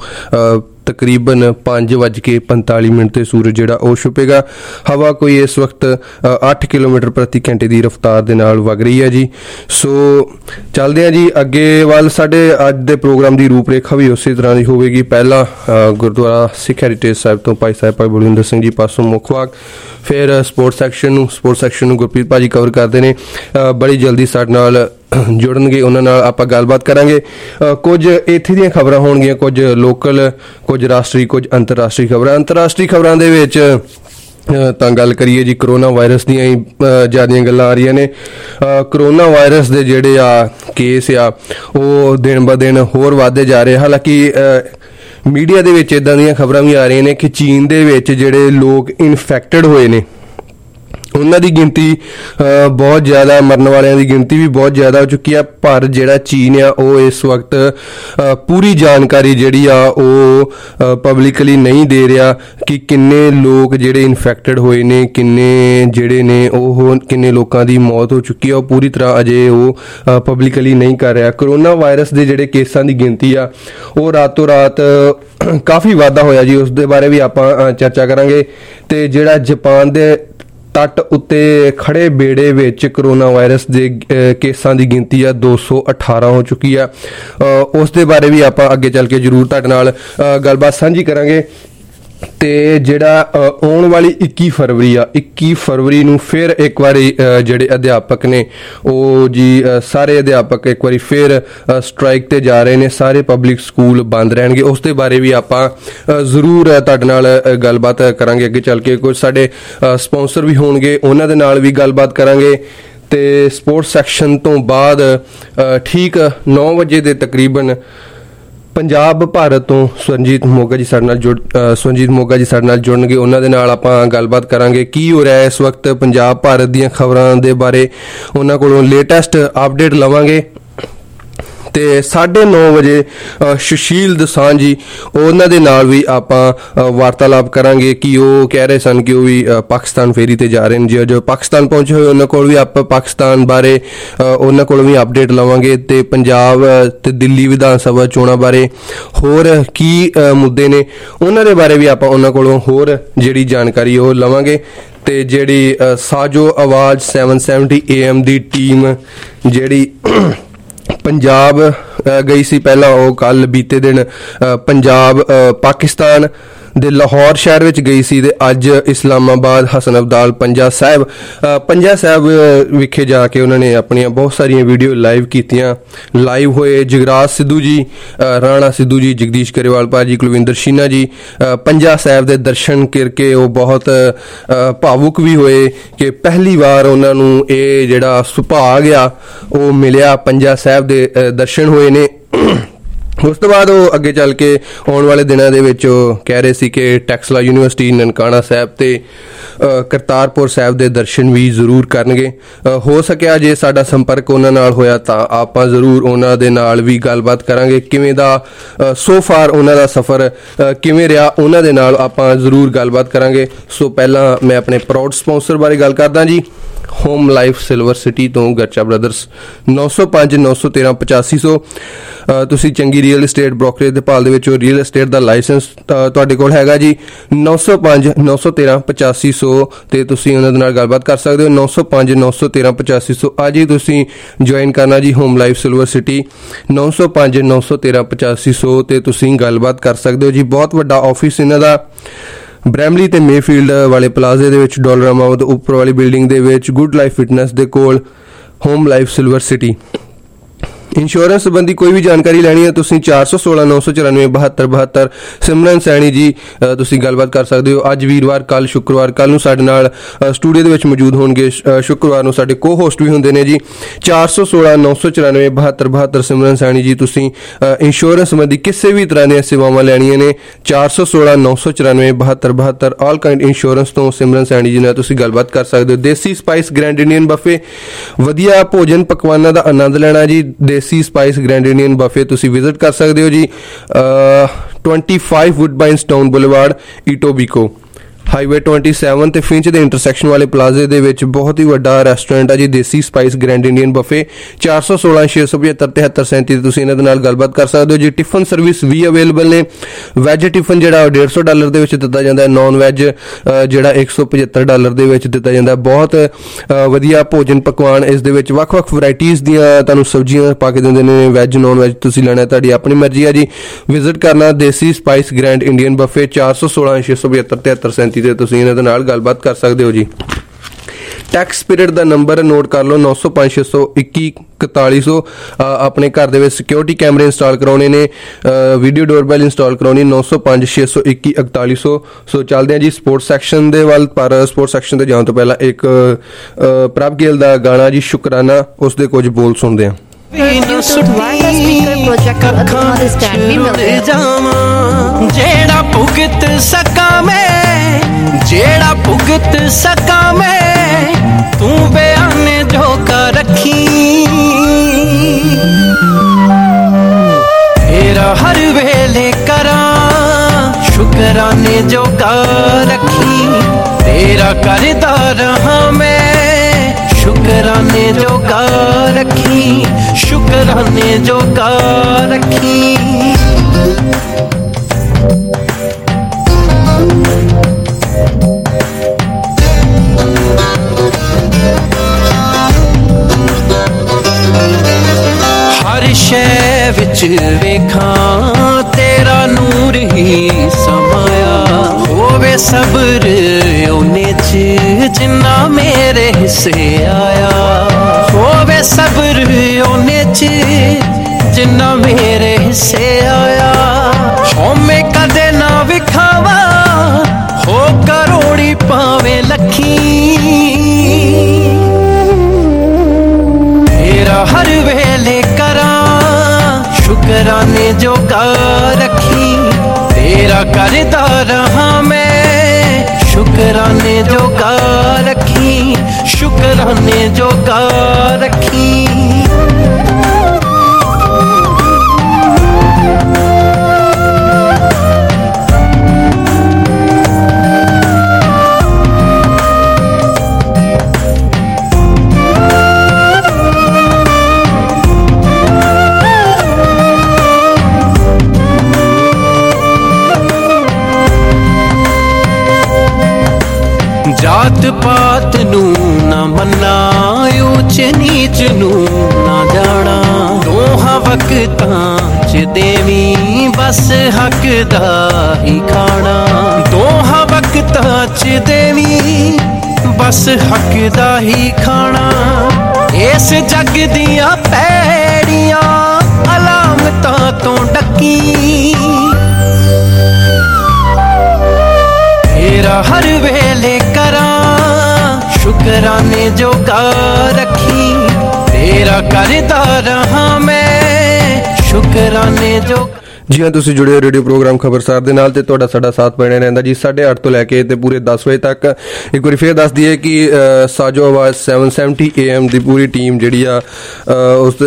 T: ਤਕਰੀਬਨ ਪੰਜ ਵੱਜ ਕੇ ਪੰਤਾਲੀ ਮਿੰਟ ਤੇ ਸੂਰਜ ਜਿਹੜਾ ਉਹ ਛੁਪੇਗਾ। ਹਵਾ ਕੋਈ ਇਸ ਵਕਤ ਅੱਠ ਕਿਲੋਮੀਟਰ ਪ੍ਰਤੀ ਘੰਟੇ ਦੀ ਰਫ਼ਤਾਰ ਦੇ ਨਾਲ ਵਗ ਰਹੀ ਹੈ ਜੀ। ਸੋ ਚੱਲਦੇ ਹਾਂ ਜੀ ਅੱਗੇ ਵੱਲ। ਸਾਡੇ ਅੱਜ ਦੇ ਪ੍ਰੋਗਰਾਮ ਦੀ ਰੂਪਰੇਖਾ ਵੀ ਉਸੇ ਤਰ੍ਹਾਂ ਦੀ ਹੋਵੇਗੀ। ਪਹਿਲਾਂ ਗੁਰਦੁਆਰਾ ਸਿੱਖ ਹੈਰੀਟੇਜ ਸਾਹਿਬ ਤੋਂ ਭਾਈ ਸਾਹਿਬ ਭਾਈ ਬਲਵਿੰਦਰ ਸਿੰਘ ਜੀ ਪਾਸੋਂ ਮੁੱਖ ਵਾਕ, ਫਿਰ ਸਪੋਰਟਸ ਸੈਕਸ਼ਨ ਨੂੰ ਸਪੋਰਟਸ ਸੈਕਸ਼ਨ ਨੂੰ ਗੁਰਪ੍ਰੀਤ ਭਾਜੀ ਕਵਰ ਕਰਦੇ ਨੇ। ਬੜੀ ਜਲਦੀ ਸਾਡੇ ਨਾਲ ਜੁੜਨਗੇ, ਉਹਨਾਂ ਨਾਲ ਆਪਾਂ ਗੱਲਬਾਤ ਕਰਾਂਗੇ। ਕੁਝ ਇੱਥੇ ਦੀਆਂ ਖਬਰਾਂ ਹੋਣਗੀਆਂ, ਕੁਝ ਲੋਕਲ, ਕੁਝ ਰਾਸ਼ਟਰੀ, ਕੁਝ ਅੰਤਰਰਾਸ਼ਟਰੀ ਖਬਰਾਂ। ਅੰਤਰਰਾਸ਼ਟਰੀ ਖਬਰਾਂ ਦੇ ਵਿੱਚ ਤਾਂ ਗੱਲ ਕਰੀਏ ਜੀ ਕਰੋਨਾ ਵਾਇਰਸ ਦੀਆਂ ਹੀ ਜ਼ਿਆਦੀਆਂ ਗੱਲਾਂ ਆ ਰਹੀਆਂ ਨੇ। ਕਰੋਨਾ ਵਾਇਰਸ ਦੇ ਜਿਹੜੇ ਆ ਕੇਸ ਆ ਉਹ ਦਿਨ ਬ ਦਿਨ ਹੋਰ ਵੱਧਦੇ ਜਾ ਰਹੇ। ਹਾਲਾਂਕਿ ਮੀਡੀਆ ਦੇ ਵਿੱਚ ਇੱਦਾਂ ਦੀਆਂ ਖਬਰਾਂ ਵੀ ਆ ਰਹੀਆਂ ਨੇ ਕਿ ਚੀਨ ਦੇ ਵਿੱਚ ਜਿਹੜੇ ਲੋਕ ਇਨਫੈਕਟਡ ਹੋਏ ਨੇ ਉਹਨਾਂ ਦੀ ਗਿਣਤੀ ਬਹੁਤ ਜ਼ਿਆਦਾ, ਮਰਨ ਵਾਲਿਆਂ ਦੀ ਗਿਣਤੀ ਵੀ ਬਹੁਤ ਜ਼ਿਆਦਾ ਹੋ ਚੁੱਕੀ ਆ। ਪਰ ਜਿਹੜਾ ਚੀਨ ਆ ਉਹ ਇਸ ਵਕਤ ਪੂਰੀ ਜਾਣਕਾਰੀ ਜਿਹੜੀ ਆ ਉਹ ਪਬਲਿਕਲੀ ਨਹੀਂ ਦੇ ਰਿਹਾ ਕਿ ਕਿੰਨੇ ਲੋਕ ਜਿਹੜੇ ਇਨਫੈਕਟਡ ਹੋਏ ਨੇ, ਕਿੰਨੇ ਜਿਹੜੇ ਨੇ ਉਹ ਕਿੰਨੇ ਲੋਕਾਂ ਦੀ ਮੌਤ ਹੋ ਚੁੱਕੀ ਆ, ਉਹ ਪੂਰੀ ਤਰ੍ਹਾਂ ਅਜੇ ਉਹ ਪਬਲਿਕਲੀ ਨਹੀਂ ਕਰ ਰਿਹਾ। ਕਰੋਨਾ ਵਾਇਰਸ ਦੇ ਜਿਹੜੇ ਕੇਸਾਂ ਦੀ ਗਿਣਤੀ ਆ ਉਹ ਰਾਤੋਂ ਰਾਤ ਕਾਫੀ ਵਾਧਾ ਹੋਇਆ ਜੀ, ਉਸ ਦੇ ਬਾਰੇ ਵੀ ਆਪਾਂ ਚਰਚਾ ਕਰਾਂਗੇ। ਤੇ ਜਿਹੜਾ ਜਾਪਾਨ ਦੇ ਤੱਟ ਉੱਤੇ ਖੜੇ ਬੇੜੇ ਵਿੱਚ ਕਰੋਨਾ ਵਾਇਰਸ ਦੇ ਕੇਸਾਂ ਦੀ ਗਿਣਤੀ ਆ ਦੋ ਸੌ ਅਠਾਰਾਂ ਹੋ ਚੁੱਕੀ ਆ। ਉਸ ਦੇ ਬਾਰੇ ਵੀ ਆਪਾਂ ਅੱਗੇ ਚੱਲ ਕੇ ਜ਼ਰੂਰ ਤੁਹਾਡੇ ਨਾਲ ਗੱਲਬਾਤ ਸਾਂਝੀ ਕਰਾਂਗੇ। ਤੇ ਜਿਹੜਾ ਆਉਣ ਵਾਲੀ ਇੱਕੀ ਫਰਵਰੀ ਆ, ਇੱਕੀ ਫਰਵਰੀ ਨੂੰ ਫਿਰ ਇੱਕ ਵਾਰੀ ਜਿਹੜੇ ਅਧਿਆਪਕ ਨੇ ਉਹ ਜੀ ਸਾਰੇ ਅਧਿਆਪਕ ਇੱਕ ਵਾਰੀ ਫਿਰ ਸਟ੍ਰਾਈਕ ਤੇ ਜਾ ਰਹੇ ਨੇ। ਸਾਰੇ ਪਬਲਿਕ ਸਕੂਲ ਬੰਦ ਰਹਿਣਗੇ। ਉਸ ਦੇ ਬਾਰੇ ਵੀ ਆਪਾਂ ਜ਼ਰੂਰ ਤੁਹਾਡੇ ਨਾਲ ਗੱਲਬਾਤ ਕਰਾਂਗੇ ਅੱਗੇ ਚੱਲ ਕੇ। ਕੁਝ ਸਾਡੇ ਸਪਾਂਸਰ ਵੀ ਹੋਣਗੇ, ਉਹਨਾਂ ਦੇ ਨਾਲ ਵੀ ਗੱਲਬਾਤ ਕਰਾਂਗੇ। ਤੇ ਸਪੋਰਟਸ ਸੈਕਸ਼ਨ ਤੋਂ ਬਾਅਦ ਠੀਕ ਨੌ ਵਜੇ ਦੇ ਤਕਰੀਬਨ ਪੰਜਾਬ ਭਾਰਤ ਤੋਂ ਸਵਰਨਜੀਤ ਮੋਗਾ ਜੀ ਸਾਡੇ ਨਾਲ ਜੁੜ ਸਵਰਨਜੀਤ ਮੋਗਾ ਜੀ ਸਾਡੇ ਨਾਲ ਜੁੜਨਗੇ। ਉਹਨਾਂ ਦੇ ਨਾਲ ਆਪਾਂ ਗੱਲਬਾਤ ਕਰਾਂਗੇ ਕੀ ਹੋ ਰਿਹਾ ਇਸ ਵਕਤ ਪੰਜਾਬ ਭਾਰਤ ਦੀਆਂ ਖਬਰਾਂ ਦੇ ਬਾਰੇ, ਉਹਨਾਂ ਕੋਲੋਂ ਲੇਟੈਸਟ ਅਪਡੇਟ ਲਵਾਂਗੇ। ਤੇ ਸਾਢੇ ਨੌ ਵਜੇ ਸੁਸ਼ੀਲ ਦਸਾਂਝ ਜੀ ਉਹਨਾਂ ਦੇ ਨਾਲ ਵੀ ਆਪਾਂ ਵਾਰਤਾਲਾਪ ਕਰਾਂਗੇ ਕਿ ਉਹ ਕਹਿ ਰਹੇ ਸਨ ਕਿ ਉਹ ਵੀ ਪਾਕਿਸਤਾਨ ਫੇਰੀ ਤੇ ਜਾ ਰਹੇ ਨੇ। ਜੀ ਜੋ ਪਾਕਿਸਤਾਨ ਪਹੁੰਚੇ ਹੋਏ ਉਹਨਾਂ ਕੋਲ ਵੀ ਆਪਾਂ ਪਾਕਿਸਤਾਨ ਬਾਰੇ ਉਹਨਾਂ ਕੋਲੋਂ ਵੀ ਅਪਡੇਟ ਲਵਾਂਗੇ ਤੇ ਪੰਜਾਬ ਤੇ ਦਿੱਲੀ ਵਿਧਾਨ ਸਭਾ ਚੋਣਾਂ ਬਾਰੇ ਹੋਰ ਕੀ ਮੁੱਦੇ ਨੇ ਉਹਨਾਂ ਦੇ ਬਾਰੇ ਵੀ ਆਪਾਂ ਉਹਨਾਂ ਕੋਲੋਂ ਹੋਰ ਜਿਹੜੀ ਜਾਣਕਾਰੀ ਉਹ ਲਵਾਂਗੇ। ਤੇ ਜਿਹੜੀ Sajo Awaz seven seventy A M ਦੀ ਟੀਮ ਜਿਹੜੀ ਪੰਜਾਬ ਗਈ ਸੀ ਪਹਿਲਾਂ, ਉਹ ਕੱਲ ਬੀਤੇ ਦਿਨ ਪੰਜਾਬ ਪਾਕਿਸਤਾਨ ਦੇ ਲਾਹੌਰ ਸ਼ਹਿਰ ਵਿੱਚ ਗਈ ਸੀ ਤੇ ਅੱਜ ਇਸਲਾਮਾਬਾਦ ਹਸਨ ਅਬਦਾਲ ਪੰਜਾ ਸਾਹਿਬ ਪੰਜਾ ਸਾਹਿਬ ਵਿਖੇ ਜਾ ਕੇ ਉਹਨਾਂ ਨੇ ਆਪਣੀਆਂ ਬਹੁਤ ਸਾਰੀਆਂ ਵੀਡੀਓ ਲਾਈਵ ਕੀਤੀਆਂ। ਲਾਈਵ ਹੋਏ ਜਗਰਾਜ ਸਿੱਧੂ ਜੀ, ਰਾਣਾ ਸਿੱਧੂ ਜੀ, ਜਗਦੀਸ਼ ਗਰੇਵਾਲ ਭਾਜੀ, ਕੁਲਵਿੰਦਰ ਸ਼ੀਨਾ ਜੀ ਪੰਜਾ ਸਾਹਿਬ ਦੇ ਦਰਸ਼ਨ ਕਰਕੇ ਉਹ ਬਹੁਤ ਭਾਵੁਕ ਵੀ ਹੋਏ ਕਿ ਪਹਿਲੀ ਵਾਰ ਉਹਨਾਂ ਨੂੰ ਇਹ ਜਿਹੜਾ ਸੁਭਾਗ ਆ ਉਹ ਮਿਲਿਆ, ਪੰਜਾ ਸਾਹਿਬ ਦੇ ਦਰਸ਼ਨ ਹੋਏ ਨੇ। ਉਸ ਤੋਂ ਬਾਅਦ ਉਹ ਅੱਗੇ ਚੱਲ ਕੇ ਆਉਣ ਵਾਲੇ ਦਿਨਾਂ ਦੇ ਵਿੱਚ ਉਹ ਕਹਿ ਰਹੇ ਸੀ ਕਿ ਟੈਕਸਲਾ ਯੂਨੀਵਰਸਿਟੀ ਨਨਕਾਣਾ ਸਾਹਿਬ ਤੇ ਕਰਤਾਰਪੁਰ ਸਾਹਿਬ ਦੇ ਦਰਸ਼ਨ ਵੀ ਜ਼ਰੂਰ ਕਰਨਗੇ। ਹੋ ਸਕਿਆ ਜੇ ਸਾਡਾ ਸੰਪਰਕ ਉਹਨਾਂ ਨਾਲ ਹੋਇਆ ਤਾਂ ਆਪਾਂ ਜ਼ਰੂਰ ਉਹਨਾਂ ਦੇ ਨਾਲ ਵੀ ਗੱਲਬਾਤ ਕਰਾਂਗੇ, ਕਿਵੇਂ ਦਾ ਸੋ ਫਾਰ ਉਹਨਾਂ ਦਾ ਸਫ਼ਰ ਕਿਵੇਂ ਰਿਹਾ ਉਹਨਾਂ ਦੇ ਨਾਲ ਆਪਾਂ ਜ਼ਰੂਰ ਗੱਲਬਾਤ ਕਰਾਂਗੇ। ਸੋ ਪਹਿਲਾਂ ਮੈਂ ਆਪਣੇ ਪ੍ਰਾਊਡ ਸਪਾਂਸਰ ਬਾਰੇ ਗੱਲ ਕਰਦਾ ਜੀ, ਹੋਮ ਲਾਈਫ ਸਿਲਵਰ ਸਿਟੀ ਤੋਂ ਗਰਚਾ ਬ੍ਰਦਰਸ ਨੌ ਸੌ ਪੰਜ ਨੌ ਸੌ ਤੇਰਾਂ ਪਚਾਸੀ ਸੌ। ਤੁਸੀਂ ਚੰਗੀ ਰੀਅਲ ਏਸਟੇਟ ਬ੍ਰੋਕਰੇਜ ਦੇ ਭਾਲ ਦੇ ਵਿੱਚ ਰੀਅਲ ਏਸਟੇਟ ਦਾ ਲਾਇਸੈਂਸ ਤੁਹਾਡੇ ਕੋਲ ਹੈਗਾ ਜੀ, ਨੌ ਸੌ ਪੰਜ ਨੌ ਸੌ ਤੇਰਾਂ ਪਚਾਸੀ ਸੌ ਤੇ ਤੁਸੀਂ ਉਹਨਾਂ ਦੇ ਨਾਲ ਗੱਲਬਾਤ ਕਰ ਸਕਦੇ ਹੋ। ਨੌ ਸੌ ਪੰਜ ਨੌ ਸੌ ਤੇਰਾਂ ਪਚਾਸੀ ਸੌ ਅੱਜ ਹੀ ਤੁਸੀਂ ਜੁਆਇਨ ਕਰਨਾ ਜੀ ਹੋਮ ਲਾਈਫ ਸਿਲਵਰ ਸਿਟੀ ਨੌ ਸੌ ਪੰਜ ਨੌ ਸੌ ਤੇਰਾਂ ਪਚਾਸੀ ਸੌ ਤੇ ਤੁਸੀਂ ਗੱਲਬਾਤ ਕਰ ਸਕਦੇ ਹੋ ਜੀ। ਬਹੁਤ ਵੱਡਾ ਆਫਿਸ ਇਹਨਾਂ ਦਾ ਬ੍ਰੈਮਲੀ ਤੇ ਮੇਫੀਲਡ ਵਾਲੇ ਪਲਾਜ਼ੇ ਦੇ ਵਿੱਚ, ਡਾਲਰ ਅਮਾਊਂਟ ਉੱਪਰ ਵਾਲੀ ਬਿਲਡਿੰਗ ਦੇ ਵਿੱਚ, ਗੁੱਡ ਲਾਈਫ ਫਿਟਨੈਸ ਦੇ ਕੋਲ home life silver city. Insurance ਸੰਬੰਧੀ ਕੋਈ ਵੀ ਜਾਣਕਾਰੀ ਲੈਣੀ ਹੈ ਤੁਸੀਂ ਚਾਰ ਸੌ ਸੋਲਾਂ ਨੌ ਸੌ ਚੁਰਾਨਵੇਂ ਬਹੱਤਰ ਬਹੱਤਰ ਸਿਮਰਨ ਸੈਣੀ ਜੀ ਤੁਸੀਂ ਗੱਲਬਾਤ ਕਰ ਸਕਦੇ ਹੋ। ਅੱਜ ਵੀਰਵਾਰ, ਕੱਲ ਸ਼ੁੱਕਰਵਾਰ, ਕੱਲ ਨੂੰ ਸਾਡੇ ਨਾਲ ਸਟੂਡੀਓ ਦੇ ਵਿੱਚ ਮੌਜੂਦ ਹੋਣਗੇ, ਸ਼ੁੱਕਰਵਾਰ ਨੂੰ ਸਾਡੇ ਕੋ ਹੋਸਟ ਵੀ ਹੁੰਦੇ ਨੇ ਜੀ। ਚਾਰ ਸੌ ਸੋਲਾਂ ਨੌ ਸੌ ਚੁਰਾਨਵੇਂ ਬਹੱਤਰ ਬਹੱਤਰ ਸਿਮਰਨ ਸੈਣੀ ਜੀ ਤੁਸੀਂ ਇੰਸ਼ੋਰੈਂਸ ਸੰਬੰਧੀ ਕਿਸੇ ਵੀ ਤਰ੍ਹਾਂ ਦੀਆਂ ਸੇਵਾਵਾਂ ਲੈਣੀਆਂ ਨੇ, ਚਾਰ ਸੌ ਸੋਲਾਂ ਨੌ ਸੌ ਚੁਰਾਨਵੇਂ ਬਹੱਤਰ ਬਹੱਤਰ ਆਲ ਕਾਇੰਡ ਇੰਸ਼ੋਰੈਂਸ ਤੋਂ ਸਿਮਰਨ ਸੈਣੀ ਜੀ ਨਾਲ ਤੁਸੀਂ ਗੱਲਬਾਤ ਕਰ ਸਕਦੇ ਹੋ। Desi spice grand Indian buffet, ਵਧੀਆ ਭੋਜਨ ਪਕਵਾਨਾਂ ਦਾ ਆਨੰਦ ਲੈਣਾ ਜੀ। Desi spice grand Indian buffet ਤੁਸੀਂ ਵਿਜ਼ਿਟ ਕਰ ਸਕਦੇ ਹੋ ਜੀ, twenty five Woodbine Downs boulevard Etobicoke highway twenty seven ਤੇ ਫਿੰਚ ਦੇ ਇੰਟਰਸੈਕਸ਼ਨ ਵਾਲੇ ਪਲਾਜ਼ੇ ਦੇ ਵਿੱਚ ਬਹੁਤ ਹੀ ਵੱਡਾ ਰੈਸਟੋਰੈਂਟ ਆ ਜੀ, desi spice grand Indian buffet. ਚਾਰ ਸੌ ਸੋਲਾਂ ਛੇ ਸੌ ਪਝੱਤਰ ਤਿਹੱਤਰ ਸੈਂਤੀ ਤੇ ਤੁਸੀਂ ਇਹਨਾਂ ਦੇ ਨਾਲ ਗੱਲਬਾਤ ਕਰ ਸਕਦੇ ਹੋ ਜੀ। ਟਿਫਨ ਸਰਵਿਸ ਵੀ ਅਵੇਲੇਬਲ ਨੇ। ਵੈਜ ਟਿਫਨ ਜਿਹੜਾ ਡੇਢ ਸੌ ਡਾਲਰ ਦੇ ਵਿੱਚ ਦਿੱਤਾ ਜਾਂਦਾ ਹੈ, ਨੌਨ ਵੈਜ ਜਿਹੜਾ ਇੱਕ ਸੌ ਪਝੱਤਰ ਡਾਲਰ ਦੇ ਵਿੱਚ ਦਿੱਤਾ ਜਾਂਦਾ। ਬਹੁਤ ਵਧੀਆ ਭੋਜਨ ਪਕਵਾਨ ਇਸ ਦੇ ਵਿੱਚ, ਵੱਖ ਵੱਖ ਵਰਾਇਟੀਜ਼ ਦੀਆਂ ਤੁਹਾਨੂੰ ਸਬਜ਼ੀਆਂ ਪਾ ਕੇ ਦਿੰਦੇ ਨੇ। ਵੈਜ ਨੌਨ ਵੈਜ ਤੁਸੀਂ ਲੈਣਾ ਤੁਹਾਡੀ ਆਪਣੀ ਮਰਜ਼ੀ ਆ ਜੀ। ਵਿਜ਼ਿਟ ਕਰਨਾ desi spice grand Indian buffet, ਚਾਰ ਸੌ ਸੋਲਾਂ ਛੇ ਸੌ ਪਝੱਤਰ ਤਿਹੱਤਰ ਸੈਂਤੀ ਤੇ ਤੁਸੀਂ ਇਹਨਾਂ ਦੇ ਨਾਲ ਗੱਲਬਾਤ ਕਰ ਸਕਦੇ ਹੋ ਜੀ। ਟੈਕਸ ਪੀਰੀਅਡ ਦਾ ਨੰਬਰ ਨੋਟ ਕਰ ਲਓ, ਨੌ ਸੌ ਪੰਜ ਛੇ ਸੌ ਇੱਕੀ ਇਕਤਾਲੀ ਸੌ। ਆਪਣੇ ਘਰ ਦੇ ਵਿੱਚ ਸਿਕਿਉਰਿਟੀ ਕੈਮਰੇ ਇੰਸਟਾਲ ਕਰਾਉਣੇ ਨੇ, ਵੀਡੀਓ ਡੋਰਬੈਲ ਇੰਸਟਾਲ ਕਰਾਉਣੀ, ਨੌ ਸੌ ਪੰਜ ਛੇ ਸੌ ਇੱਕੀ ਇਕਤਾਲੀ ਸੌ। ਸੋ ਚੱਲਦੇ ਹਾਂ ਜੀ ਸਪੋਰਟਸ ਸੈਕਸ਼ਨ ਦੇ ਵੱਲ, ਪਰ ਸਪੋਰਟਸ ਸੈਕਸ਼ਨ ਤੇ ਜਾਣ ਤੋਂ ਪਹਿਲਾਂ ਇੱਕ ਪ੍ਰਭ ਗਿੱਲ ਦਾ ਗਾਣਾ ਜੀ ਸ਼ੁਕਰਾਨਾ, ਉਸ ਦੇ ਕੁਝ ਬੋਲ ਸੁਣਦੇ ਹਾਂ।
A: ਜਿਹੜਾ ਭੁਗਤ ਸਕਾਂ ਮੈਂ, ਜਿਹੜਾ ਭੁਗਤ ਸਕਾਂ ਮੈਂ, ਤੂੰ ਬਿਆਨ ਜੋ ਕਰ ਰੱਖੀ, ਤੇਰਾ ਹਰ ਵੇਲੇ ਕਰਾਂ ਸ਼ੁਕਰਾਨੇ ਜੋ ਕਰ ਰੱਖੀ, ਤੇਰਾ ਕਰਦਾ ਰਹਾਂ ਮੈਂ ਸ਼ੁਕਰਾਨੇ ਜੋ ਕਰ ਰੱਖੀ, ਸ਼ੁਕਰਾਨੇ ਜੋ ਕਰ ਰੱਖੀ। ਹਰ ਸ਼ੈ ਵਿੱਚ ਵੇਖਾਂ ਤੇਰਾ ਨੂਰ ਹੀ ਸਮਾਇਆ, ਹੋਵੇ ਸਬਰ ਉਹਨੇ ਚ ਜਿੰਨਾ ਮੇਰੇ ਹਿੱਸੇ ਆਇਆ, ਹੋਵੇ ਸਬਰ ਉਹਨੇ ਚ ਜਿੰਨਾ ਮੇਰੇ ਹਿੱਸੇ ਆਇਆ। ਹਉਮੈ ਕਦੇ ਨਾ ਵਿਖਾਵਾ ਹੋ ਕਰੋੜੀ ਭਾਵੇਂ ਲੱਖੀ, शुकराने जोगा रखी तेरा करदा रहा मैं शुकराने जोगा रखी शुकराने जोगा रखी जात पात नू ना मन्ना ऊच नीच नू ना जाना दोहां वक्तां च देवी बस हक दा ही खाना दोहां वक्तां च देवी बस हक दा ही खाना इस जग दियां पैड़ियां अलामतां तो डकी तेरा हर वेले करा शुकराने जोगा रखी तेरा करदा रहा मैं शुकराने जो
E: जी हाँ तुसीं जुड़े हो रेडियो प्रोग्राम खबरसार दे नाल ते तुहाडा साडा साथ बने रहंदा जी साढ़े अठ तो लैके ते पूरे दस बजे तक। एक बार फिर दस दईए कि Sajo Awaz seven seventy A M दी पूरी टीम जिहड़ी आ उस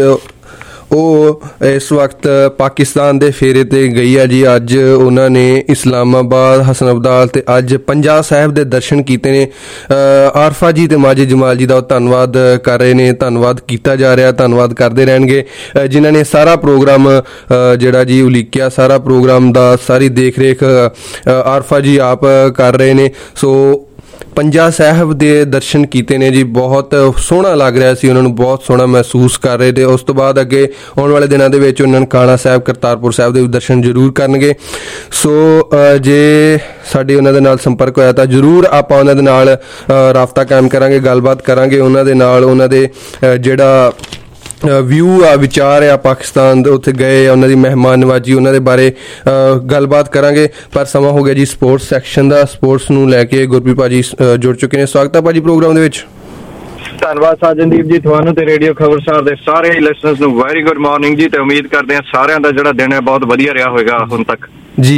E: ਉਹ इस वक्त पाकिस्तान दे फेरे ते गई है जी। अज उन्होंने इस्लामाबाद हसन अब्दाल ते अज पंजाब साहिब दे दर्शन कीते ने। आरफा जी ते माजिद जमाल जी दा धन्नवाद कर रहे ने, धन्नवाद किया जा रहा, धन्नवाद करते रहणगे जिन्होंने सारा प्रोग्राम जिहड़ा जी उलीकिया, सारा प्रोग्राम दा सारी देख रेख आरफा जी आप कर रहे ने। सो पंजाब साहिब दे दर्शन कीते ने जी, बहुत सोहना लग रहा सी, उन्होंने बहुत सोहना महसूस कर रहे थे। उस तो बाद अगे आने वाले दिनों के विच ननकाना साहिब करतारपुर साहिब दे दर्शन जरूर करनगे। सो जे साडे उन्हां दे नाल संपर्क होया तां जरूर आपां उन्हां दे नाल राबता कायम करांगे, गलबात करांगे उन्हां दे नाल, उन्हां दे जिहड़ा व्यू आ विचार आ पाकिस्तान दे उत्थे गए उन्हां दी मेहमान नवाजी उन्हां दे बारे गलबात करांगे। पर समा हो गया जी स्पोर्ट्स सैक्शन दा, स्पोर्ट्स नूं लैके गुरप्रीत भाजी जुड़ चुके ने। स्वागत है भाजी प्रोग्राम दे विच।
F: धन्नवाद साजनदीप जी, तुहानू ते रेडियो खबरसार दे सारे लिसनर्स नूं वेरी गुड मॉर्निंग जी, ते उम्मीद करते हैं सारिਆਂ ਦਾ ਜਿਹੜਾ ਦਿਨ ਹੈ ਬਹੁਤ ਵਧੀਆ ਰਿਹਾ ਹੋਵੇਗਾ ਹੁਣ ਤੱਕ
E: जी।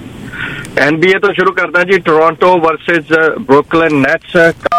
F: एनबीए तो शुरू करते हैं जी। टोरंटो वर्सेस ब्रुकलिन नेट्स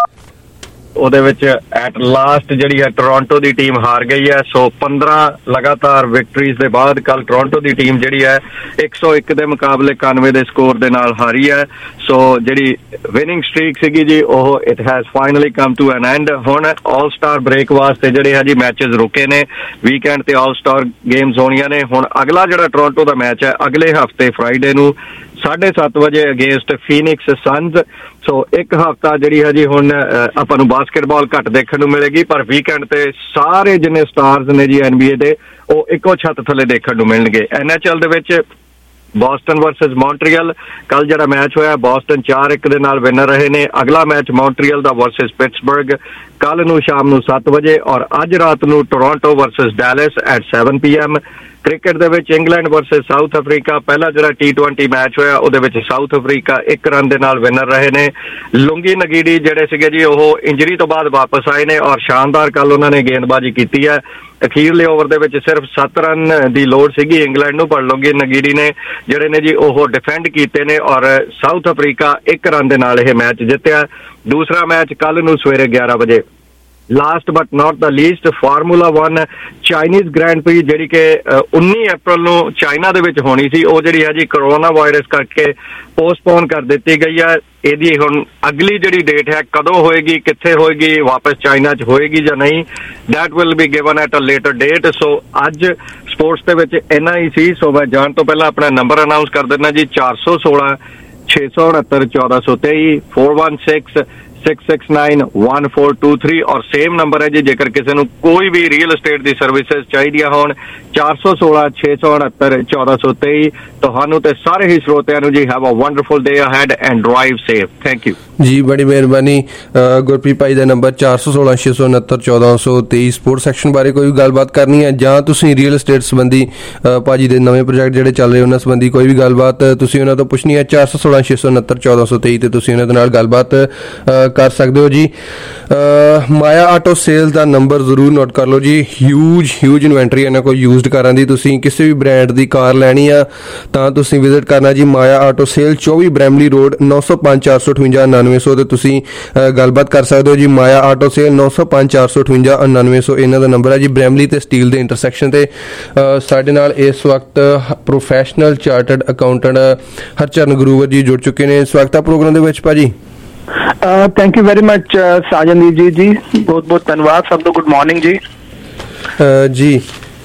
F: ਉਹਦੇ ਵਿੱਚ ਐਟ ਲਾਸਟ ਜਿਹੜੀ ਹੈ ਟੋਰਾਂਟੋ ਦੀ ਟੀਮ ਹਾਰ ਗਈ ਹੈ। ਸੋ ਪੰਦਰਾਂ ਲਗਾਤਾਰ ਵਿਕਟਰੀਜ਼ ਦੇ ਬਾਅਦ ਕੱਲ ਟੋਰਾਂਟੋ ਦੀ ਟੀਮ ਜਿਹੜੀ ਹੈ ਇੱਕ ਸੌ ਇੱਕ ਦੇ ਮੁਕਾਬਲੇ ਇਕਾਨਵੇਂ ਦੇ ਸਕੋਰ ਦੇ ਨਾਲ ਹਾਰੀ ਹੈ। ਸੋ ਜਿਹੜੀ ਵਿਨਿੰਗ ਸਟ੍ਰੀਕ ਸੀਗੀ ਜੀ ਉਹ it has finally come to an end. ਹੁਣ ਆਲ ਸਟਾਰ ਬ੍ਰੇਕ ਵਾਸਤੇ ਜਿਹੜੇ ਹੈ ਜੀ ਮੈਚਸ ਰੁਕੇ ਨੇ, ਵੀਕਐਂਡ ਤੇ ਆਲ ਸਟਾਰ ਗੇਮਸ ਹੋਣੀਆਂ ਨੇ। ਹੁਣ ਅਗਲਾ ਜਿਹੜਾ ਟੋਰਾਂਟੋ ਦਾ ਮੈਚ ਹੈ ਅਗਲੇ ਹਫਤੇ ਫਰਾਈਡੇ ਨੂੰ ਸਾਢੇ ਸੱਤ ਵਜੇ ਅਗੇਂਸਟ ਫੀਨਿਕਸ ਸਨਜ਼। ਸੋ ਇੱਕ ਹਫਤਾ ਜਿਹੜੀ ਹੈ ਜੀ ਹੁਣ ਆਪਾਂ ਨੂੰ ਬਾਸਕਟਬਾਲ ਘੱਟ ਦੇਖਣ ਨੂੰ ਮਿਲੇਗੀ, ਪਰ ਵੀਕਐਂਡ ਤੇ ਸਾਰੇ ਜਿੰਨੇ ਸਟਾਰਸ ਨੇ ਜੀ ਐਨਬੀਏ ਦੇ ਉਹ ਇੱਕੋ ਛੱਤ ਥੱਲੇ ਦੇਖਣ ਨੂੰ ਮਿਲਣਗੇ। ਐਨਐਚਐਲ ਦੇ ਵਿੱਚ ਬੋਸਟਨ ਵਰਸਸ ਮੌਂਟਰੀਅਲ ਕੱਲ ਜਿਹੜਾ ਮੈਚ ਹੋਇਆ ਬੋਸਟਨ ਚਾਰ ਇੱਕ ਦੇ ਨਾਲ ਵਿਨਰ ਰਹੇ ਨੇ। ਅਗਲਾ ਮੈਚ ਮੌਂਟਰੀਅਲ ਦਾ ਵਰਸਸ ਪਿਟਸਬਰਗ ਕੱਲ ਨੂੰ ਸ਼ਾਮ ਨੂੰ ਸੱਤ ਵਜੇ, ਔਰ ਅੱਜ ਰਾਤ ਨੂੰ Toronto versus Dallas at seven P M. Cricket ਦੇ ਵਿੱਚ ਇੰਗਲੈਂਡ ਵਰਸਸ ਸਾਊਥ ਅਫਰੀਕਾ ਪਹਿਲਾ ਜਿਹੜਾ ਟੀ ਟਵੈਂਟੀ ਮੈਚ ਹੋਇਆ ਉਹਦੇ ਵਿੱਚ ਸਾਊਥ ਅਫਰੀਕਾ ਇੱਕ ਰਨ ਦੇ ਨਾਲ ਵਿਨਰ ਰਹੇ ਨੇ। ਲੁੰਗੀ ਨਗੀੜੀ ਜਿਹੜੇ ਸੀਗੇ ਜੀ ਉਹ ਇੰਜਰੀ ਤੋਂ ਬਾਅਦ ਵਾਪਸ ਆਏ ਨੇ, ਔਰ ਸ਼ਾਨਦਾਰ ਕੱਲ ਉਹਨਾਂ ਨੇ ਗੇਂਦਬਾਜ਼ੀ ਕੀਤੀ ਹੈ। ਅਖੀਰਲੇ ਓਵਰ ਦੇ ਵਿੱਚ ਸਿਰਫ ਸੱਤ ਰਨ ਦੀ ਲੋੜ ਸੀਗੀ ਇੰਗਲੈਂਡ ਨੂੰ, ਪਰ ਲੁੰਗੀ ਨਗੀੜੀ ਨੇ ਜਿਹੜੇ ਨੇ ਜੀ ਉਹ ਡਿਫੈਂਡ ਕੀਤੇ ਨੇ, ਔਰ ਸਾਊਥ ਅਫਰੀਕਾ ਇੱਕ ਰਨ ਦੇ ਨਾਲ ਇਹ ਮੈਚ ਜਿੱਤਿਆ। ਦੂਸਰਾ ਮੈਚ ਕੱਲ ਨੂੰ ਸਵੇਰੇ ਗਿਆਰਾਂ ਵਜੇ। Last but not the least formula one Chinese grand prix ਜਿਹੜੀ ਕਿ ਉੱਨੀ ਅਪ੍ਰੈਲ ਨੂੰ ਚਾਈਨਾ ਦੇ ਵਿੱਚ ਹੋਣੀ ਸੀ, ਉਹ ਜਿਹੜੀ ਹੈ ਜੀ ਕਰੋਨਾ ਵਾਇਰਸ ਕਰਕੇ ਪੋਸਟਪੋਨ ਕਰ ਦਿੱਤੀ ਗਈ ਹੈ। ਇਹਦੀ ਹੁਣ ਅਗਲੀ ਜਿਹੜੀ ਡੇਟ ਹੈ ਕਦੋਂ ਹੋਏਗੀ, ਕਿੱਥੇ ਹੋਏਗੀ, ਵਾਪਸ ਚਾਈਨਾ 'ਚ ਹੋਏਗੀ ਜਾਂ ਨਹੀਂ, that will be given at a later date. So ਅੱਜ ਸਪੋਰਟਸ ਦੇ ਵਿੱਚ ਇੰਨਾ ਹੀ ਸੀ। ਸੋ ਮੈਂ ਜਾਣ ਤੋਂ ਪਹਿਲਾਂ ਆਪਣਾ ਨੰਬਰ ਅਨਾਊਂਸ ਕਰ ਦਿੰਦਾ ਜੀ, ਚਾਰ ਸੌ ਸੋਲਾਂ ਛੇ ਸੌ ਉਣਹੱਤਰ ਚੌਦਾਂ ਸੌ ਤੇਈ four one six six six nine one four two three. और सेम नंबर है जी जेकर किसी को कोई भी रियल एस्टेट की सर्विसेज चाहिए होन चार सौ सोलह छे सौ उनहत्तर चौदह सौ तेई। तो सारे ही श्रोतियां जी have a wonderful day ahead and drive safe. Thank you.
E: ਜੀ ਬੜੀ ਮਿਹਰਬਾਨੀ। ਗੁਰਪ੍ਰੀਤ ਭਾਈ ਦਾ ਨੰਬਰ ਚਾਰ ਸੌ ਸੋਲਾਂ ਛੇ ਸੌ ਉਨੱਤਰ ਚੌਦਾਂ ਸੌ ਤੇਈ। ਸਪੋਰਟ ਸੈਕਸ਼ਨ ਬਾਰੇ ਕੋਈ ਗੱਲਬਾਤ ਕਰਨੀ ਹੈ ਜਾਂ ਤੁਸੀਂ ਰੀਅਲ estate ਸੰਬੰਧੀ ਭਾਜੀ ਦੇ ਨਵੇਂ ਪ੍ਰੋਜੈਕਟ ਜਿਹੜੇ ਚੱਲ ਰਹੇ ਉਹਨਾਂ ਸੰਬੰਧੀ ਕੋਈ ਵੀ ਗੱਲਬਾਤ ਤੁਸੀਂ ਉਹਨਾਂ ਤੋਂ ਪੁੱਛਣੀ ਹੈ, ਚਾਰ ਸੌ ਸੋਲਾਂ ਛੇ ਸੌ ਉਨੱਤਰ ਚੌਦਾਂ ਸੌ ਤੇਈ ਤੇ ਤੁਸੀਂ ਉਹਨਾਂ ਦੇ ਨਾਲ ਗੱਲਬਾਤ ਕਰ ਸਕਦੇ ਹੋ ਜੀ। ਮਾਇਆ ਆਟੋ ਸੇਲ ਦਾ ਨੰਬਰ ਜ਼ਰੂਰ ਨੋਟ ਕਰ ਲਓ ਜੀ। ਹਿਊਜ ਹਿਊਜ ਇਨਵੈਂਟਰੀ ਇਹਨਾਂ ਕੋਲ ਯੂਜ਼ਡ ਕਾਰਾਂ ਦੀ। ਤੁਸੀਂ ਕਿਸੇ ਵੀ ਬ੍ਰਾਂਡ ਦੀ ਕਾਰ ਲੈਣੀ ਆ ਤਾਂ ਤੁਸੀਂ ਵਿਜ਼ਿਟ ਕਰਨਾ ਜੀ ਮਾਇਆ ਆਟੋ ਸੇਲ, ਚੌਵੀ ਬ੍ਰੈਮਲੀ ਰੋਡ, ਨੌ ਸੌ ਪੰਜ ਚਾਰ ਸੌ ਅਠਵੰਜਾ ਉਨਾਨਵੇਂ ਸੌ ਤੇ ਤੁਸੀਂ ਗੱਲਬਾਤ ਕਰ ਸਕਦੇ ਹੋ ਜੀ। ਮਾਇਆ ਆਟੋ ਸੇਲ ਨੌ ਸੌ ਪੰਜ ਚਾਰ ਸੌ ਅਠਵੰਜਾ ਉਨਾਨਵੇਂ ਸੌ ਇਹਨਾਂ ਦਾ ਨੰਬਰ ਹੈ ਜੀ। ਬ੍ਰੈਮਲੀ ਤੇ ਸਟੀਲ ਦੇ ਇੰਟਰਸੈਕਸ਼ਨ ਤੇ ਸਾਡੇ ਨਾਲ ਇਸ ਵਕਤ professional chartered accountant Harcharan Grover ji ਜੁੜ ਚੁੱਕੇ ਨੇ ਇਸ ਵਕਤ ਪ੍ਰੋਗਰਾਮ ਦੇ ਵਿੱਚ। ਭਾਜੀ
G: thank you very much Sajandeep ji ਜੀ ਬਹੁਤ ਬਹੁਤ ਧੰਨਵਾਦ ਸਭ ਨੂੰ। ਗੁੱਡ ਮਾਰਨਿੰਗ ਜੀ।
E: ਜੀ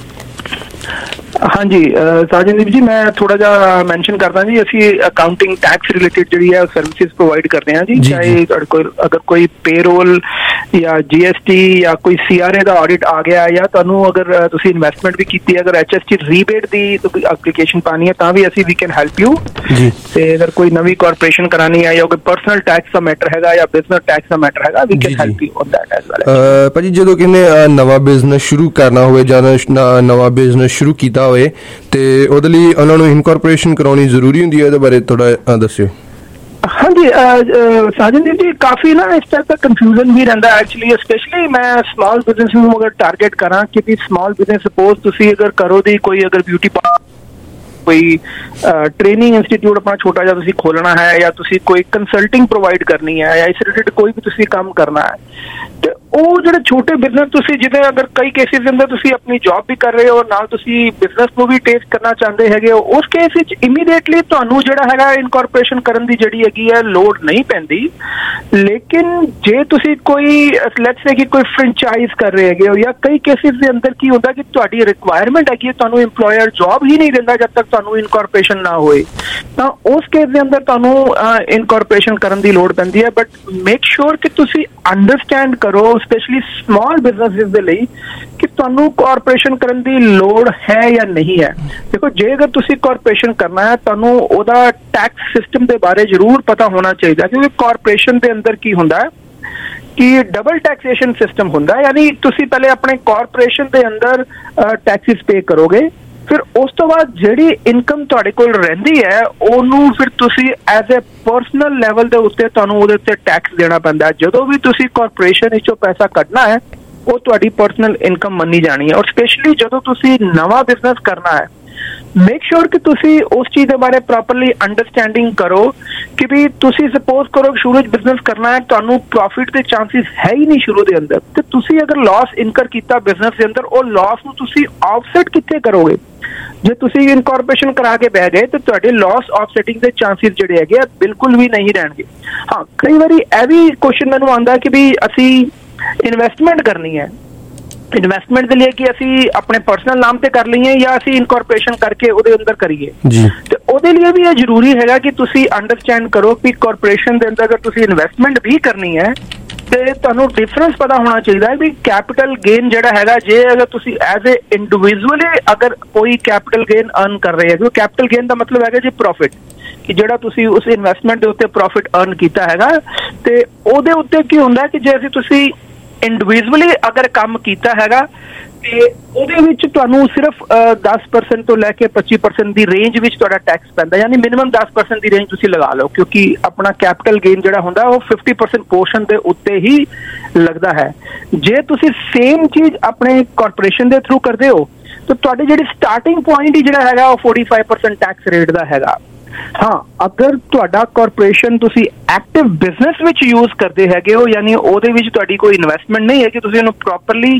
G: ਹਾਂਜੀ ਸਾਜਨਦੀਪ ਜੀ ਮੈਂ ਥੋੜਾ ਜਿਹਾ ਮੈਂਸ਼ਨ ਕਰਦਾ ਜੀ, ਅਸੀਂ ਅਕਾਊਂਟਿੰਗ ਟੈਕਸ ਰਿਲੇਟਡ ਜਿਹੜੀ ਹੈ ਸਰਵਿਸਿਜ਼ ਪ੍ਰੋਵਾਈਡ ਕਰਦੇ ਹਾਂ ਜੀ। ਚਾਹੇ ਤੁਹਾਡੇ ਕੋਲ ਅਗਰ ਕੋਈ ਪੇਰੋਲ ਜਾਂ ਜੀਐਸਟੀ ਜਾਂ ਕੋਈ ਸੀਆਰਏ ਦਾ ਆਡਿਟ ਆ ਗਿਆ ਜਾਂ ਤੁਹਾਨੂੰ ਅਗਰ ਤੁਸੀਂ ਇਨਵੈਸਟਮੈਂਟ ਵੀ ਕੀਤੀ, ਅਗਰ ਐਚਐਸਟੀ ਰੀਬੇਟ ਦੀ ਐਪਲੀਕੇਸ਼ਨ ਪਾਣੀ ਹੈ ਤਾਂ ਵੀ ਅਸੀਂ ਵੀ ਕੈਨ ਹੈਲਪ ਯੂ। ਤੇ ਅਗਰ ਕੋਈ ਨਵੀਂ ਕਾਰਪੋਰੇਸ਼ਨ ਕਰਾਣੀ ਹੈ ਜਾਂ ਕੋਈ ਪਰਸਨਲ ਟੈਕਸ ਦਾ ਮੈਟਰ ਹੈਗਾ ਜਾਂ ਬਿਜ਼ਨਸ ਟੈਕਸ ਦਾ ਮੈਟਰ ਹੈਗਾ, we can help you on that as well.
E: ਭਾਜੀ ਜਦੋਂ ਕਿਨੇ ਨਵਾਂ ਬਿਜ਼ਨਸ ਸ਼ੁਰੂ ਕਰਨਾ ਹੋਵੇ ਜਾਂ ਨਵਾਂ ਬਿਜ਼ਨਸ ਸ਼ੁਰੂ ਕੀਤਾ ਹੋਏ ਤੇ ਉਹਦੇ ਲਈ ਉਹਨਾਂ ਨੂੰ ਇਨਕਾਰਪੋਰੇਸ਼ਨ ਕਰਾਉਣੀ ਜ਼ਰੂਰੀ ਹੁੰਦੀ ਹੈ, ਇਹਦੇ ਬਾਰੇ ਥੋੜਾ ਦੱਸਿਓ।
G: ਹਾਂਜੀ ਸਾਜਨਦੀਪ ਜੀ ਕਾਫੀ ਨਾ ਇਸ ਟਾਈਪ ਦਾ ਕਨਫਿਊਜ਼ਨ ਵੀ ਰਹਿੰਦਾ ਐਕਚੁਅਲੀ, ਸਪੈਸ਼ਲੀ ਮੈਂ ਸਮਾਲ ਬਿਜ਼ਨਸ ਨੂੰ ਅਗਰ ਟਾਰਗੇਟ ਕਰਾਂ ਕਿ ਵੀ ਸਮਾਲ ਬਿਜ਼ਨਸ ਸਪੋਜ਼ ਤੁਸੀਂ ਅਗਰ ਕਰੋ ਦੀ ਕੋਈ ਅਗਰ ਬਿਊਟੀ ਪਾਰਲਰ ਕੋਈ ਟ੍ਰੇਨਿੰਗ ਇੰਸਟੀਚਿਊਟ ਆਪਣਾ ਛੋਟਾ ਜਿਹਾ ਤੁਸੀਂ ਖੋਲਣਾ ਹੈ ਜਾਂ ਤੁਸੀਂ ਕੋਈ ਕੰਸਲਟਿੰਗ ਪ੍ਰੋਵਾਈਡ ਕਰਨੀ ਹੈ ਜਾਂ ਇਸ ਰਿਲੇਟਡ ਕੋਈ ਵੀ ਤੁਸੀਂ ਕੰਮ ਕਰਨਾ ਹੈ ਤੇ ਉਹ ਜਿਹੜੇ ਛੋਟੇ ਬਿਜ਼ਨਸ ਤੁਸੀਂ ਜਿਹਦੇ ਅਗਰ ਕਈ ਕੇਸਿਸ ਦੇ ਅੰਦਰ ਤੁਸੀਂ ਆਪਣੀ ਜੌਬ ਵੀ ਕਰ ਰਹੇ ਹੋ ਨਾਲ ਤੁਸੀਂ ਬਿਜ਼ਨਸ ਨੂੰ ਵੀ ਟੇਸਟ ਕਰਨਾ ਚਾਹੁੰਦੇ ਹੈਗੇ ਹੋ, ਉਸ ਕੇਸ ਵਿੱਚ ਇਮੀਡੀਏਟਲੀ ਤੁਹਾਨੂੰ ਜਿਹੜਾ ਹੈਗਾ ਇਨਕਾਰਪੋਰੇਸ਼ਨ ਕਰਨ ਦੀ ਜਿਹੜੀ ਹੈਗੀ ਹੈ ਲੋੜ ਨਹੀਂ ਪੈਂਦੀ। ਲੇਕਿਨ ਜੇ ਤੁਸੀਂ ਕੋਈ ਲੈਟਸ ਸੇ ਕਿ ਕੋਈ ਫਰੈਂਚਾਈਜ਼ ਕਰ ਰਹੇ ਹੈਗੇ ਹੋ ਜਾਂ ਕਈ ਕੇਸਿਸ ਦੇ ਅੰਦਰ ਕੀ ਹੁੰਦਾ ਕਿ ਤੁਹਾਡੀ ਰਿਕੁਆਇਰਮੈਂਟ ਹੈ ਕਿ ਤੁਹਾਨੂੰ ਇੰਪਲੋਇਰ ਜੌਬ ਹੀ ਨਹੀਂ ਦਿੰਦਾ ਜਦ ਤੱਕ ਤੁਹਾਨੂੰ ਇਨਕਾਰਪੋਰੇਸ਼ਨ ਨਾ ਹੋਏ, ਤਾਂ ਉਸ ਕੇਸ ਦੇ ਅੰਦਰ ਤੁਹਾਨੂੰ ਇਨਕਾਰਪੋਰੇਸ਼ਨ ਕਰਨ ਦੀ ਲੋੜ ਪੈਂਦੀ ਹੈ। ਬਟ ਮੇਕ ਸ਼ੋਰ ਕਿ ਤੁਸੀਂ ਅੰਡਰਸਟੈਂਡ ਕਰੋ ਸਪੈਸ਼ਲੀ ਸਮਾਲ ਬਿਜ਼ਨਸਿਸ ਦੇ ਲਈ ਕਿ ਤੁਹਾਨੂੰ ਕਾਰਪੋਰੇਸ਼ਨ ਕਰਨ ਦੀ ਲੋੜ ਹੈ ਜਾਂ ਨਹੀਂ ਹੈ। ਦੇਖੋ ਜੇ ਅਗਰ ਤੁਸੀਂ ਕਾਰਪੋਰੇਸ਼ਨ ਕਰਨਾ ਹੈ ਤੁਹਾਨੂੰ ਉਹਦਾ ਟੈਕਸ ਸਿਸਟਮ ਦੇ ਬਾਰੇ ਜ਼ਰੂਰ ਪਤਾ ਹੋਣਾ ਚਾਹੀਦਾ, ਕਿਉਂਕਿ ਕਾਰਪੋਰੇਸ਼ਨ ਦੇ ਅੰਦਰ ਕੀ ਹੁੰਦਾ ਹੈ ਕਿ ਡਬਲ ਟੈਕਸੇਸ਼ਨ ਸਿਸਟਮ ਹੁੰਦਾ, ਯਾਨੀ ਤੁਸੀਂ ਪਹਿਲੇ ਆਪਣੇ ਕਾਰਪੋਰੇਸ਼ਨ ਦੇ ਅੰਦਰ ਟੈਕਸਿਸ ਪੇ ਕਰੋਗੇ, ਫਿਰ ਉਸ ਤੋਂ ਬਾਅਦ ਜਿਹੜੀ ਇਨਕਮ ਤੁਹਾਡੇ ਕੋਲ ਰਹਿੰਦੀ ਹੈ ਉਹਨੂੰ ਫਿਰ ਤੁਸੀਂ ਐਜ਼ ਏ ਪਰਸਨਲ ਲੈਵਲ ਦੇ ਉੱਤੇ ਤੁਹਾਨੂੰ ਉਹਦੇ ਉੱਤੇ ਟੈਕਸ ਦੇਣਾ ਪੈਂਦਾ ਹੈ। ਜਦੋਂ ਵੀ ਤੁਸੀਂ ਕਾਰਪੋਰੇਸ਼ਨ ਵਿੱਚੋਂ ਪੈਸਾ ਕੱਢਣਾ ਹੈ ਉਹ ਤੁਹਾਡੀ ਪਰਸਨਲ ਇਨਕਮ ਮੰਨੀ ਜਾਣੀ ਹੈ। ਔਰ ਸਪੈਸ਼ਲੀ ਜਦੋਂ ਤੁਸੀਂ ਨਵਾਂ ਬਿਜ਼ਨਸ ਕਰਨਾ ਹੈ ਮੇਕ ਸ਼ੋਰ ਕਿ ਤੁਸੀਂ ਉਸ ਚੀਜ਼ ਦੇ ਬਾਰੇ ਪ੍ਰੋਪਰਲੀ ਅੰਡਰਸਟੈਂਡਿੰਗ ਕਰੋ ਕਿ ਵੀ ਤੁਸੀਂ ਸਪੋਜ਼ ਕਰੋ ਸ਼ੁਰੂ ਵਿੱਚ ਬਿਜ਼ਨਸ ਕਰਨਾ ਹੈ, ਤੁਹਾਨੂੰ ਪ੍ਰੋਫਿਟ ਦੇ ਚਾਂਸਿਸ ਹੈ ਹੀ ਨਹੀਂ ਸ਼ੁਰੂ ਦੇ ਅੰਦਰ, ਤੇ ਤੁਸੀਂ ਅਗਰ ਲਾਸ ਇਨਕਰ ਕੀਤਾ ਬਿਜ਼ਨਸ ਦੇ ਅੰਦਰ ਉਹ ਲਾਸ ਨੂੰ ਤੁਸੀਂ ਆਫਸੈਟ ਕਿੱਥੇ ਕਰੋਗੇ? ਜੇ ਤੁਸੀਂ ਇਨਕਾਰਪੋਰੇਸ਼ਨ ਕਰਾ ਕੇ ਬਹਿ ਗਏ ਤੇ ਤੁਹਾਡੇ ਲਾਸ ਆਫਸੈਟਿੰਗ ਦੇ ਚਾਂਸਿਸ ਜਿਹੜੇ ਹੈਗੇ ਆ ਬਿਲਕੁਲ ਵੀ ਨਹੀਂ ਰਹਿਣਗੇ। ਹਾਂ ਕਈ ਵਾਰੀ ਇਹ ਵੀ ਕੁਐਸਚਨ ਮੈਨੂੰ ਆਉਂਦਾ ਕਿ ਵੀ ਅਸੀਂ ਇਨਵੈਸਟਮੈਂਟ ਕਰਨੀ ਹੈ, ਇਨਵੈਸਟਮੈਂਟ ਦੇ ਲਈ ਕਿ ਅਸੀਂ ਆਪਣੇ ਪਰਸਨਲ ਨਾਮ ਤੇ ਕਰ ਲਈਏ ਜਾਂ ਅਸੀਂ ਇਨਕਾਰਪੋਰੇਸ਼ਨ ਕਰਕੇ ਉਹਦੇ ਅੰਦਰ ਕਰੀਏ ਜੀ। ਤੇ ਉਹਦੇ ਲਈ ਵੀ ਇਹ ਜ਼ਰੂਰੀ ਹੈਗਾ ਕਿ ਤੁਸੀਂ ਅੰਡਰਸਟੈਂਡ ਕਰੋ ਕਿ ਕਾਰਪੋਰੇਸ਼ਨ ਦੇ ਅੰਦਰ ਅਗਰ ਤੁਸੀਂ ਇਨਵੈਸਟਮੈਂਟ ਵੀ ਕਰਨੀ ਹੈ ਤੇ ਤੁਹਾਨੂੰ ਡਿਫਰੈਂਸ ਪਤਾ ਹੋਣਾ ਚਾਹੀਦਾ ਹੈ ਵੀ ਕੈਪੀਟਲ ਗੇਨ ਜਿਹੜਾ ਹੈਗਾ, ਜੇ ਅਗਰ ਤੁਸੀਂ ਐਜ਼ ਏ ਇੰਡੀਵਿਜੂਅਲੀ ਅਗਰ ਕੋਈ ਕੈਪੀਟਲ ਗੇਨ ਅਰਨ ਕਰ ਰਹੇ ਹੋ, ਕੈਪੀਟਲ ਗੇਨ ਦਾ ਮਤਲਬ ਹੈਗਾ ਜੀ ਪ੍ਰੋਫਿਟ, ਕਿ ਜਿਹੜਾ ਤੁਸੀਂ ਉਸ ਇਨਵੈਸਟਮੈਂਟ ਦੇ ਉੱਤੇ ਪ੍ਰੋਫਿਟ ਅਰਨ ਕੀਤਾ ਹੈਗਾ, ਤੇ ਉਹਦੇ ਉੱਤੇ ਕੀ ਹੁੰਦਾ ਕਿ ਜੇ ਅਸੀਂ ਤੁਸੀਂ ਇੰਡੀਵਿਜੂਅਲੀ ਅਗਰ ਕੰਮ ਕੀਤਾ ਹੈਗਾ ਤੇ ਉਹਦੇ ਵਿੱਚ ਤੁਹਾਨੂੰ ਸਿਰਫ ਦਸ ਪਰਸੈਂਟ ਤੋਂ ਲੈ ਕੇ ਪੱਚੀ ਪਰਸੈਂਟ ਦੀ ਰੇਂਜ ਵਿੱਚ ਤੁਹਾਡਾ ਟੈਕਸ ਪੈਂਦਾ, ਯਾਨੀ ਮਿਨੀਮਮ ਦਸ ਪਰਸੈਂਟ ਦੀ ਰੇਂਜ ਤੁਸੀਂ ਲਗਾ ਲਓ, ਕਿਉਂਕਿ ਆਪਣਾ ਕੈਪੀਟਲ ਗੇਨ ਜਿਹੜਾ ਹੁੰਦਾ ਉਹ ਫਿਫਟੀ ਪਰਸੈਂਟ ਪੋਰਸ਼ਨ ਦੇ ਉੱਤੇ ਹੀ ਲੱਗਦਾ ਹੈ। ਜੇ ਤੁਸੀਂ ਸੇਮ ਚੀਜ਼ ਆਪਣੇ ਕਾਰਪੋਰੇਸ਼ਨ ਦੇ ਥਰੂ ਕਰਦੇ ਹੋ ਤਾਂ ਤੁਹਾਡੀ ਜਿਹੜੀ ਸਟਾਰਟਿੰਗ ਪੁਆਇੰਟ ਹੀ ਜਿਹੜਾ ਹੈਗਾ ਉਹ forty five percent tax rate ਦਾ ਹੈਗਾ। ਹਾਂ ਅਗਰ ਤੁਹਾਡਾ ਕਾਰਪੋਰੇਸ਼ਨ ਤੁਸੀਂ ਐਕਟਿਵ ਬਿਜ਼ਨਸ ਵਿੱਚ ਯੂਜ਼ ਕਰਦੇ ਹੈਗੇ ਹੋ, ਯਾਨੀ ਉਹਦੇ ਵਿੱਚ ਤੁਹਾਡੀ ਕੋਈ ਇਨਵੈਸਟਮੈਂਟ ਨਹੀਂ ਹੈ ਕਿ ਤੁਸੀਂ ਉਹਨੂੰ ਪ੍ਰੋਪਰਲੀ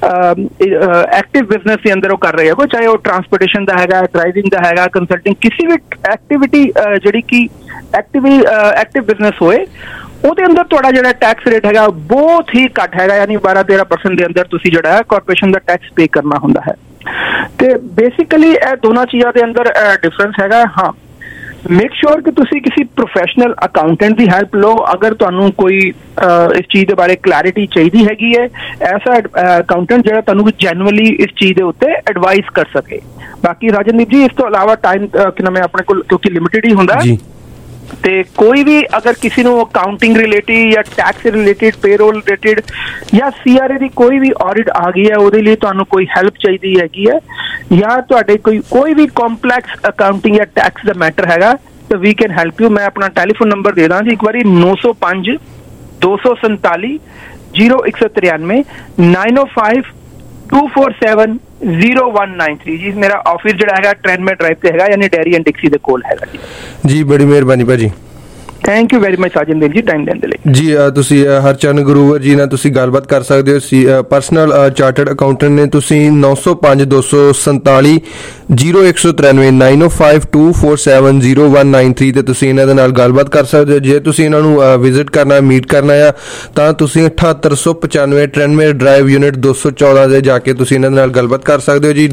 G: ਐਕਟਿਵ ਬਿਜ਼ਨਸ ਦੇ ਅੰਦਰ ਉਹ ਕਰ ਰਹੇ ਹੋ, ਚਾਹੇ ਉਹ ਟਰਾਂਸਪੋਰਟੇਸ਼ਨ ਦਾ ਹੈਗਾ, ਡਰਾਈਵਿੰਗ ਦਾ ਹੈਗਾ, ਕੰਸਲਟਿੰਗ, ਕਿਸੇ ਵੀ ਐਕਟੀਵਿਟੀ ਜਿਹੜੀ ਕਿ ਐਕਟਿਵ ਐਕਟਿਵ ਬਿਜ਼ਨਸ ਹੋਏ ਉਹਦੇ ਅੰਦਰ ਤੁਹਾਡਾ ਜਿਹੜਾ ਟੈਕਸ ਰੇਟ ਹੈਗਾ ਬਹੁਤ ਹੀ ਘੱਟ ਹੈਗਾ, ਯਾਨੀ ਬਾਰਾਂ ਤੇਰਾਂ ਪਰਸੈਂਟ ਦੇ ਅੰਦਰ ਤੁਸੀਂ ਜਿਹੜਾ ਹੈ ਕਾਰਪੋਰੇਸ਼ਨ ਦਾ ਟੈਕਸ ਪੇ ਕਰਨਾ ਹੁੰਦਾ ਹੈ। ਤੇ ਬੇਸਿਕਲੀ ਇਹ ਦੋਨਾਂ ਚੀਜ਼ਾਂ ਦੇ ਅੰਦਰ ਡਿਫਰੈਂਸ ਹੈਗਾ। ਹਾਂ ਮੇਕ ਸ਼ੋਰ ਕਿ ਤੁਸੀਂ ਕਿਸੇ ਪ੍ਰੋਫੈਸ਼ਨਲ ਅਕਾਊਂਟੈਂਟ ਦੀ ਹੈਲਪ ਲਓ ਅਗਰ ਤੁਹਾਨੂੰ ਕੋਈ ਇਸ ਚੀਜ਼ ਦੇ ਬਾਰੇ ਕਲੈਰਿਟੀ ਚਾਹੀਦੀ ਹੈਗੀ ਹੈ, ਐਸਾ ਅਕਾਊਂਟੈਂਟ ਜਿਹੜਾ ਤੁਹਾਨੂੰ ਜੈਨੂਅਲੀ ਇਸ ਚੀਜ਼ ਦੇ ਉੱਤੇ ਐਡਵਾਈਸ ਕਰ ਸਕੇ। ਬਾਕੀ ਰਾਜਨਦੀਪ ਜੀ ਇਸ ਤੋਂ ਇਲਾਵਾ ਟਾਈਮ ਕਿ ਮੈਂ ਆਪਣੇ ਕੋਲ ਕਿਉਂਕਿ ਲਿਮਿਟਿਡ ਹੀ ਹੁੰਦਾ ਤੇ ਕੋਈ ਵੀ ਅਗਰ ਕਿਸੇ ਨੂੰ ਅਕਾਊਂਟਿੰਗ ਰਿਲੇਟਿਡ ਜਾਂ ਟੈਕਸ ਰਿਲੇਟਿਡ ਪੇਰੋਲ ਰਿਲੇਟਿਡ ਜਾਂ ਸੀਆਰਏ ਦੀ ਕੋਈ ਵੀ ਆਡਿਟ ਆ ਗਈ ਹੈ ਉਹਦੇ ਲਈ ਤੁਹਾਨੂੰ ਕੋਈ ਹੈਲਪ ਚਾਹੀਦੀ ਹੈਗੀ ਹੈ ਜਾਂ ਤੁਹਾਡੇ ਕੋਈ ਕੋਈ ਵੀ ਕੰਪਲੈਕਸ ਅਕਾਊਂਟਿੰਗ ਜਾਂ ਟੈਕਸ ਦਾ ਮੈਟਰ ਹੈਗਾ ਤਾਂ ਵੀ ਕੈਨ ਹੈਲਪ ਯੂ। ਮੈਂ ਆਪਣਾ ਟੈਲੀਫੋਨ ਨੰਬਰ ਦੇ ਦਾਂ ਜੀ ਇੱਕ ਵਾਰੀ ਨੌ ਸੌ ਪੰਜ ਦੋ ਸੌ ਸੰਤਾਲੀ ਜ਼ੀਰੋ ਇੱਕ ਸੌ ਤਰਿਆਨਵੇਂ nine o five two four seven zero one nine three ਜੀ। ਮੇਰਾ ਆਫਿਸ ਜਿਹੜਾ ਹੈਗਾ ਟ੍ਰੈਂਡਮੇ ਡਰਾਈਵ ਤੇ ਹੈਗਾ ਯਾਨੀ ਡੈਰੀ ਐਂਡ ਡਿਕਸੀ ਦੇ ਕੋਲ ਹੈਗਾ ਜੀ।
E: ਜੀ ਬੜੀ ਮਿਹਰਬਾਨੀ ਭਾਜੀ।
G: Thank you very much Sajandev ji time ਦੇਣ ਦੇ ਲਈ।
E: ਜੀ ਤੁਸੀਂ ਹਰਚੰਦ ਗੁਰੂਵਰ ਜੀ ਨਾਲ ਤੁਸੀਂ ਗੱਲਬਾਤ ਕਰ ਸਕਦੇ ਹੋ। ਪਰਸਨਲ ਚਾਰਟਰਡ ਅਕਾਊਂਟੈਂਟ ਨੇ। ਤੁਸੀਂ ਨੌ ਸੌ ਪੰਜ ਦੋ ਸੌ ਸੰਤਾਲੀ ਜ਼ੀਰੋ ਇੱਕ ਸੌ ਤਰਿਆਨਵੇਂ nine o five two four seven zero one nine three ਤੇ ਤੁਸੀਂ ਇਹਨਾਂ ਦੇ ਨਾਲ ਗੱਲਬਾਤ ਕਰ ਸਕਦੇ ਹੋ। ਜੇ ਤੁਸੀਂ ਇਹਨਾਂ ਨੂੰ ਵਿਜ਼ਿਟ ਕਰਨਾ ਮੀਟ ਕਰਨਾ ਆ ਤਾਂ ਤੁਸੀਂ ਅਠੱਤਰ ਸੌ ਪਚਾਨਵੇਂ ਟ੍ਰੈਂਡਮੇ ਡਰਾਈਵ ਯੂਨਿਟ ਦੋ ਸੌ ਚੌਦਾਂ ਦੇ ਜਾ ਕੇ ਤੁਸੀਂ ਇਹਨਾਂ ਦੇ ਨਾਲ ਗੱਲਬਾਤ ਕਰ ਸਕਦੇ ਹੋ ਜੀ।